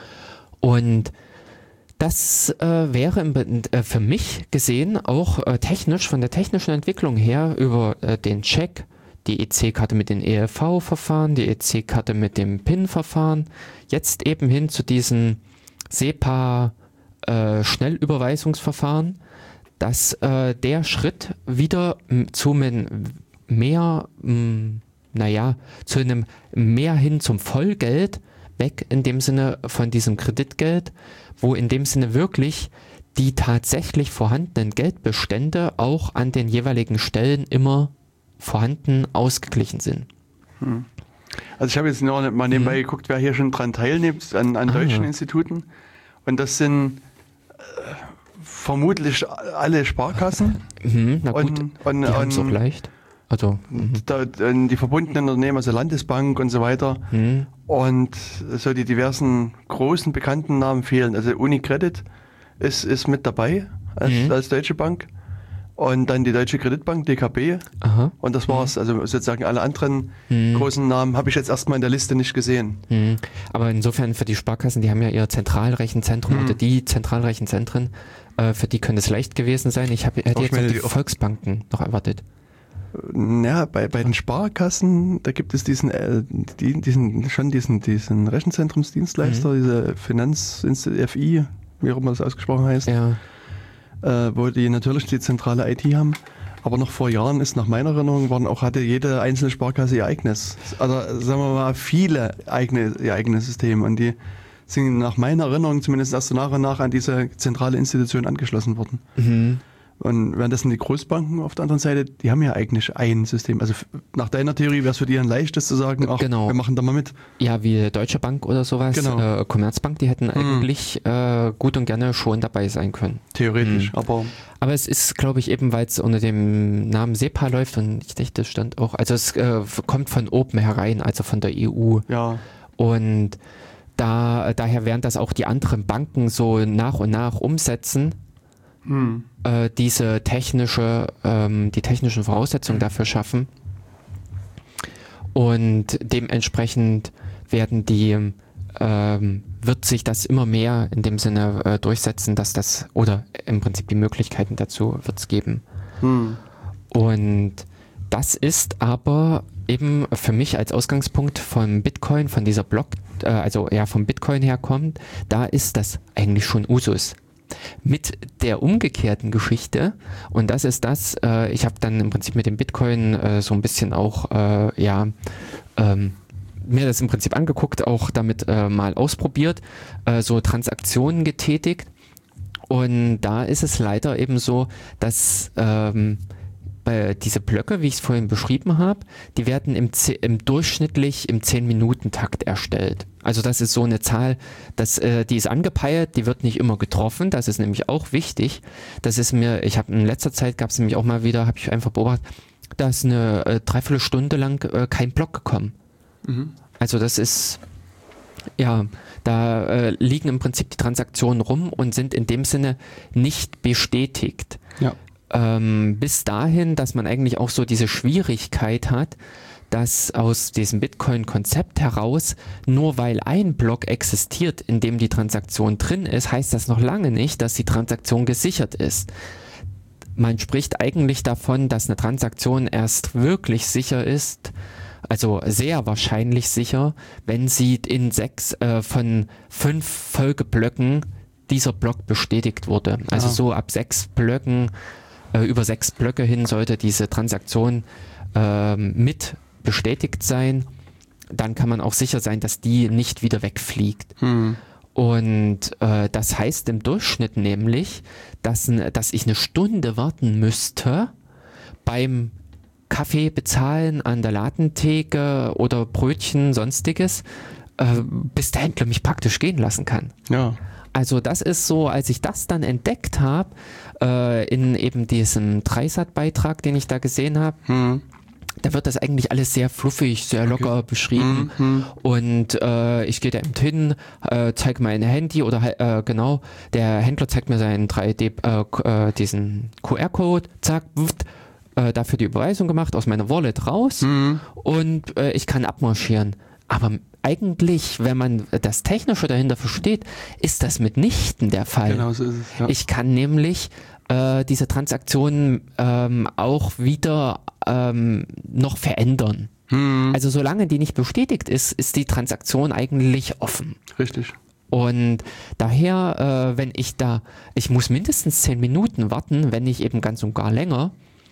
Und das äh, wäre im, Be- äh, für mich gesehen auch äh, technisch, von der technischen Entwicklung her, über äh, den Check, die E C-Karte mit den E L V-Verfahren, die E C-Karte mit dem P I N-Verfahren, jetzt eben hin zu diesen SEPA-Schnellüberweisungsverfahren, dass äh, der Schritt wieder m, zu men- mehr, m, naja, zu einem mehr hin zum Vollgeld, weg in dem Sinne von diesem Kreditgeld, wo in dem Sinne wirklich die tatsächlich vorhandenen Geldbestände auch an den jeweiligen Stellen immer vorhanden ausgeglichen sind. Also ich habe jetzt noch mal nebenbei geguckt, wer hier schon dran teilnimmt, an, an Ah. deutschen Instituten. Und das sind äh, vermutlich alle Sparkassen. Mhm, na gut, Und- und- die haben es auch und- leicht. Also, mhm. Da, äh, die verbundenen Unternehmen, also Landesbank und so weiter. Mhm. Und so die diversen großen bekannten Namen fehlen. Also UniCredit ist, ist mit dabei als, Mhm. als Deutsche Bank. Und dann die Deutsche Kreditbank, D K B. Aha. Und das war's. Also sozusagen alle anderen Mhm. großen Namen habe ich jetzt erstmal in der Liste nicht gesehen. Mhm. Aber insofern für die Sparkassen, die haben ja ihr Zentralrechenzentrum Mhm. oder die Zentralrechenzentren, äh, für die könnte es leicht gewesen sein. Ich hab, hätte Auch jetzt meine, noch die die- Volksbanken noch erwartet. Ja, bei, bei den Sparkassen, da gibt es diesen, äh, die, diesen schon diesen, diesen Rechenzentrumsdienstleister, diese Finanz F I, wie auch immer das ausgesprochen heißt, Ja. äh, wo die natürlich die zentrale I T haben. Aber noch vor Jahren ist nach meiner Erinnerung, waren auch, hatte jede einzelne Sparkasse ihr eigenes, also sagen wir mal viele eigene, ihr eigenes System. Und die sind nach meiner Erinnerung zumindest erst so nach und nach an diese zentrale Institution angeschlossen worden. Mhm. Und währenddessen die Großbanken auf der anderen Seite, die haben ja eigentlich ein System. Also f- nach deiner Theorie wäre es für die ein leichtes zu sagen, ach, Genau. wir machen da mal mit. Ja, wie Deutsche Bank oder sowas, Genau. äh, Commerzbank, die hätten eigentlich äh, gut und gerne schon dabei sein können. Theoretisch, Hm. aber Aber es ist, glaube ich, eben, weil es unter dem Namen SEPA läuft und ich denke, das stand auch, also es äh, kommt von oben herein, also von der E U. ja, Und da, daher werden das auch die anderen Banken so nach und nach umsetzen, hm. äh, diese technische, ähm, die technischen Voraussetzungen dafür schaffen. Und dementsprechend werden die, ähm, wird sich das immer mehr in dem Sinne äh, durchsetzen, dass das, oder im Prinzip die Möglichkeiten dazu wird es geben. Hm. Und das ist aber eben für mich als Ausgangspunkt von Bitcoin, von dieser Block, äh, also ja vom Bitcoin herkommt, da ist das eigentlich schon Usus. Mit der umgekehrten Geschichte, und das ist das, äh, ich habe dann im Prinzip mit dem Bitcoin äh, so ein bisschen auch, äh, ja, ähm, mir das im Prinzip angeguckt, auch damit äh, mal ausprobiert, äh, so Transaktionen getätigt. Und da ist es leider eben so, dass ähm, bei diese Blöcke, wie ich es vorhin beschrieben habe, die werden im, ze- im durchschnittlich im zehn-Minuten-Takt erstellt. Also das ist so eine Zahl, das, äh, die ist angepeilt, die wird nicht immer getroffen, das ist nämlich auch wichtig. Das ist mir, ich habe in letzter Zeit, gab es nämlich auch mal wieder, habe ich einfach beobachtet, da ist eine äh, Dreiviertelstunde lang äh, kein Block gekommen. Mhm. Also das ist, ja, da äh, liegen im Prinzip die Transaktionen rum und sind in dem Sinne nicht bestätigt. Ja. Ähm, bis dahin, dass man eigentlich auch so diese Schwierigkeit hat, dass aus diesem Bitcoin-Konzept heraus, nur weil ein Block existiert, in dem die Transaktion drin ist, heißt das noch lange nicht, dass die Transaktion gesichert ist. Man spricht eigentlich davon, dass eine Transaktion erst wirklich sicher ist, also sehr wahrscheinlich sicher, wenn sie in sechs äh, von fünf Folgeblöcken dieser Block bestätigt wurde. Also Ah. so ab sechs Blöcken, äh, über sechs Blöcke hin sollte diese Transaktion ähm, mit bestätigt sein. Dann kann man auch sicher sein, dass die nicht wieder wegfliegt. Hm. Und äh, das heißt im Durchschnitt nämlich, dass, n- dass ich eine Stunde warten müsste beim Kaffee bezahlen an der Ladentheke oder Brötchen, sonstiges, äh, bis der Händler mich praktisch gehen lassen kann. Ja. Also das ist so, als ich das dann entdeckt habe, äh, in eben diesem Dreisat-Beitrag, den ich da gesehen habe, Hm. da wird das eigentlich alles sehr fluffig, sehr locker beschrieben. Mhm. Und äh, ich gehe da eben hin, äh, zeige mein Handy oder äh, genau, der Händler zeigt mir seinen drei D, äh, K- äh, diesen Q R-Code, zack, wuft, äh, dafür die Überweisung gemacht, aus meiner Wallet raus Mhm. und äh, ich kann abmarschieren. Aber eigentlich, wenn man das Technische dahinter versteht, ist das mitnichten der Fall. Genau so ist es. Ja. Ich kann nämlich äh, diese Transaktionen ähm, auch wieder ähm, noch verändern. Hm. Also solange die nicht bestätigt ist, ist die Transaktion eigentlich offen. Richtig. Und daher, äh, wenn ich da, ich muss mindestens zehn Minuten warten, wenn nicht eben ganz und gar länger.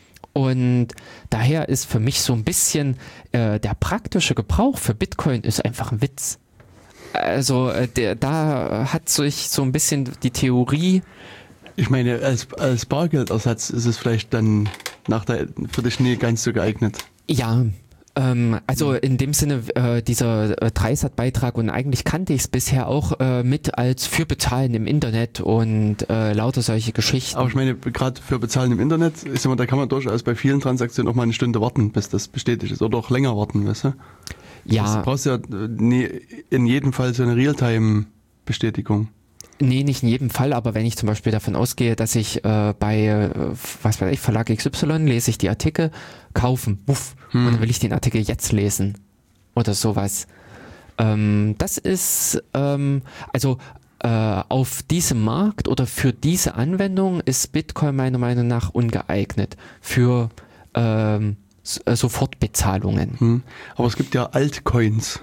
Und daher ist für mich so ein bisschen äh, der praktische Gebrauch für Bitcoin ist einfach ein Witz. Also äh, der, da hat sich so ein bisschen die Theorie. Ich meine, als, als Bargeldersatz ist es vielleicht dann nach der, für dich nie ganz so geeignet. Ja, ähm, also in dem Sinne äh, dieser äh, Dreisat-Beitrag und eigentlich kannte ich es bisher auch äh, mit als für Bezahlen im Internet und äh, lauter solche Geschichten. Aber ich meine, gerade für Bezahlen im Internet, ist immer, da kann man durchaus bei vielen Transaktionen auch mal eine Stunde warten, bis das bestätigt ist. Oder auch länger warten, weißt du? Ja, Du brauchst ja äh, nie, in jedem Fall so eine Realtime-Bestätigung. nee, nicht in jedem Fall, aber wenn ich zum Beispiel davon ausgehe, dass ich äh, bei, äh, was weiß ich, Verlag X Y lese ich die Artikel, kaufen, wuff, Hm. und dann will ich den Artikel jetzt lesen oder sowas. Ähm, das ist, ähm, also äh, auf diesem Markt oder für diese Anwendung ist Bitcoin meiner Meinung nach ungeeignet für ähm, S- äh, Sofortbezahlungen. Hm. Aber es gibt ja Altcoins.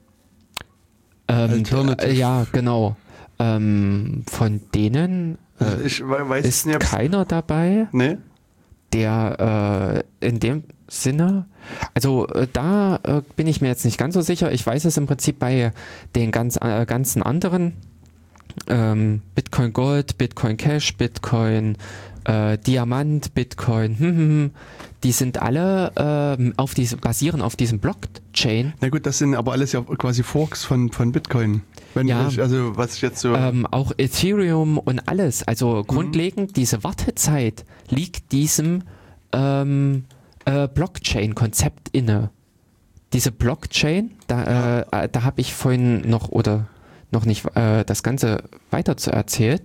Ähm, Alternative. äh, ja, genau. Ähm, von denen äh, Also ich we- weiß ist nicht, ob's- keiner dabei, Nee? der äh, in dem Sinne, also äh, da äh, bin ich mir jetzt nicht ganz so sicher. Ich weiß es im Prinzip bei den ganz, äh, ganzen anderen, ähm, Bitcoin Gold, Bitcoin Cash, Bitcoin äh, Diamant, Bitcoin, hm, hm, hm, die sind alle äh, auf diese, basieren auf diesem Blockchain. Na gut, das sind aber alles ja quasi Forks von, von Bitcoin. Wenn Ja. ich, also was ich jetzt so... Ähm, auch Ethereum und alles. Also mhm. grundlegend, diese Wartezeit liegt diesem ähm, äh, Blockchain-Konzept inne. Diese Blockchain, da, äh, da habe ich vorhin noch oder noch nicht äh, das Ganze weiter zu erzählt.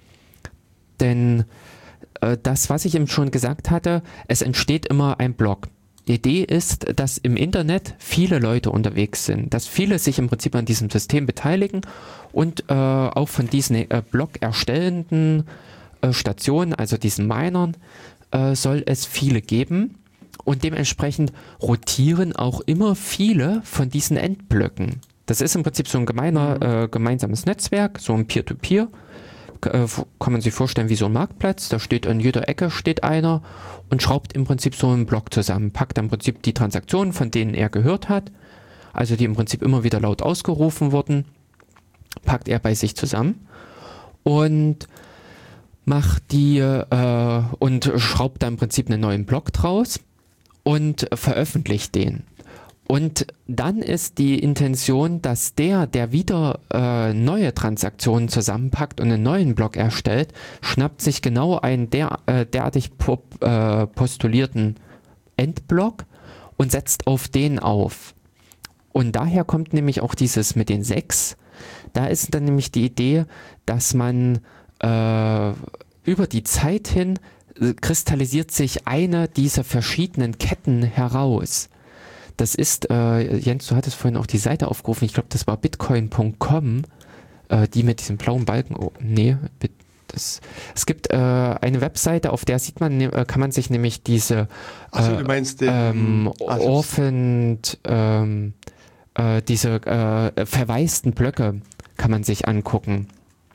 Denn äh, das, was ich eben schon gesagt hatte, es entsteht immer ein Block. Die Idee ist, dass im Internet viele Leute unterwegs sind, dass viele sich im Prinzip an diesem System beteiligen und äh, auch von diesen äh, Block erstellenden äh, Stationen, also diesen Minern, äh, soll es viele geben und dementsprechend rotieren auch immer viele von diesen Endblöcken. Das ist im Prinzip so ein gemeiner, äh, gemeinsames Netzwerk, so ein Peer-to-Peer. Äh, kann man sich vorstellen wie so ein Marktplatz, da steht an jeder Ecke steht einer und schraubt im Prinzip so einen Block zusammen, packt im Prinzip die Transaktionen, von denen er gehört hat, also die im Prinzip immer wieder laut ausgerufen wurden, packt er bei sich zusammen und macht die äh, und schraubt da im Prinzip einen neuen Block draus und veröffentlicht den. Und dann ist die Intention, dass der, der wieder äh, neue Transaktionen zusammenpackt und einen neuen Block erstellt, schnappt sich genau einen der, äh, derartig pop, äh, postulierten Endblock und setzt auf den auf. Und daher kommt nämlich auch dieses mit den sechs. Da ist dann nämlich die Idee, dass man äh, über die Zeit hin äh, kristallisiert sich eine dieser verschiedenen Ketten heraus. Das ist, äh, Jens, du hattest vorhin auch die Seite aufgerufen, ich glaube, das war bitcoin punkt com, äh, die mit diesem blauen Balken, oh, nee, das, es gibt äh, eine Webseite, auf der sieht man, äh, kann man sich nämlich diese äh, Achso, du meinst den, ähm, ah, Orphaned, ähm, äh, diese äh, verwaisten Blöcke kann man sich angucken.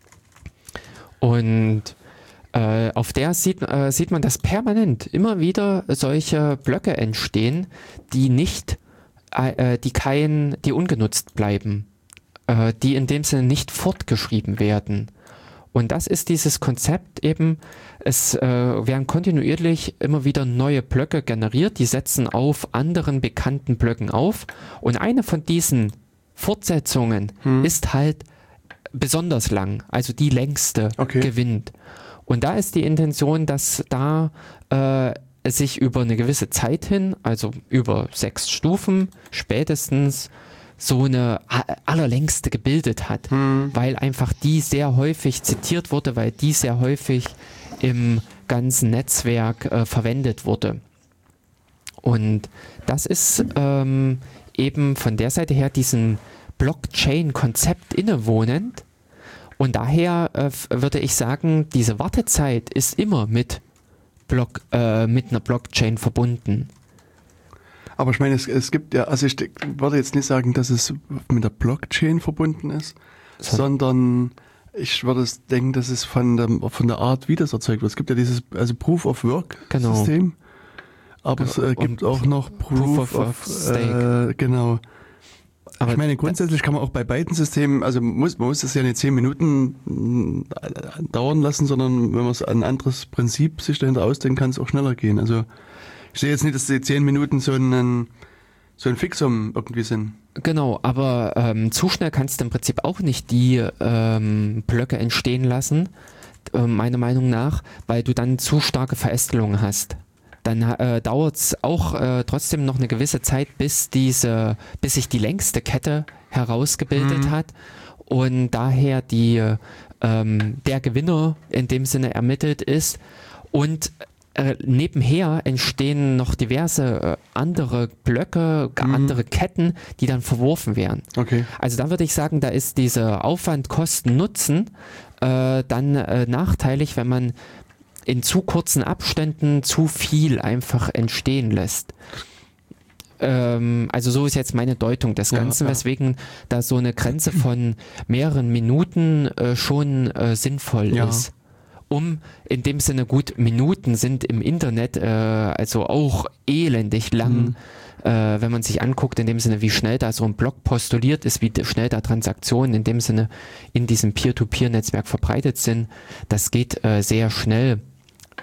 Und Äh, auf der sieht, äh, sieht man, dass permanent immer wieder solche Blöcke entstehen, die nicht, äh, die kein, die ungenutzt bleiben, äh, die in dem Sinne nicht fortgeschrieben werden. Und das ist dieses Konzept eben, es äh, werden kontinuierlich immer wieder neue Blöcke generiert, die setzen auf anderen bekannten Blöcken auf und eine von diesen Fortsetzungen hm. ist halt besonders lang, also die längste okay. gewinnt. Und da ist die Intention, dass da äh, sich über eine gewisse Zeit hin, also über sechs Stufen spätestens, so eine allerlängste gebildet hat, hm. weil einfach die sehr häufig zitiert wurde, weil die sehr häufig im ganzen Netzwerk äh, verwendet wurde. Und das ist ähm, eben von der Seite her diesem Blockchain-Konzept innewohnend. Und daher äh, würde ich sagen, diese Wartezeit ist immer mit, Block, äh, mit einer Blockchain verbunden. Aber ich meine, es, es gibt ja, also ich würde jetzt nicht sagen, dass es mit der Blockchain verbunden ist, so. sondern ich würde denken, dass es von der, von der Art, wie das erzeugt wird. Es gibt ja dieses also Proof of Work genau. System, aber es äh, gibt auch noch Proof, Proof of, of Stake. Äh, genau. Aber ich meine, grundsätzlich kann man auch bei beiden Systemen, also muss, man muss das ja nicht zehn Minuten dauern lassen, sondern wenn man es ein anderes Prinzip sich dahinter ausdenken, kann es auch schneller gehen. Also ich sehe jetzt nicht, dass die zehn Minuten so ein, so ein Fixum irgendwie sind. Genau, aber ähm, zu schnell kannst du im Prinzip auch nicht die ähm, Blöcke entstehen lassen, äh, meiner Meinung nach, weil du dann zu starke Verästelungen hast. Dann äh, dauert es auch äh, trotzdem noch eine gewisse Zeit, bis diese, bis sich die längste Kette herausgebildet mhm. hat und daher die, ähm, der Gewinner in dem Sinne ermittelt ist. Und äh, nebenher entstehen noch diverse äh, andere Blöcke, mhm. andere Ketten, die dann verworfen werden. Okay. Also da würde ich sagen, da ist dieser Aufwand, Kosten, Nutzen äh, dann äh, nachteilig, wenn man in zu kurzen Abständen zu viel einfach entstehen lässt. Ähm, also so ist jetzt meine Deutung des Ganzen, ja, ja. weswegen da so eine Grenze von mehreren Minuten äh, schon äh, sinnvoll ja. ist. Um in dem Sinne, gut, Minuten sind im Internet äh, also auch elendig lang, mhm. äh, wenn man sich anguckt, in dem Sinne, wie schnell da so ein Block postuliert ist, wie schnell da Transaktionen in dem Sinne in diesem Peer-to-Peer-Netzwerk verbreitet sind. Das geht äh, sehr schnell.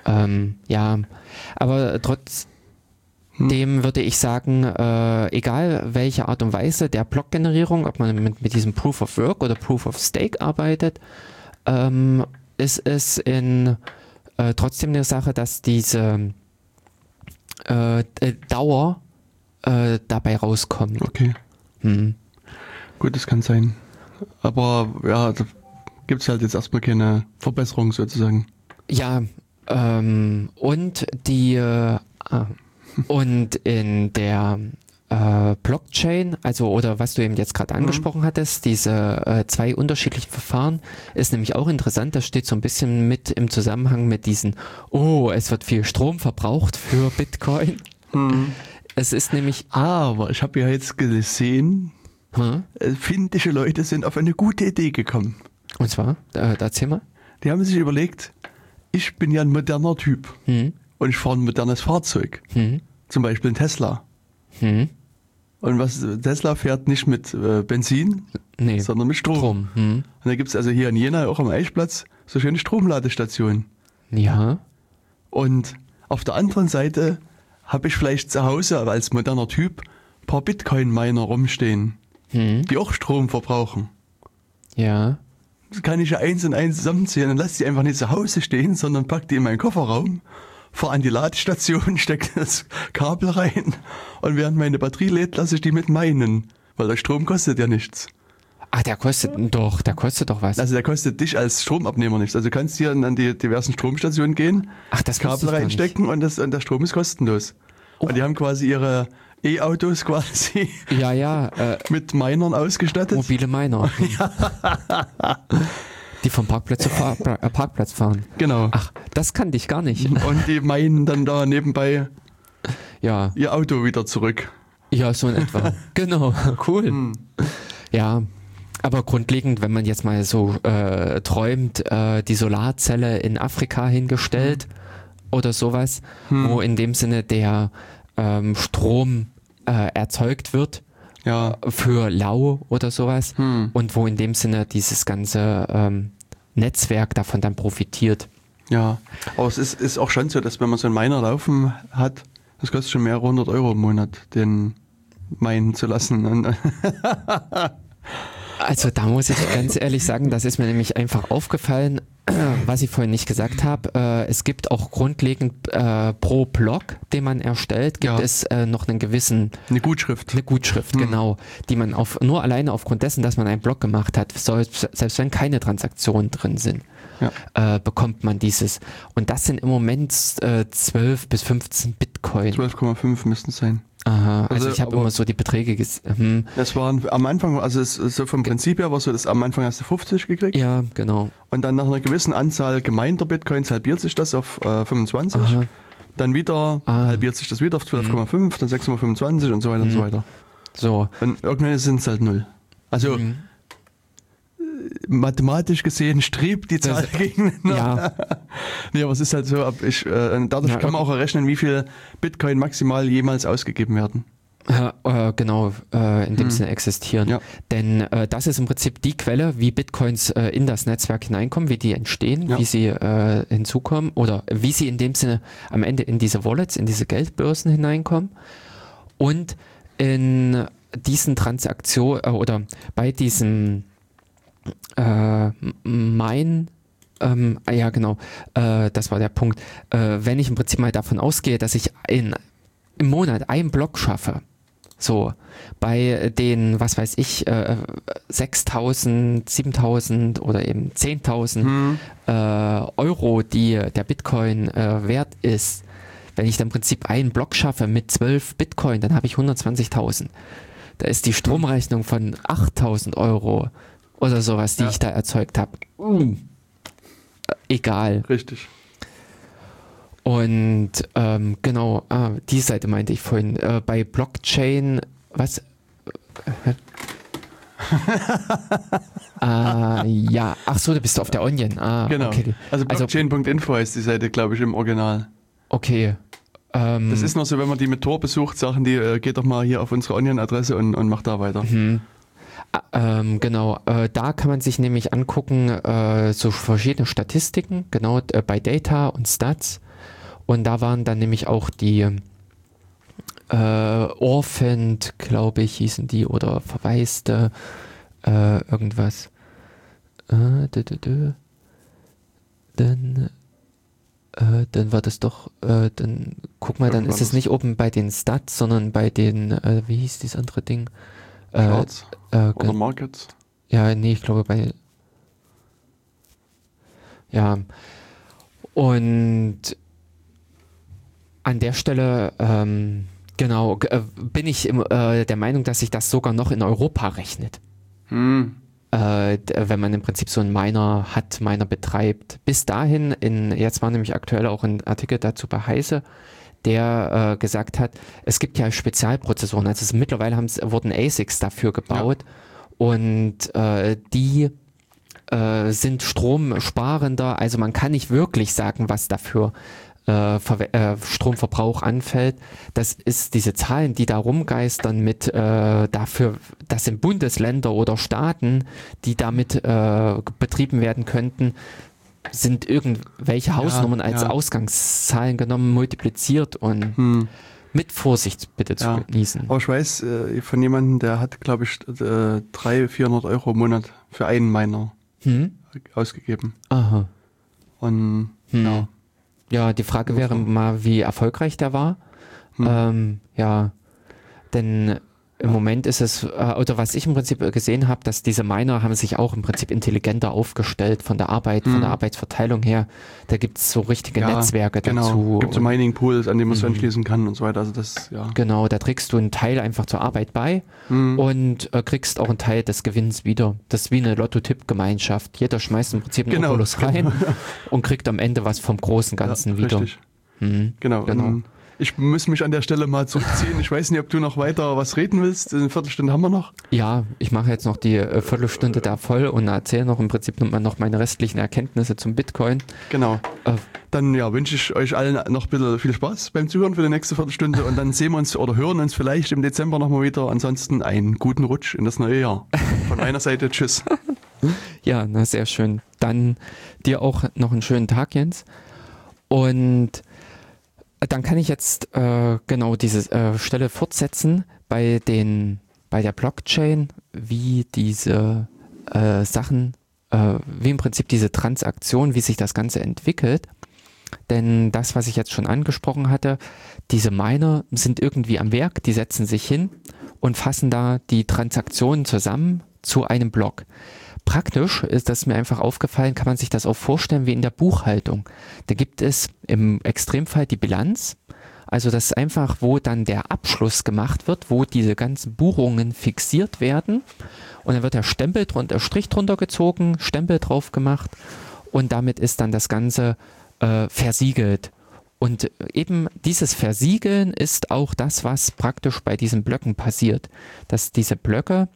Ähm, ja, aber trotzdem würde ich sagen, äh, egal welche Art und Weise der Blockgenerierung, ob man mit, mit diesem Proof of Work oder Proof of Stake arbeitet, ähm, ist es in, äh, trotzdem eine Sache, dass diese äh, Dauer äh, dabei rauskommt. Okay. Hm. Gut, das kann sein. Aber ja, da gibt es halt jetzt erstmal keine Verbesserung sozusagen. Ja, ähm, und die äh, und in der äh, Blockchain, also oder was du eben jetzt gerade angesprochen mhm. hattest, diese äh, zwei unterschiedlichen Verfahren, ist nämlich auch interessant. Das steht so ein bisschen mit im Zusammenhang mit diesen, oh, es wird viel Strom verbraucht für Bitcoin. Mhm. Es ist nämlich... Aber ich habe ja jetzt gesehen, Hm? finnische Leute sind auf eine gute Idee gekommen. Und zwar, äh, erzähl mal. Die haben sich überlegt, ich bin ja ein moderner Typ Hm? und ich fahre ein modernes Fahrzeug, Hm? zum Beispiel ein Tesla. Hm? Und was Tesla fährt nicht mit äh, Benzin, Nee, sondern mit Strom. Strom. Hm? Und da gibt es also hier in Jena auch am Eichplatz so schöne Stromladestationen. Ja. Und auf der anderen Seite habe ich vielleicht zu Hause als moderner Typ ein paar Bitcoin-Miner rumstehen, Hm? die auch Strom verbrauchen. Ja. Das kann ich ja eins und eins zusammenzählen und lasse die einfach nicht zu Hause stehen, sondern pack die in meinen Kofferraum, fahre an die Ladestation, stecke das Kabel rein und während meine Batterie lädt, lasse ich die mit meinen, weil der Strom kostet ja nichts. Ach, der kostet doch, der kostet doch was. Also der kostet dich als Stromabnehmer nichts. Also du kannst hier an die diversen Stromstationen gehen, Ach, das wusste Kabel ich gar reinstecken und, das, und der Strom ist kostenlos. Oh. Und die haben quasi ihre E-Autos quasi Ja, ja, äh, mit Minern ausgestattet. mobile Miner. Die vom Parkplatz zu Fahr äh, Parkplatz fahren. Genau. Ach, das kannte ich gar nicht. Und die meinen dann da nebenbei Ja, ihr Auto wieder zurück. ja, so in etwa. Genau, cool. Hm. Ja, aber grundlegend, wenn man jetzt mal so äh, träumt, äh, die Solarzelle in Afrika hingestellt oder sowas, Hm. wo in dem Sinne der ähm, Strom äh, erzeugt wird Ja. für Lau oder sowas Hm. und wo in dem Sinne dieses ganze ähm, Netzwerk davon dann profitiert. Ja. Aber es ist, ist auch schon so, dass wenn man so einen Miner laufen hat, das kostet schon mehrere hundert Euro im Monat, den meinen zu lassen. Und Also da muss ich ganz ehrlich sagen, das ist mir nämlich einfach aufgefallen, was ich vorhin nicht gesagt habe. Äh, es gibt auch grundlegend äh, pro Block, den man erstellt, gibt Ja. es äh, noch einen gewissen, eine Gutschrift. eine Gutschrift, Hm. genau, die man auf nur alleine aufgrund dessen, dass man einen Block gemacht hat, selbst, selbst wenn keine Transaktionen drin sind, Ja. äh, bekommt man dieses. Und das sind im Moment äh, zwölf bis fünfzehn Bitcoin. zwölf Komma fünf müssten es sein. Aha, also, Also, ich habe aber- immer so die Beträge gesehen. Das waren am Anfang, also es, so vom Prinzip her war so, dass am Anfang hast du fünfzig gekriegt Ja, genau. und dann nach einer gewissen Anzahl gemeinter Bitcoins halbiert sich das auf äh, fünfundzwanzig. Aha. Dann wieder Ah. halbiert sich das wieder auf zwölf Komma fünf, dann sechs Komma fünfundzwanzig und so weiter und so Mhm. weiter. So. Und irgendwann sind es halt null. Also Mhm. mathematisch gesehen strebt die Zahl Das- gegeneinander. Ja. Nee, aber es ist halt so, ab ich, äh, dadurch Ja, kann man auch errechnen, wie viel Bitcoin maximal jemals ausgegeben werden. Ja, äh, genau, äh, in dem Hm. Sinne existieren. Ja. Denn äh, das ist im Prinzip die Quelle, wie Bitcoins äh, in das Netzwerk hineinkommen, wie die entstehen, Ja. wie sie äh, hinzukommen oder wie sie in dem Sinne am Ende in diese Wallets, in diese Geldbörsen hineinkommen. Und in diesen Transaktionen äh, oder bei diesem äh, Mein ähm, ah ja, genau, äh, das war der Punkt. Äh, wenn ich im Prinzip mal davon ausgehe, dass ich in, im Monat einen Block schaffe, so, bei den, was weiß ich, äh, sechstausend, siebentausend oder eben zehntausend Hm. äh, Euro, die der Bitcoin äh, wert ist, wenn ich dann im Prinzip einen Block schaffe mit zwölf Bitcoin, dann habe ich hundertzwanzigtausend. Da ist die Stromrechnung von achttausend Euro oder sowas, die Ja. ich da erzeugt habe. Mm. Egal. Richtig. Und ähm, genau, ah, die Seite meinte ich vorhin. Äh, bei Blockchain, was? ah, ja, ach so, du bist auf der Onion. Ah, Genau. okay. Also Also, blockchain Punkt info heißt die Seite, glaube ich, im Original. okay. Ähm, Das ist noch so, wenn man die mit Tor besucht, Sachen, die äh, geht doch mal hier auf unsere Onion-Adresse und, und macht da weiter. Mhm. Ah, Ähm, genau, äh, da kann man sich nämlich angucken, äh, so verschiedene Statistiken, genau, äh, bei Data und Stats, Und da waren dann nämlich auch die äh, Orphaned, glaube ich, hießen die, oder Verwaiste, äh, irgendwas. Äh, dü, dü, dü. Dann, äh, dann war das doch, äh, dann guck mal, dann ist es nicht oben bei den Stats, sondern bei den, äh, wie hieß dieses andere Ding? Äh, Charts äh, oder Markets. Ja, nee, ich glaube bei, ja, und an der Stelle, ähm, genau, äh, bin ich im, äh, der Meinung, dass sich das sogar noch in Europa rechnet. Hm. Äh, wenn man im Prinzip so einen Miner hat, Miner betreibt. Bis dahin, in, jetzt war nämlich aktuell auch ein Artikel dazu bei Heise, der äh, gesagt hat, es gibt ja Spezialprozessoren, also es, mittlerweile haben's, wurden A S I Cs dafür gebaut ja. und äh, die äh, sind stromsparender, also man kann nicht wirklich sagen, was dafür Äh, äh, Stromverbrauch anfällt. Das ist diese Zahlen, die da rumgeistern mit äh, dafür, das sind Bundesländer oder Staaten, die damit äh, betrieben werden könnten, sind irgendwelche Hausnummern ja, als ja. Ausgangszahlen genommen, multipliziert und hm. mit Vorsicht bitte zu ja. genießen. Aber ich weiß äh, von jemandem, der hat, glaube ich, äh, dreihundert, vierhundert Euro im Monat für einen Miner hm? ausgegeben. Aha. Und hm. ja. Ja, die Frage wäre mal, wie erfolgreich der war. Hm. Ähm, ja, denn im ja. Moment ist es, äh, oder was ich im Prinzip gesehen habe, dass diese Miner haben sich auch im Prinzip intelligenter aufgestellt von der Arbeit, hm. von der Arbeitsverteilung her. Da gibt es so richtige ja, Netzwerke genau. dazu. Es gibt so Mining-Pools, an denen man es anschließen kann und so weiter. Also das, ja. Genau, da trägst du einen Teil einfach zur Arbeit bei hm. und äh, kriegst auch einen Teil des Gewinns wieder. Das ist wie eine Lotto-Tipp-Gemeinschaft. Jeder schmeißt im Prinzip einen genau. Obolus rein und kriegt am Ende was vom großen Ganzen ja, wieder. Richtig. Hm. Genau. genau. Um, Ich muss mich an der Stelle mal zurückziehen. Ich weiß nicht, ob du noch weiter was reden willst. Eine Viertelstunde haben wir noch. Ja, ich mache jetzt noch die äh, Viertelstunde da voll und erzähle noch im Prinzip noch meine restlichen Erkenntnisse zum Bitcoin. Genau. Äh, dann ja, wünsche ich euch allen noch bitte viel Spaß beim Zuhören für die nächste Viertelstunde und dann sehen wir uns oder hören uns vielleicht im Dezember nochmal wieder. Ansonsten einen guten Rutsch in das neue Jahr. Von meiner Seite, tschüss. Ja, na sehr schön. Dann dir auch noch einen schönen Tag, Jens. Und dann kann ich jetzt äh, genau diese äh, Stelle fortsetzen bei den bei der Blockchain, wie diese äh, Sachen, äh, wie im Prinzip diese Transaktion, wie sich das Ganze entwickelt. Denn das, was ich jetzt schon angesprochen hatte, diese Miner sind irgendwie am Werk, die setzen sich hin und fassen da die Transaktionen zusammen zu einem Block. Praktisch ist das mir einfach aufgefallen, kann man sich das auch vorstellen wie in der Buchhaltung. Da gibt es im Extremfall die Bilanz, also das ist einfach, wo dann der Abschluss gemacht wird, wo diese ganzen Buchungen fixiert werden und dann wird der Stempel drunter, Strich drunter gezogen, Stempel drauf gemacht und damit ist dann das Ganze äh, versiegelt. Und eben dieses Versiegeln ist auch das, was praktisch bei diesen Blöcken passiert, dass diese Blöcke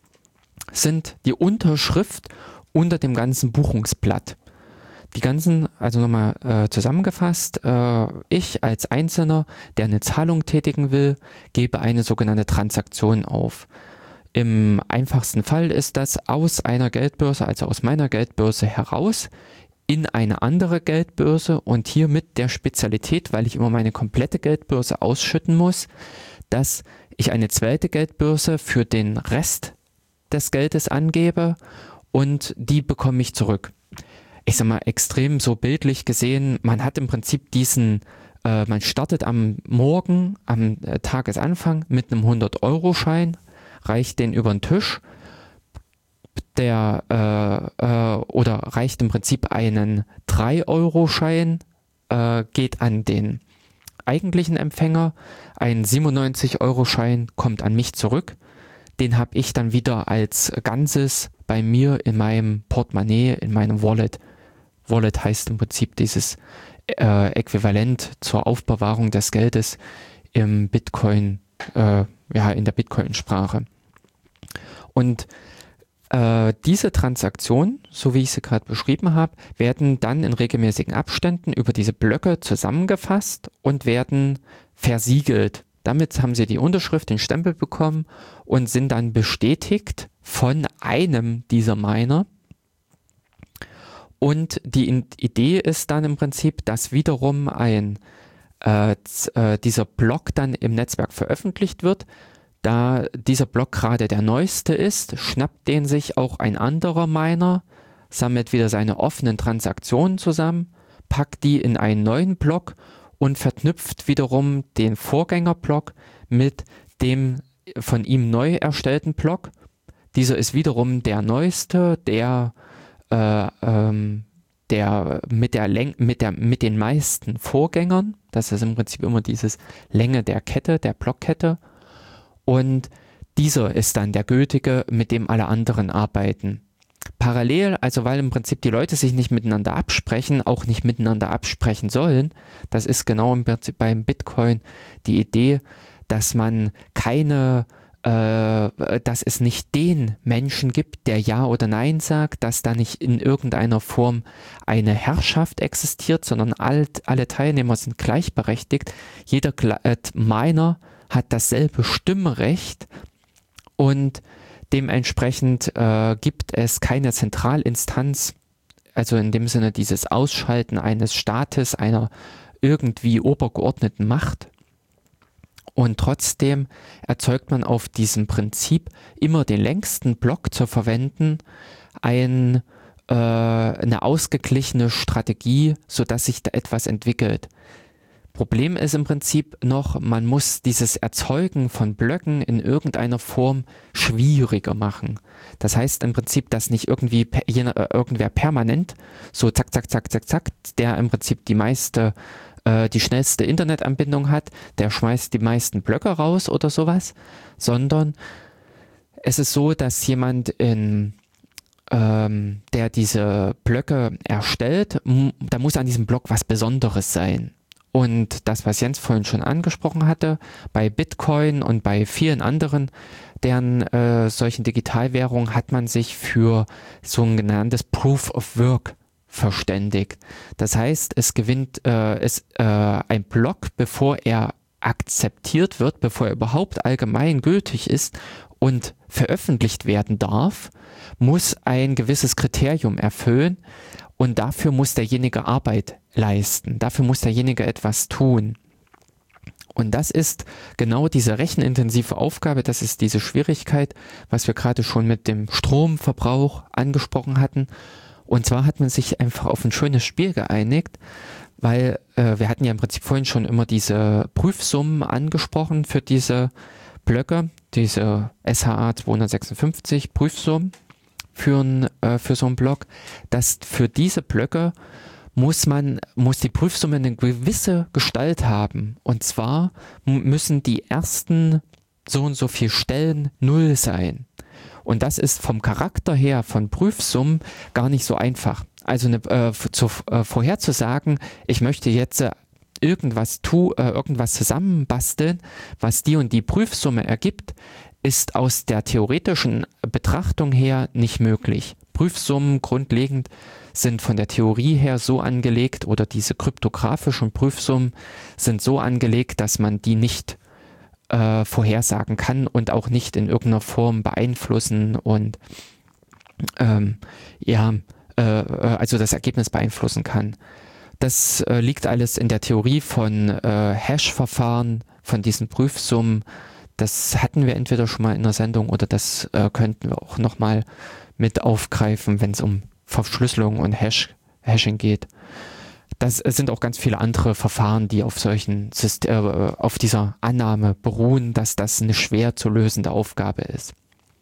sind die Unterschrift unter dem ganzen Buchungsblatt. Die ganzen, also nochmal äh, zusammengefasst, äh, ich als Einzelner, der eine Zahlung tätigen will, gebe eine sogenannte Transaktion auf. Im einfachsten Fall ist das aus einer Geldbörse, also aus meiner Geldbörse heraus, in eine andere Geldbörse und hier mit der Spezialität, weil ich immer meine komplette Geldbörse ausschütten muss, dass ich eine zweite Geldbörse für den Rest des Geldes angebe und die bekomme ich zurück. Ich sag mal, extrem so bildlich gesehen, man hat im Prinzip diesen, äh, man startet am Morgen, am äh, Tagesanfang mit einem hundert-Euro-Schein, reicht den über den Tisch, der äh, äh, oder reicht im Prinzip einen drei-Euro-Schein, äh, geht an den eigentlichen Empfänger, ein siebenundneunzig-Euro-Schein kommt an mich zurück. Den habe ich dann wieder als Ganzes bei mir in meinem Portemonnaie, in meinem Wallet. Wallet heißt im Prinzip dieses äh, Äquivalent zur Aufbewahrung des Geldes im Bitcoin, äh, ja, in der Bitcoin-Sprache. Und äh, diese Transaktionen, so wie ich sie gerade beschrieben habe, werden dann in regelmäßigen Abständen über diese Blöcke zusammengefasst und werden versiegelt. Damit haben sie die Unterschrift, den Stempel bekommen und sind dann bestätigt von einem dieser Miner. Und die In- Idee ist dann im Prinzip, dass wiederum ein äh, z- äh, dieser Block dann im Netzwerk veröffentlicht wird. Da dieser Block gerade der neueste ist, schnappt den sich auch ein anderer Miner, sammelt wieder seine offenen Transaktionen zusammen, packt die in einen neuen Block und verknüpft wiederum den Vorgängerblock mit dem von ihm neu erstellten Block. Dieser ist wiederum der neueste, der, äh, ähm, der, mit, der Läng- mit, der mit den meisten Vorgängern. Das ist im Prinzip immer dieses Länge der Kette, der Blockkette. Und dieser ist dann der gültige, mit dem alle anderen arbeiten. Parallel, also weil im Prinzip die Leute sich nicht miteinander absprechen, auch nicht miteinander absprechen sollen, das ist genau im Prinzip beim Bitcoin die Idee, dass man keine, äh, dass es nicht den Menschen gibt, der Ja oder Nein sagt, dass da nicht in irgendeiner Form eine Herrschaft existiert, sondern all, alle Teilnehmer sind gleichberechtigt. Jeder äh, Miner hat dasselbe Stimmrecht und dementsprechend äh, gibt es keine Zentralinstanz, also in dem Sinne dieses Ausschalten eines Staates, einer irgendwie obergeordneten Macht. Und trotzdem erzeugt man auf diesem Prinzip, immer den längsten Block zu verwenden, ein, äh, eine ausgeglichene Strategie, sodass sich da etwas entwickelt. Problem ist im Prinzip noch, man muss dieses Erzeugen von Blöcken in irgendeiner Form schwieriger machen. Das heißt im Prinzip, dass nicht irgendwie per, äh, irgendwer permanent so zack, zack, zack, zack, zack, der im Prinzip die meiste, äh, die schnellste Internetanbindung hat, der schmeißt die meisten Blöcke raus oder sowas, sondern es ist so, dass jemand in ähm, der diese Blöcke erstellt, m- da muss an diesem Block was Besonderes sein. Und das, was Jens vorhin schon angesprochen hatte, bei Bitcoin und bei vielen anderen, deren äh, solchen Digitalwährungen hat man sich für so ein genanntes Proof of Work verständigt. Das heißt, es gewinnt äh, es, äh, ein Block, bevor er akzeptiert wird, bevor er überhaupt allgemein gültig ist und veröffentlicht werden darf, muss ein gewisses Kriterium erfüllen. Und dafür muss derjenige Arbeit leisten, dafür muss derjenige etwas tun. Und das ist genau diese rechenintensive Aufgabe, das ist diese Schwierigkeit, was wir gerade schon mit dem Stromverbrauch angesprochen hatten. Und zwar hat man sich einfach auf ein schönes Spiel geeinigt, weil äh, wir hatten ja im Prinzip vorhin schon immer diese Prüfsummen angesprochen für diese Blöcke, diese S H A zweihundertsechsundfünfzig Prüfsummen. Für, ein, äh, für so einen Block, dass für diese Blöcke muss man, muss die Prüfsumme eine gewisse Gestalt haben. Und zwar m- müssen die ersten so und so viel Stellen null sein. Und das ist vom Charakter her von Prüfsummen gar nicht so einfach. Also eine, äh, zu, äh, vorherzusagen, ich möchte jetzt äh, irgendwas tu, äh, irgendwas zusammenbasteln, was die und die Prüfsumme ergibt, ist aus der theoretischen Betrachtung her nicht möglich. Prüfsummen grundlegend sind von der Theorie her so angelegt oder diese kryptografischen Prüfsummen sind so angelegt, dass man die nicht äh, vorhersagen kann und auch nicht in irgendeiner Form beeinflussen und ähm, ja, äh, also das Ergebnis beeinflussen kann. Das äh, liegt alles in der Theorie von äh, Hash-Verfahren, von diesen Prüfsummen. Das hatten wir entweder schon mal in der Sendung oder das äh, könnten wir auch nochmal mit aufgreifen, wenn es um Verschlüsselung und Hash, Hashing geht. Das sind auch ganz viele andere Verfahren, die auf solchen Syst- äh, auf dieser Annahme beruhen, dass das eine schwer zu lösende Aufgabe ist.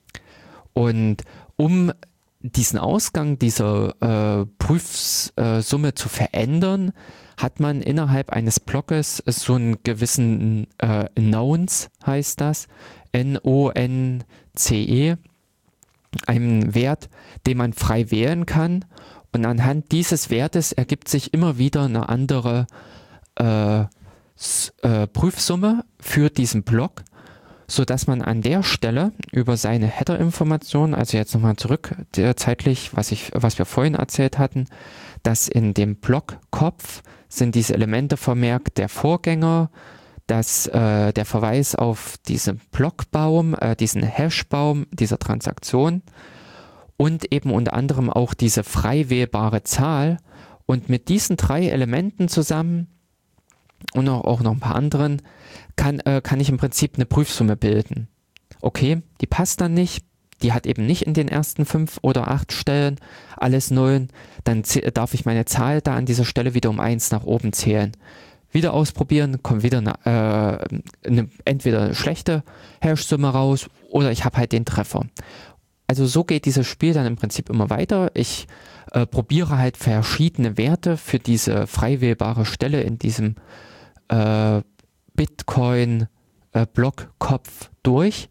Und um diesen Ausgang dieser äh, Prüfsumme äh, zu verändern, hat man innerhalb eines Blockes so einen gewissen äh, Nonce, heißt das, N O N C E, einen Wert, den man frei wählen kann. Und anhand dieses Wertes ergibt sich immer wieder eine andere äh, s- äh, Prüfsumme für diesen Block, sodass man an der Stelle über seine Header-Informationen, also jetzt nochmal zurück der, zeitlich, was, ich, was wir vorhin erzählt hatten, dass in dem Blockkopf sind diese Elemente vermerkt, der Vorgänger, dass äh, der Verweis auf diesen Blockbaum, äh, diesen Hashbaum dieser Transaktion und eben unter anderem auch diese frei wählbare Zahl. Und mit diesen drei Elementen zusammen und auch, auch noch ein paar anderen kann, äh, kann ich im Prinzip eine Prüfsumme bilden. Okay, die passt dann nicht, die hat eben nicht in den ersten fünf oder acht Stellen alles Nullen, dann darf ich meine Zahl da an dieser Stelle wieder um eins nach oben zählen. Wieder ausprobieren, kommt wieder eine, äh, eine entweder eine schlechte Hash-Summe raus oder ich habe halt den Treffer. Also so geht dieses Spiel dann im Prinzip immer weiter. Ich äh, probiere halt verschiedene Werte für diese frei wählbare Stelle in diesem äh, Bitcoin-Blockkopf äh, durch.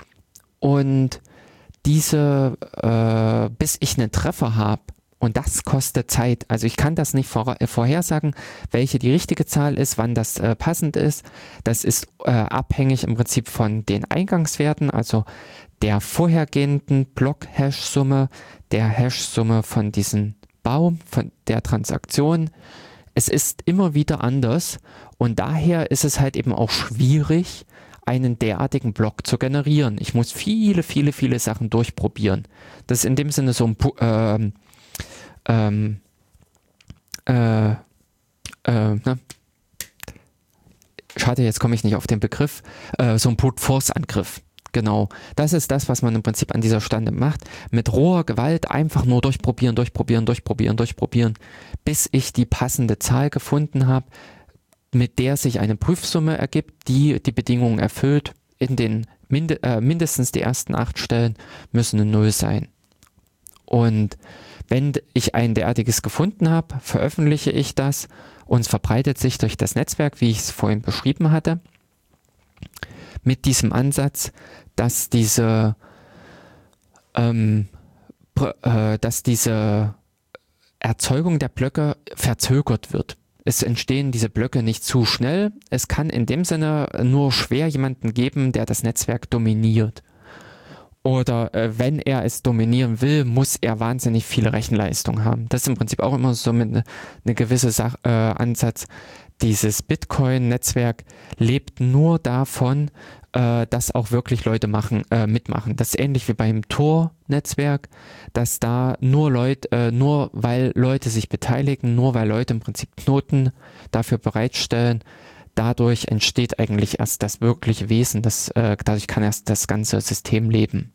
Und diese, äh, bis ich einen Treffer habe, und das kostet Zeit. Also ich kann das nicht vor, äh, vorhersagen, welche die richtige Zahl ist, wann das äh, passend ist. Das ist äh, abhängig im Prinzip von den Eingangswerten, also der vorhergehenden Block-Hash-Summe, der Hash-Summe von diesem Baum, von der Transaktion. Es ist immer wieder anders und daher ist es halt eben auch schwierig, einen derartigen Block zu generieren. Ich muss viele, viele, viele Sachen durchprobieren. Das ist in dem Sinne so ein ähm, ähm, äh, äh, ne? Schade, jetzt komme ich nicht auf den Begriff, äh, so ein Brute-Force-Angriff. Genau, das ist das, was man im Prinzip an dieser Stelle macht. Mit roher Gewalt einfach nur durchprobieren, durchprobieren, durchprobieren, durchprobieren, bis ich die passende Zahl gefunden habe, mit der sich eine Prüfsumme ergibt, die die Bedingungen erfüllt. In den Minde, äh, mindestens die ersten acht Stellen müssen eine Null sein. Und wenn ich ein derartiges gefunden habe, veröffentliche ich das und es verbreitet sich durch das Netzwerk, wie ich es vorhin beschrieben hatte, mit diesem Ansatz, dass diese, ähm, äh, dass diese Erzeugung der Blöcke verzögert wird. Es entstehen diese Blöcke nicht zu schnell. Es kann in dem Sinne nur schwer jemanden geben, der das Netzwerk dominiert. Oder äh, wenn er es dominieren will, muss er wahnsinnig viele Rechenleistung haben. Das ist im Prinzip auch immer so mit eine, eine gewisse Sach äh, Ansatz. Dieses Bitcoin-Netzwerk lebt nur davon, äh, dass auch wirklich Leute machen, äh, mitmachen. Das ist ähnlich wie beim Tor-Netzwerk, dass da nur Leute, äh, nur weil Leute sich beteiligen, nur weil Leute im Prinzip Knoten dafür bereitstellen, dadurch entsteht eigentlich erst das wirkliche Wesen, das, äh, dadurch kann erst das ganze System leben.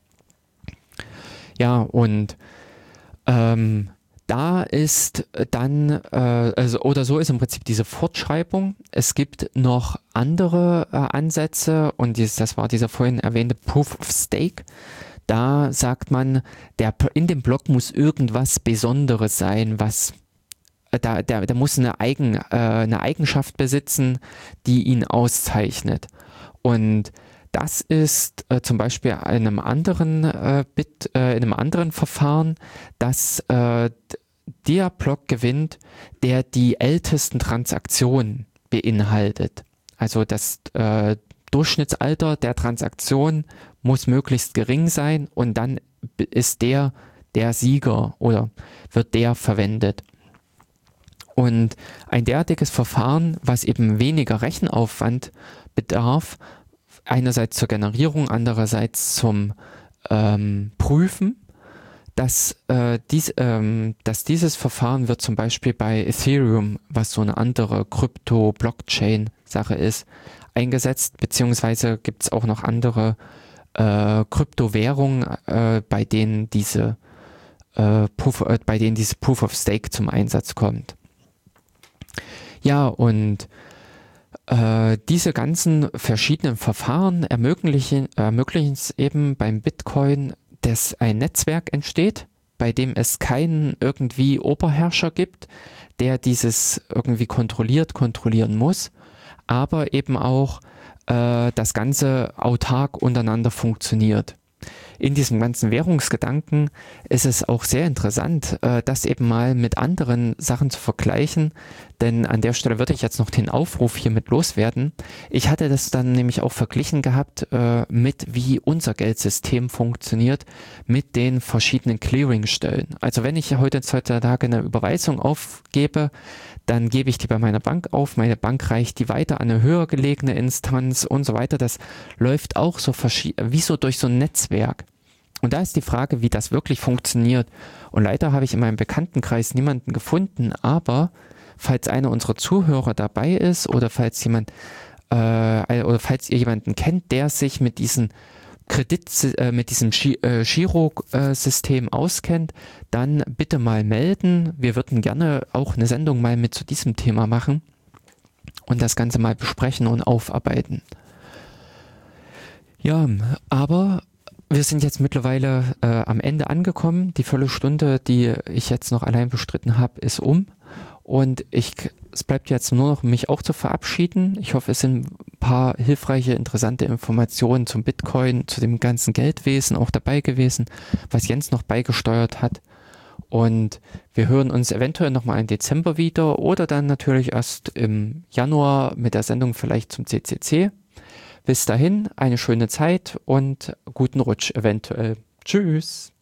Ja, und ähm, da ist dann, äh, also, oder so ist im Prinzip diese Fortschreibung. Es gibt noch andere äh, Ansätze und dieses, das war dieser vorhin erwähnte Proof of Stake. Da sagt man, der, in dem Block muss irgendwas Besonderes sein, was Da, der, der muss eine, Eigen, äh, eine Eigenschaft besitzen, die ihn auszeichnet. Und das ist äh, zum Beispiel in einem anderen äh, Bit, äh, in einem anderen Verfahren, dass äh, der Block gewinnt, der die ältesten Transaktionen beinhaltet. Also das äh, Durchschnittsalter der Transaktion muss möglichst gering sein und dann ist der der Sieger oder wird der verwendet. Und ein derartiges Verfahren, was eben weniger Rechenaufwand bedarf, einerseits zur Generierung, andererseits zum ähm, Prüfen, dass, äh, dies, ähm, dass dieses Verfahren wird zum Beispiel bei Ethereum, was so eine andere Krypto-Blockchain-Sache ist, eingesetzt, beziehungsweise gibt es auch noch andere äh, Kryptowährungen, äh, bei denen diese äh, Proof, äh, bei denen diese Proof of Stake zum Einsatz kommt. Ja, und äh, diese ganzen verschiedenen Verfahren ermöglichen, ermöglichen es eben beim Bitcoin, dass ein Netzwerk entsteht, bei dem es keinen irgendwie Oberherrscher gibt, der dieses irgendwie kontrolliert, kontrollieren muss, aber eben auch äh, das Ganze autark untereinander funktioniert. In diesem ganzen Währungsgedanken ist es auch sehr interessant, äh, das eben mal mit anderen Sachen zu vergleichen, denn an der Stelle würde ich jetzt noch den Aufruf hiermit loswerden. Ich hatte das dann nämlich auch verglichen gehabt äh, mit, wie unser Geldsystem funktioniert, mit den verschiedenen Clearingstellen. Also wenn ich heutzutage eine Überweisung aufgebe, dann gebe ich die bei meiner Bank auf, meine Bank reicht die weiter an eine höher gelegene Instanz und so weiter. Das läuft auch so wie so durch so ein Netzwerk. Und da ist die Frage, wie das wirklich funktioniert. Und leider habe ich in meinem Bekanntenkreis niemanden gefunden, aber falls einer unserer Zuhörer dabei ist oder falls jemand äh, oder falls ihr jemanden kennt, der sich mit diesen Kredit, äh, mit diesem Gi- äh, Giro-System auskennt, dann bitte mal melden. Wir würden gerne auch eine Sendung mal mit zu diesem Thema machen und das Ganze mal besprechen und aufarbeiten. Ja, aber wir sind jetzt mittlerweile äh, am Ende angekommen. Die Viertelstunde, die ich jetzt noch allein bestritten habe, ist um. Und ich, es bleibt jetzt nur noch, mich auch zu verabschieden. Ich hoffe, es sind ein paar hilfreiche, interessante Informationen zum Bitcoin, zu dem ganzen Geldwesen auch dabei gewesen, was Jens noch beigesteuert hat. Und wir hören uns eventuell nochmal im Dezember wieder oder dann natürlich erst im Januar mit der Sendung vielleicht zum C C C. Bis dahin, eine schöne Zeit und guten Rutsch eventuell. Tschüss.